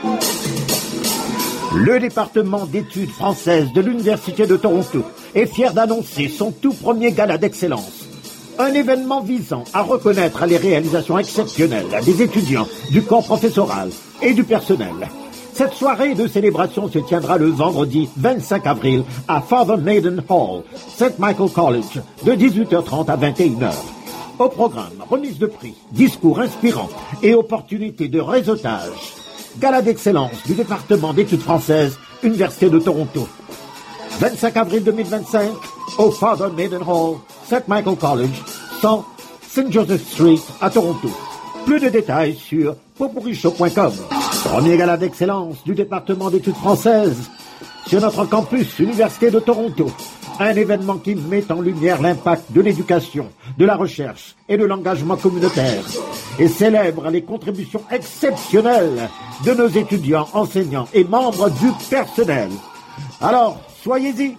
Le département d'études françaises de l'Université de Toronto est fier d'annoncer son tout premier gala d'excellence. Un événement visant à reconnaître les réalisations exceptionnelles des étudiants, du corps professoral et du personnel. Cette soirée de célébration se tiendra le vendredi vingt-cinq avril à Father Maiden Hall, Saint Michael College, de dix-huit heures trente à vingt et une heures. Au programme, remise de prix, discours inspirants et opportunités de réseautage. Gala d'excellence du département d'études françaises, Université de Toronto. vingt-cinq avril deux mille vingt-cinq, au Father Maiden Hall, Saint Michael College, cent Saint Joseph Street à Toronto. Plus de détails sur popurichaud point com. Premier gala d'excellence du département d'études françaises sur notre campus Université de Toronto. Un événement qui met en lumière l'impact de l'éducation, de la recherche et de l'engagement communautaire et célèbre les contributions exceptionnelles de nos étudiants, enseignants et membres du personnel. Alors, soyez-y.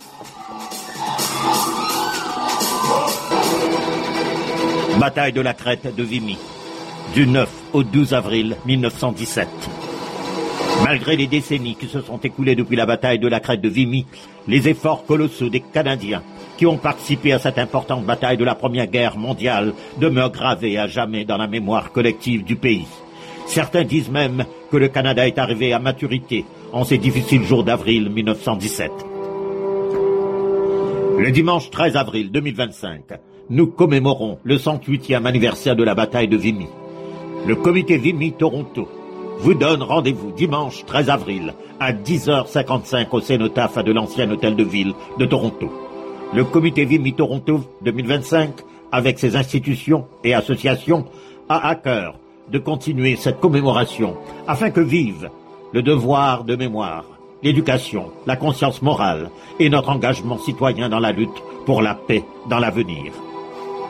Bataille de la Crête de Vimy, du neuf au douze avril mille neuf cent dix-sept. Malgré les décennies qui se sont écoulées depuis la bataille de la Crête de Vimy, les efforts colossaux des Canadiens qui ont participé à cette importante bataille de la Première Guerre mondiale demeurent gravés à jamais dans la mémoire collective du pays. Certains disent même que le Canada est arrivé à maturité en ces difficiles jours d'avril mille neuf cent dix-sept. Le dimanche treize avril deux mille vingt-cinq, nous commémorons le cent huitième anniversaire de la bataille de Vimy. Le comité Vimy Toronto vous donne rendez-vous dimanche treize avril à dix heures cinquante-cinq au cénotaphe de l'ancien hôtel de ville de Toronto. Le comité Vimy Toronto deux mille vingt-cinq, avec ses institutions et associations, a à cœur de continuer cette commémoration afin que vive le devoir de mémoire, l'éducation, la conscience morale et notre engagement citoyen dans la lutte pour la paix dans l'avenir.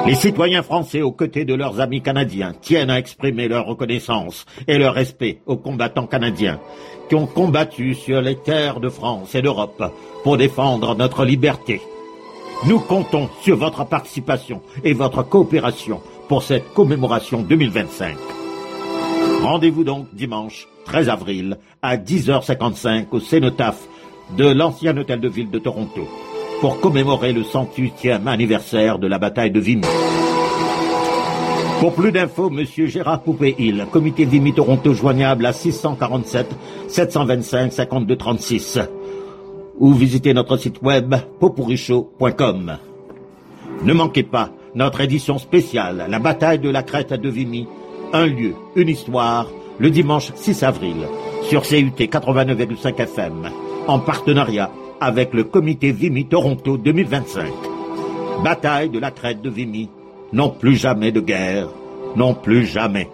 Les citoyens français aux côtés de leurs amis canadiens tiennent à exprimer leur reconnaissance et leur respect aux combattants canadiens qui ont combattu sur les terres de France et d'Europe pour défendre notre liberté. Nous comptons sur votre participation et votre coopération pour cette commémoration deux mille vingt-cinq. Rendez-vous donc dimanche treize avril à dix heures cinquante-cinq au cénotaphe de l'ancien hôtel de ville de Toronto pour commémorer le cent huitième anniversaire de la bataille de Vimy. Pour plus d'infos, monsieur Gérard Poupé-Hill, comité Vimy Toronto joignable à six cent quarante-sept sept cent vingt-cinq cinquante-deux trente-six ou visitez notre site web popourichaud point com. Ne manquez pas notre édition spéciale, la bataille de la Crête de Vimy, un lieu, une histoire, le dimanche six avril, sur C U T quatre-vingt-neuf virgule cinq F M, en partenariat avec le comité Vimy Toronto deux mille vingt-cinq. Bataille de la Crête de Vimy, non plus jamais de guerre, non plus jamais.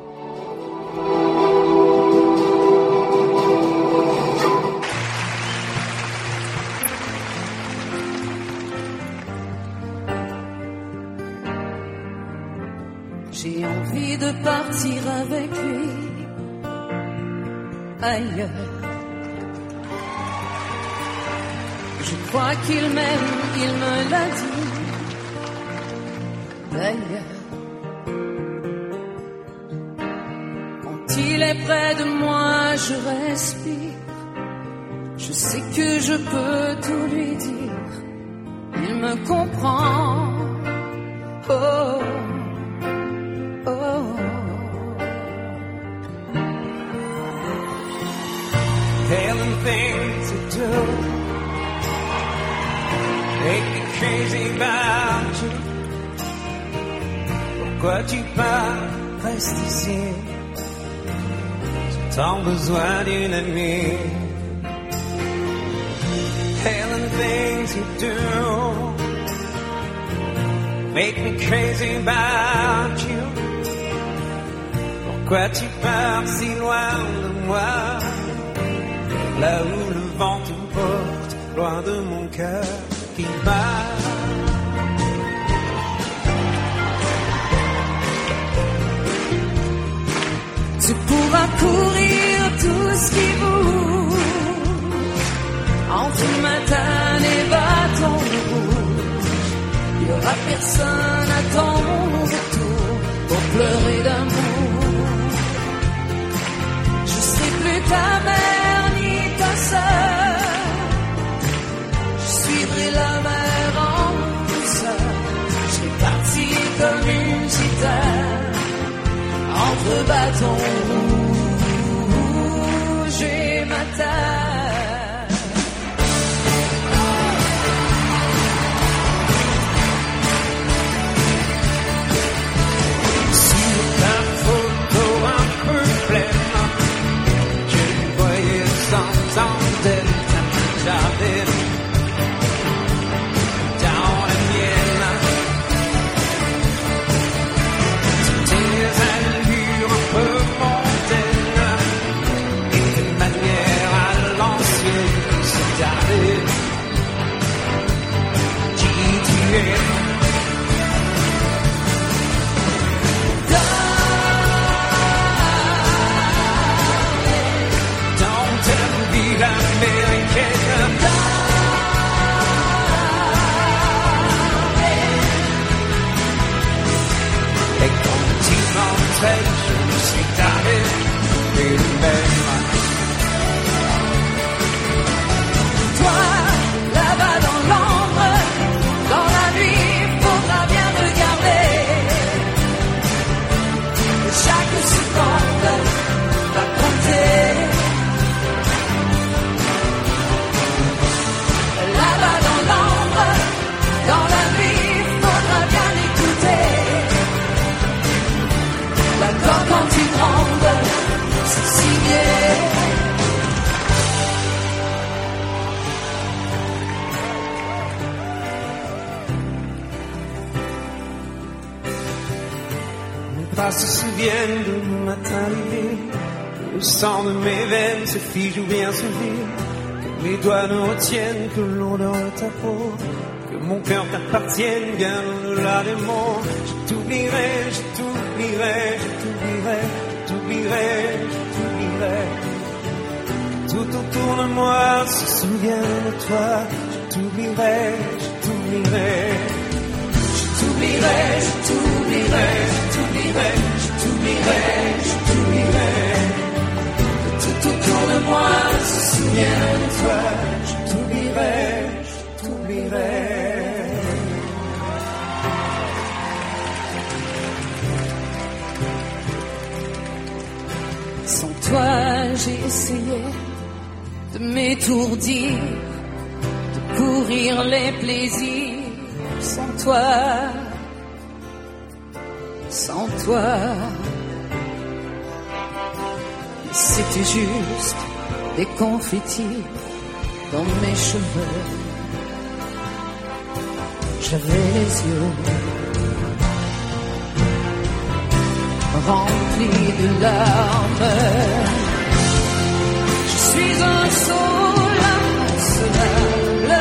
J'ai envie de partir avec lui ailleurs. Je crois qu'il m'aime, il me l'a dit d'ailleurs. Quand il est près de moi, je respire. Je sais que je peux tout lui dire. Il me comprend. Oh. Oh, telling things to do, make me crazy about you. Pourquoi tu pars, reste ici. J'ai tant besoin d'une amie. Telling things you do, make me crazy about you. Pourquoi tu pars si loin de moi, là où le vent te porte, loin de mon cœur qui bat. Tu pourras courir tout ce qui bouge entre Matane et Bâton Rouge. Il y aura personne à ton retour pour pleurer d'amour. Plus ta mère ni ta sœur, je suivrai la mer en douceur. Je vais partir comme une gitane entre Bâton Rouge et Matane. Sur ta photo un peu pleine, centaines de jardins dans la mienne. Tes allures un peu mondaines et tes manières à l'ancienne se garder. Qui tu es? Et quand tu m'entraînes, je me suis taré et le même. Toi, là-bas dans l'ombre, dans la nuit, faudra bien regarder. Chaque seconde va compter. Là-bas dans l'ombre, dans la nuit, faudra bien écouter. D'accord, quand tu grandes, c'est signé. Mes pas se souviennent de ma arrivée. Le sang de mes veines se fige ou bien se vire. Que mes doigts ne retiennent que l'odeur de ta peau. que mon cœur t'appartienne bien au-delà des mots. Je t'oublierai, je t'oublierai, je t'oublierai, je t'oublierai, je t'oublierai. Tout autour de moi se souvient de toi. Je t'oublierai, je t'oublierai. Je t'oublierai, je t'oublierai, je t'oublierai, je t'oublierai, je t'oublierai. Tout autour de moi se souvient de toi. Je t'oublierai, je t'oublierai. Sans toi, j'ai essayé de m'étourdir, de courir les plaisirs. Sans toi, sans toi, c'était juste des confettis dans mes cheveux. J'avais les yeux remplis de larmes. Je suis un saut insolable,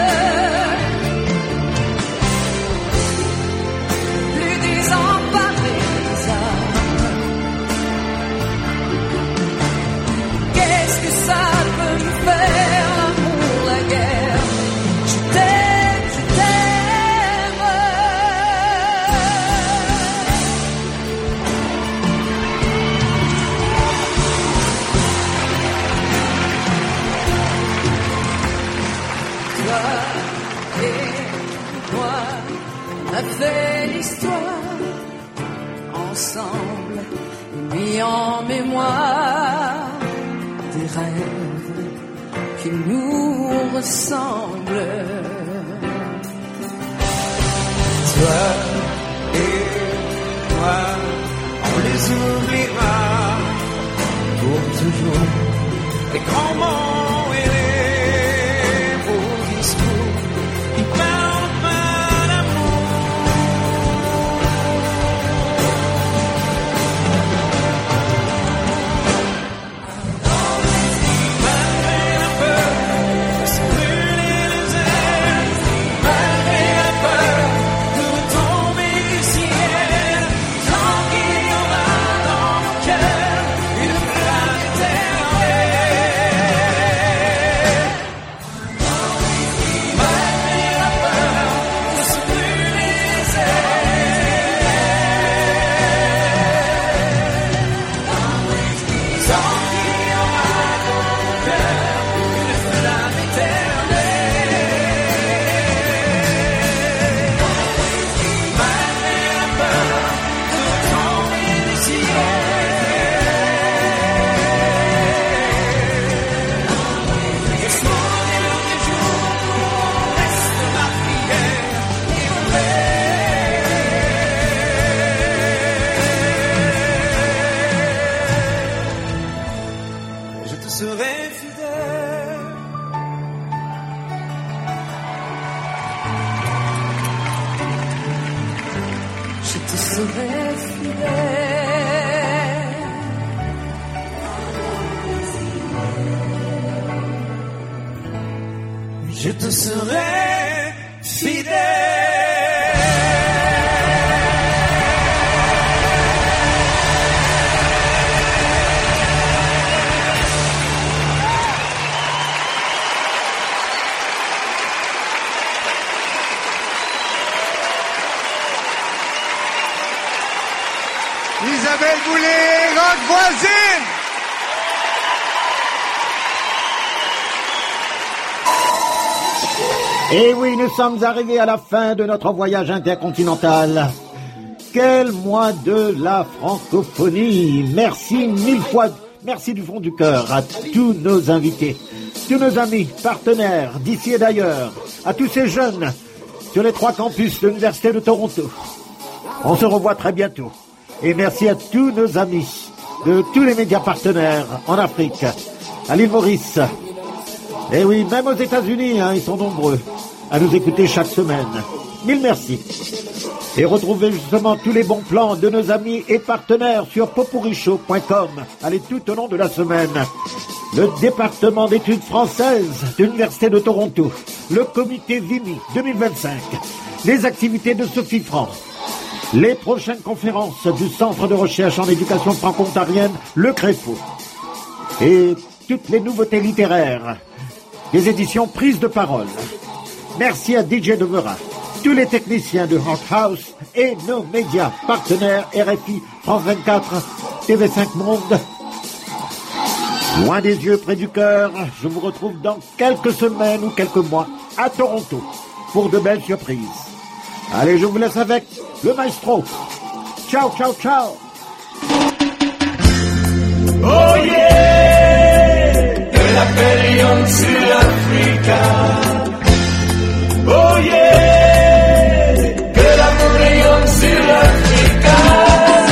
plus désemparé des âmes. Qu'est-ce que ça peut me faire, l'amour, la guerre? Je t'aime, je t'aime. Toi et moi, on a fait l'histoire ensemble, mis en mémoire des rêves qui nous ressemblent. Toi et moi, on les oubliera pour toujours. Les grands mots et les beaux discours qui parlent pas d'amour. Malgré la peur de se brûler les ailes, malgré la peur de tomber du ciel, tant qu'il y aura dans mon cœur une flamme éternelle. Malgré la peur de se brûler les ailes, tant qu'il y aura dans mon cœur une flamme éternelle. Malgré la peur de tomber du ciel, que ce dernier jour reste ma prière et mon rêve. Je te serai fidèle. Je te serai fidèle. Je te serai fidèle. Isabelle Boulay, Rock Voisine. Et oui, nous sommes arrivés à la fin de notre voyage intercontinental. Quel mois de la francophonie. Merci mille fois, merci du fond du cœur à tous nos invités, tous nos amis, partenaires d'ici et d'ailleurs, à tous ces jeunes sur les trois campus de l'Université de Toronto. On se revoit très bientôt. Et merci à tous nos amis de tous les médias partenaires en Afrique, à l'île Maurice. Et oui, même aux États-Unis, hein, ils sont nombreux à nous écouter chaque semaine. Mille merci. Et retrouvez justement tous les bons plans de nos amis et partenaires sur popurichaud point com. Allez tout au long de la semaine. le département d'études françaises de l'Université de Toronto, le comité Vimy deux mille vingt-cinq, les activités de Sophie France, les prochaines conférences du Centre de recherche en éducation franco-ontarienne, le Crépeau, et toutes les nouveautés littéraires des éditions Prise de Parole. Merci à D J Devera, tous les techniciens de Hot House et nos médias partenaires R F I, France vingt-quatre, T V cinq Monde. Loin des yeux, près du cœur, je vous retrouve dans quelques semaines ou quelques mois à Toronto pour de belles surprises. Allez, je vous laisse avec le maestro. Ciao, ciao, ciao. Oh yeah, de la péninsule africaine. Oh yeah, que la péninsule africaine.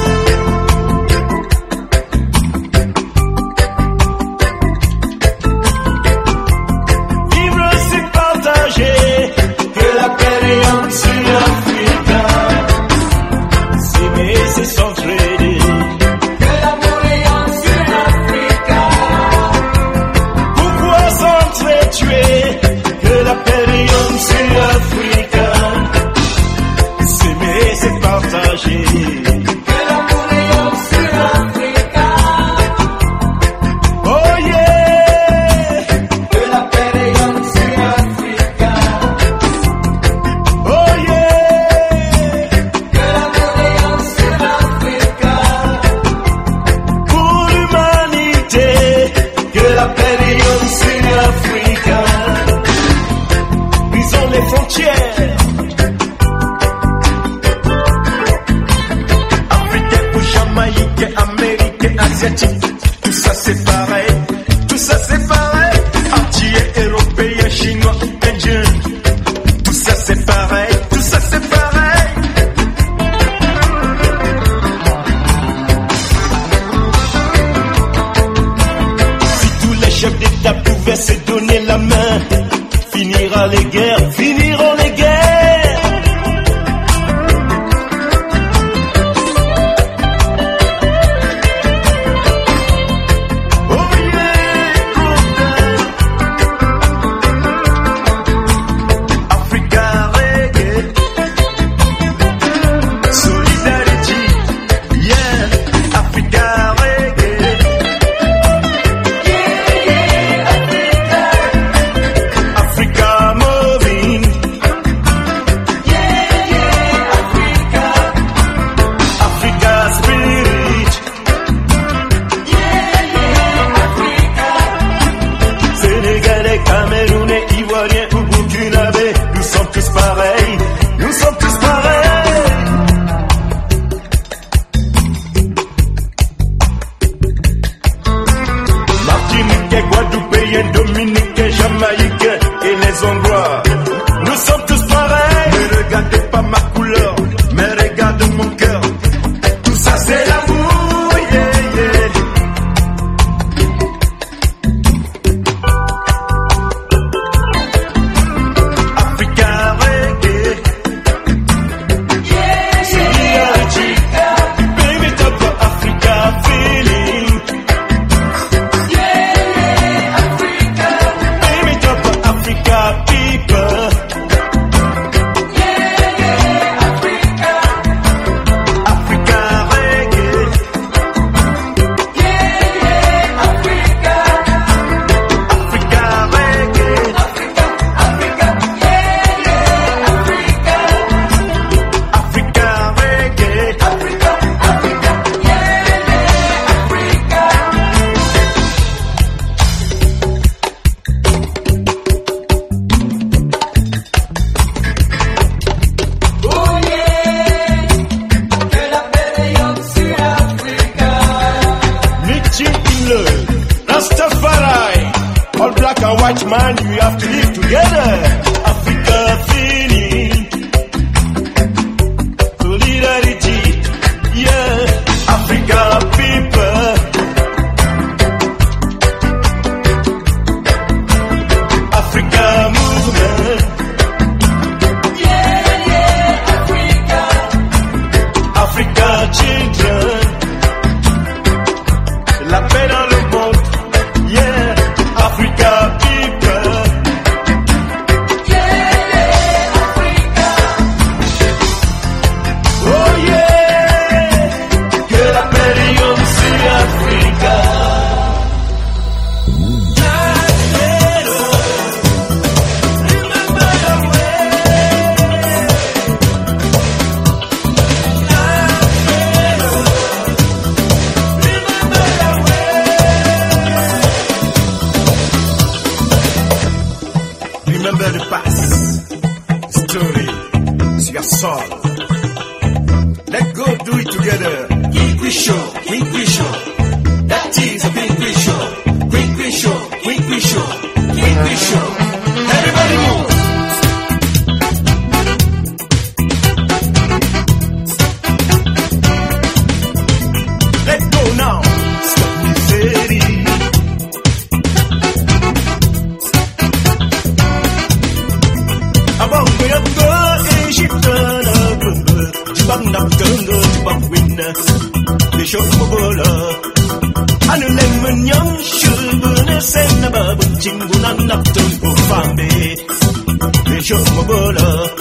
Vivre c'est partager, que la péninsule africaine. S'aimer c'est s'entraider. Que la péninsule africaine. Pourquoi s'entretuer? Que la péninsule africaine. S'aimer c'est partager. Que la péninsule africaine. Oh yeah. Que la péninsule africaine. Oh yeah. Que la péninsule africaine. Pour l'humanité. Que la péninsule africaine. Brisons les frontières. Africain ou Jamaïcain, Américain, Asiatique. Tout ça c'est pareil. Tout ça c'est pareil. Antillais, Européen, Chinois, Indien. Tout ça c'est pareil. Tout ça c'est pareil. Si tous les chefs d'État pouvaient se donner la main, finira les guerres, finiront les guerres. Oh yeah, Africa reggae, solidarity, yeah, Africa reggae, yeah, yeah, Africa, Africa moving, yeah, yeah, Africa, Africa spirit, yeah, yeah, Africa, Sénégalais, Camerounais, Ivoiriens ou Burkinabés, nous sommes tous pareils, nous sommes tous pareils. Martiniquais, Guadeloupéens, Dominicains, Jamaïcains et les Hongrois. Nous sommes tous pareils. Ne regardez pas ma couleur, mais regarde mon cœur. Tout ça c'est l'amour, yeah, yeah. Africa reggae, your soul. Let's go do it together. Quick, quick show, quick, quick show. That is a quick, quick show. Quick, quick show, quick, quick show. Quick, quick show. Everybody move. Let's go now. Stop me steady. About me up go, eh, she turn up, bang up, turn up, bang win. They show my bola. 하늘의 영슈분의 센나바분 친구난 납던 부fam에 They show my bola.